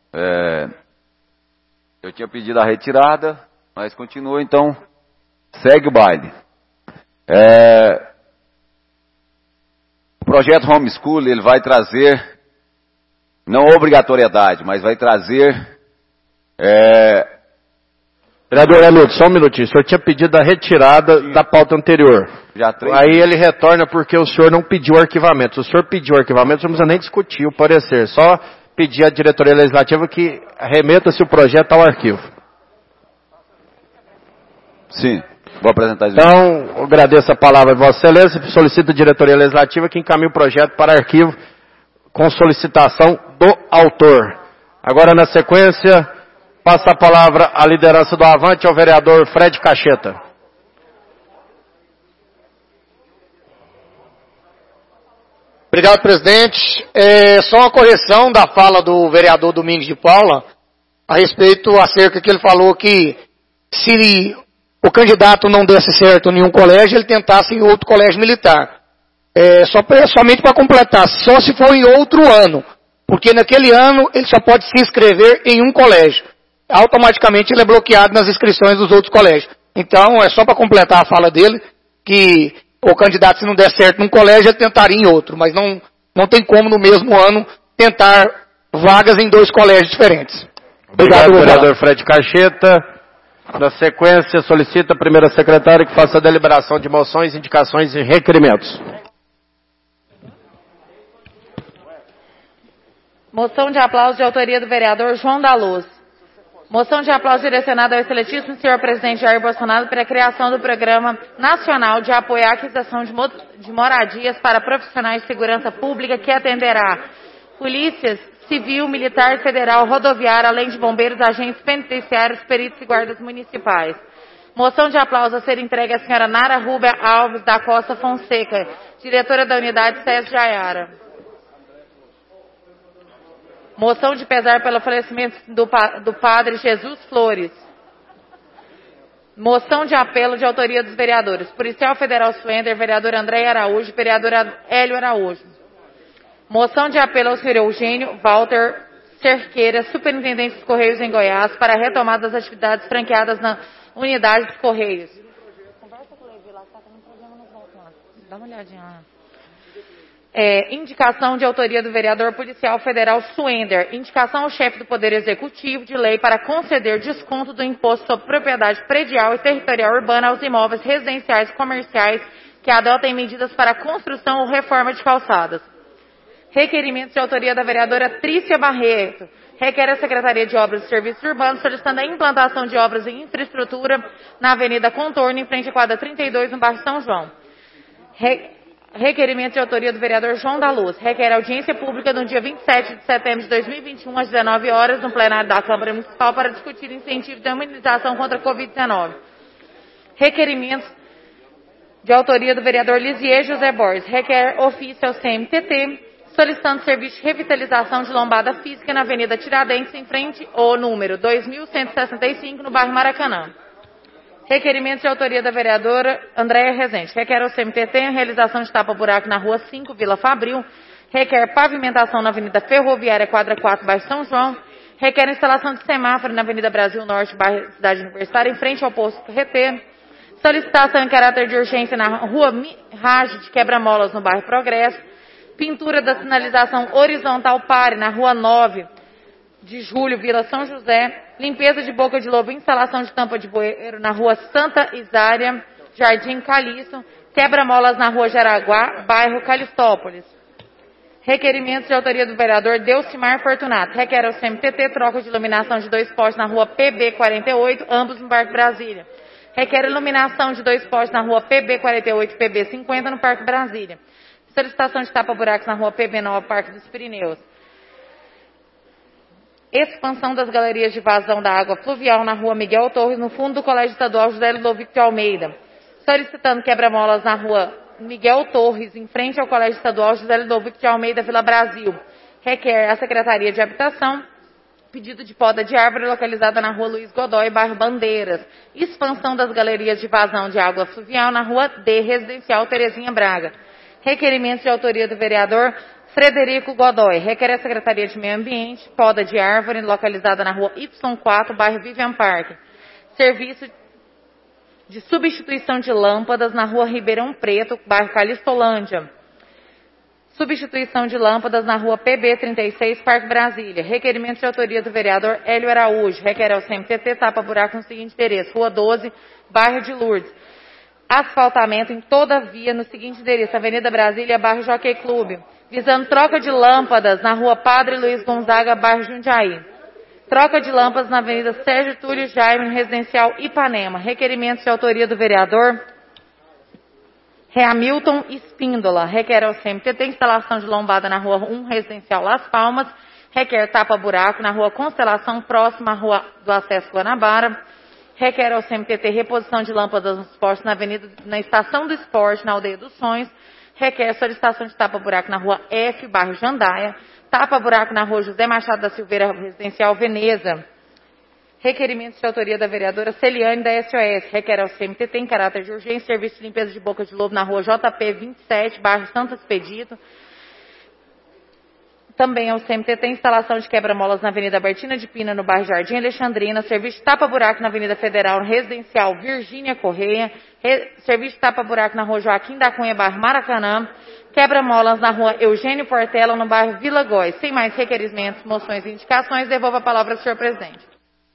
eu tinha pedido a retirada, mas continua, então segue o baile. O projeto Homeschool, ele vai trazer, não obrigatoriedade, mas vai trazer... Vereador Hamilton, só um minutinho. O senhor tinha pedido a retirada da pauta anterior. Aí ele retorna porque o senhor não pediu arquivamento. Se o senhor pediu arquivamento, o senhor não precisa nem discutir o parecer. Só pedir à diretoria legislativa que remeta-se o projeto ao arquivo. Sim, vou apresentar isso. Então, eu agradeço a palavra de Vossa Excelência e solicito à diretoria legislativa que encaminhe o projeto para arquivo com solicitação do autor. Agora, na sequência, passa a palavra à liderança do Avante ao vereador Fred Cacheta. Obrigado, presidente. Só uma correção da fala do vereador Domingos de Paula a respeito acerca que ele falou que se o candidato não desse certo em nenhum colégio, ele tentasse em outro colégio militar. Somente para completar, só se for em outro ano, porque naquele ano ele só pode se inscrever em um colégio. Automaticamente ele é bloqueado nas inscrições dos outros colégios. Então, é só para completar a fala dele, que o candidato, se não der certo num colégio, ele tentaria em outro, mas não tem como no mesmo ano tentar vagas em dois colégios diferentes. Obrigado, vereador Fred Cacheta. Na sequência, solicita a primeira secretária que faça a deliberação de moções, indicações e requerimentos. Moção de aplauso de autoria do vereador João da Luz. Moção de aplauso direcionada ao excelentíssimo senhor presidente Jair Bolsonaro para a criação do Programa Nacional de Apoio à Aquisição de Moradias para Profissionais de Segurança Pública, que atenderá polícias civil, militar, federal, rodoviária, além de bombeiros, agentes penitenciários, peritos e guardas municipais. Moção de aplauso a ser entregue à senhora Nara Rúbia Alves da Costa Fonseca, diretora da unidade SES Jaiara. Moção de pesar pelo falecimento do padre Jesus Flores. Moção de apelo de autoria dos vereadores Policial Federal Suender, vereador André Araújo, vereador Hélio Araújo. Moção de apelo ao senhor Eugênio Walter Cerqueira, superintendente dos Correios em Goiás, para a retomada das atividades franqueadas na unidade dos Correios. Conversa com o Levi lá, tá tendo problema nos balcões. Dá uma olhadinha lá. Indicação de autoria do vereador Policial Federal Suender. Indicação ao chefe do Poder Executivo de lei para conceder desconto do imposto sobre propriedade predial e territorial urbana aos imóveis residenciais e comerciais que adotem medidas para construção ou reforma de calçadas. Requerimento de autoria da vereadora Trícia Barreto. Requer a Secretaria de Obras e Serviços Urbanos solicitando a implantação de obras em infraestrutura na Avenida Contorno, em frente à quadra 32, no bairro São João. Requerimento de autoria do vereador João da Luz. Requer audiência pública no dia 27 de setembro de 2021, às 19 horas, no plenário da Câmara Municipal, para discutir incentivo de imunização contra a Covid-19. Requerimentos de autoria do vereador Lisier José Borges. Requer ofício ao CMTT, solicitando serviço de revitalização de lombada física na Avenida Tiradentes, em frente ao número 2165, no bairro Maracanã. Requerimento de autoria da vereadora Andréia Rezende. Requer ao CMTT a realização de tapa-buraco na Rua 5, Vila Fabril. Requer pavimentação na Avenida Ferroviária, quadra 4, bairro São João. Requer instalação de semáforo na Avenida Brasil Norte, bairro Cidade Universitária, em frente ao posto carreteiro. Solicitação em caráter de urgência na Rua Mirage de Quebra-Molas, no bairro Progresso. Pintura da sinalização horizontal pare na Rua 9 de Julho, Vila São José. Limpeza de boca de lobo, instalação de tampa de bueiro na Rua Santa Isária, Jardim Calixto. Quebra-molas na Rua Jaraguá, bairro Calistópolis. Requerimentos de autoria do vereador Delcimar Fortunato. Requer ao CMTT troca de iluminação de 2 postes na Rua PB 48, ambos no Parque Brasília. Requer iluminação de 2 postes na Rua PB 48 e PB 50 no Parque Brasília. Solicitação de tapa-buracos na Rua PB 9, Parque dos Pirineus. Expansão das galerias de vazão da água fluvial na Rua Miguel Torres, no fundo do Colégio Estadual José Ludovico de Almeida. Solicitando quebra-molas na Rua Miguel Torres, em frente ao Colégio Estadual José Ludovico de Almeida, Vila Brasil. Requer a Secretaria de Habitação pedido de poda de árvore localizada na Rua Luiz Godoy, bairro Bandeiras. Expansão das galerias de vazão de água fluvial na Rua D, Residencial Terezinha Braga. Requerimento de autoria do vereador Frederico Godoy. Requer a Secretaria de Meio Ambiente poda de árvore localizada na Rua Y4, bairro Vivian Park. Serviço de substituição de lâmpadas na Rua Ribeirão Preto, bairro Calistolândia. Substituição de lâmpadas na Rua PB 36, Parque Brasília. Requerimento de autoria do vereador Hélio Araújo. Requer ao CMTT tapa-buraco no seguinte endereço: Rua 12, bairro de Lourdes. Asfaltamento em toda a via no seguinte endereço: Avenida Brasília, bairro Jockey Clube. Visando troca de lâmpadas na Rua Padre Luiz Gonzaga, bairro Jundiaí. Troca de lâmpadas na Avenida Sérgio Túlio Jaime, Residencial Ipanema. Requerimento de autoria do vereador Hamilton Espíndola. Requer ao CMTT instalação de lombada na Rua 1, Residencial Las Palmas. Requer tapa-buraco na Rua Constelação, próxima à Rua do Acesso Guanabara. Requer ao CMTT reposição de lâmpadas nos postes na Estação do Esporte, na Aldeia dos Sonhos. Requer solicitação de tapa-buraco na Rua F, bairro Jandaia. Tapa-buraco na Rua José Machado da Silveira, Residencial Veneza. Requerimentos de autoria da vereadora Celiane, da SOS. Requer ao CMTT em caráter de urgência serviço de limpeza de boca de lobo na Rua JP 27, bairro Santo Expedito. Também ao CMTT instalação de quebra-molas na Avenida Bertina de Pina, no bairro Jardim Alexandrina. Serviço de tapa-buraco na Avenida Federal, Residencial Virgínia Correia. Serviço de tapa-buraco na Rua Joaquim da Cunha, bairro Maracanã. Quebra-molas na Rua Eugênio Portela, no bairro Vila Góis. Sem mais requerimentos, moções e indicações, devolvo a palavra ao senhor presidente.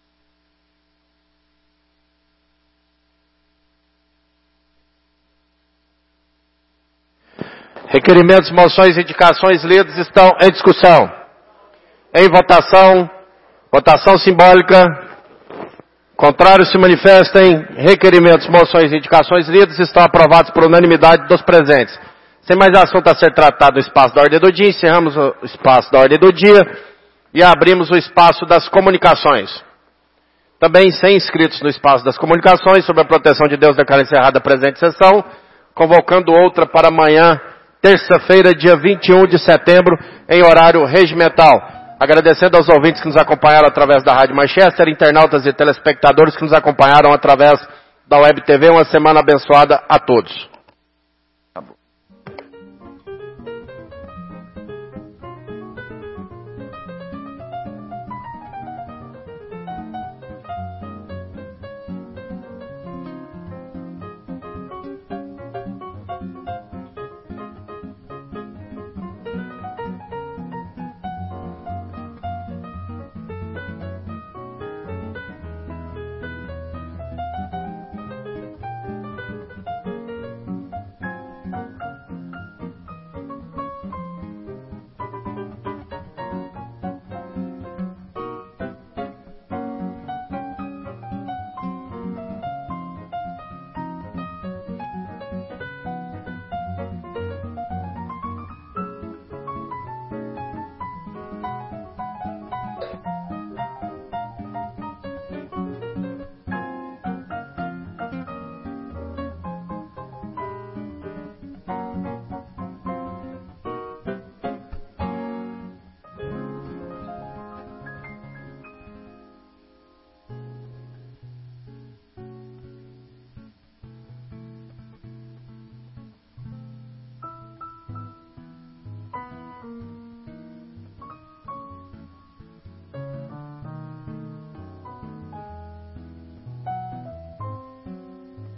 Requerimentos, moções e indicações lidos estão em discussão. Em votação. Votação simbólica. Contrários se manifestem. Requerimentos, moções e indicações lidos estão aprovados por unanimidade dos presentes. Sem mais assunto a ser tratado no espaço da ordem do dia, encerramos o espaço da ordem do dia e abrimos o espaço das comunicações. Também sem inscritos no espaço das comunicações, sob a proteção de Deus, declaro encerrada a presente sessão, convocando outra para amanhã, terça-feira, dia 21 de setembro, em horário regimental. Agradecendo aos ouvintes que nos acompanharam através da Rádio Manchester, internautas e telespectadores que nos acompanharam através da Web TV. Uma semana abençoada a todos.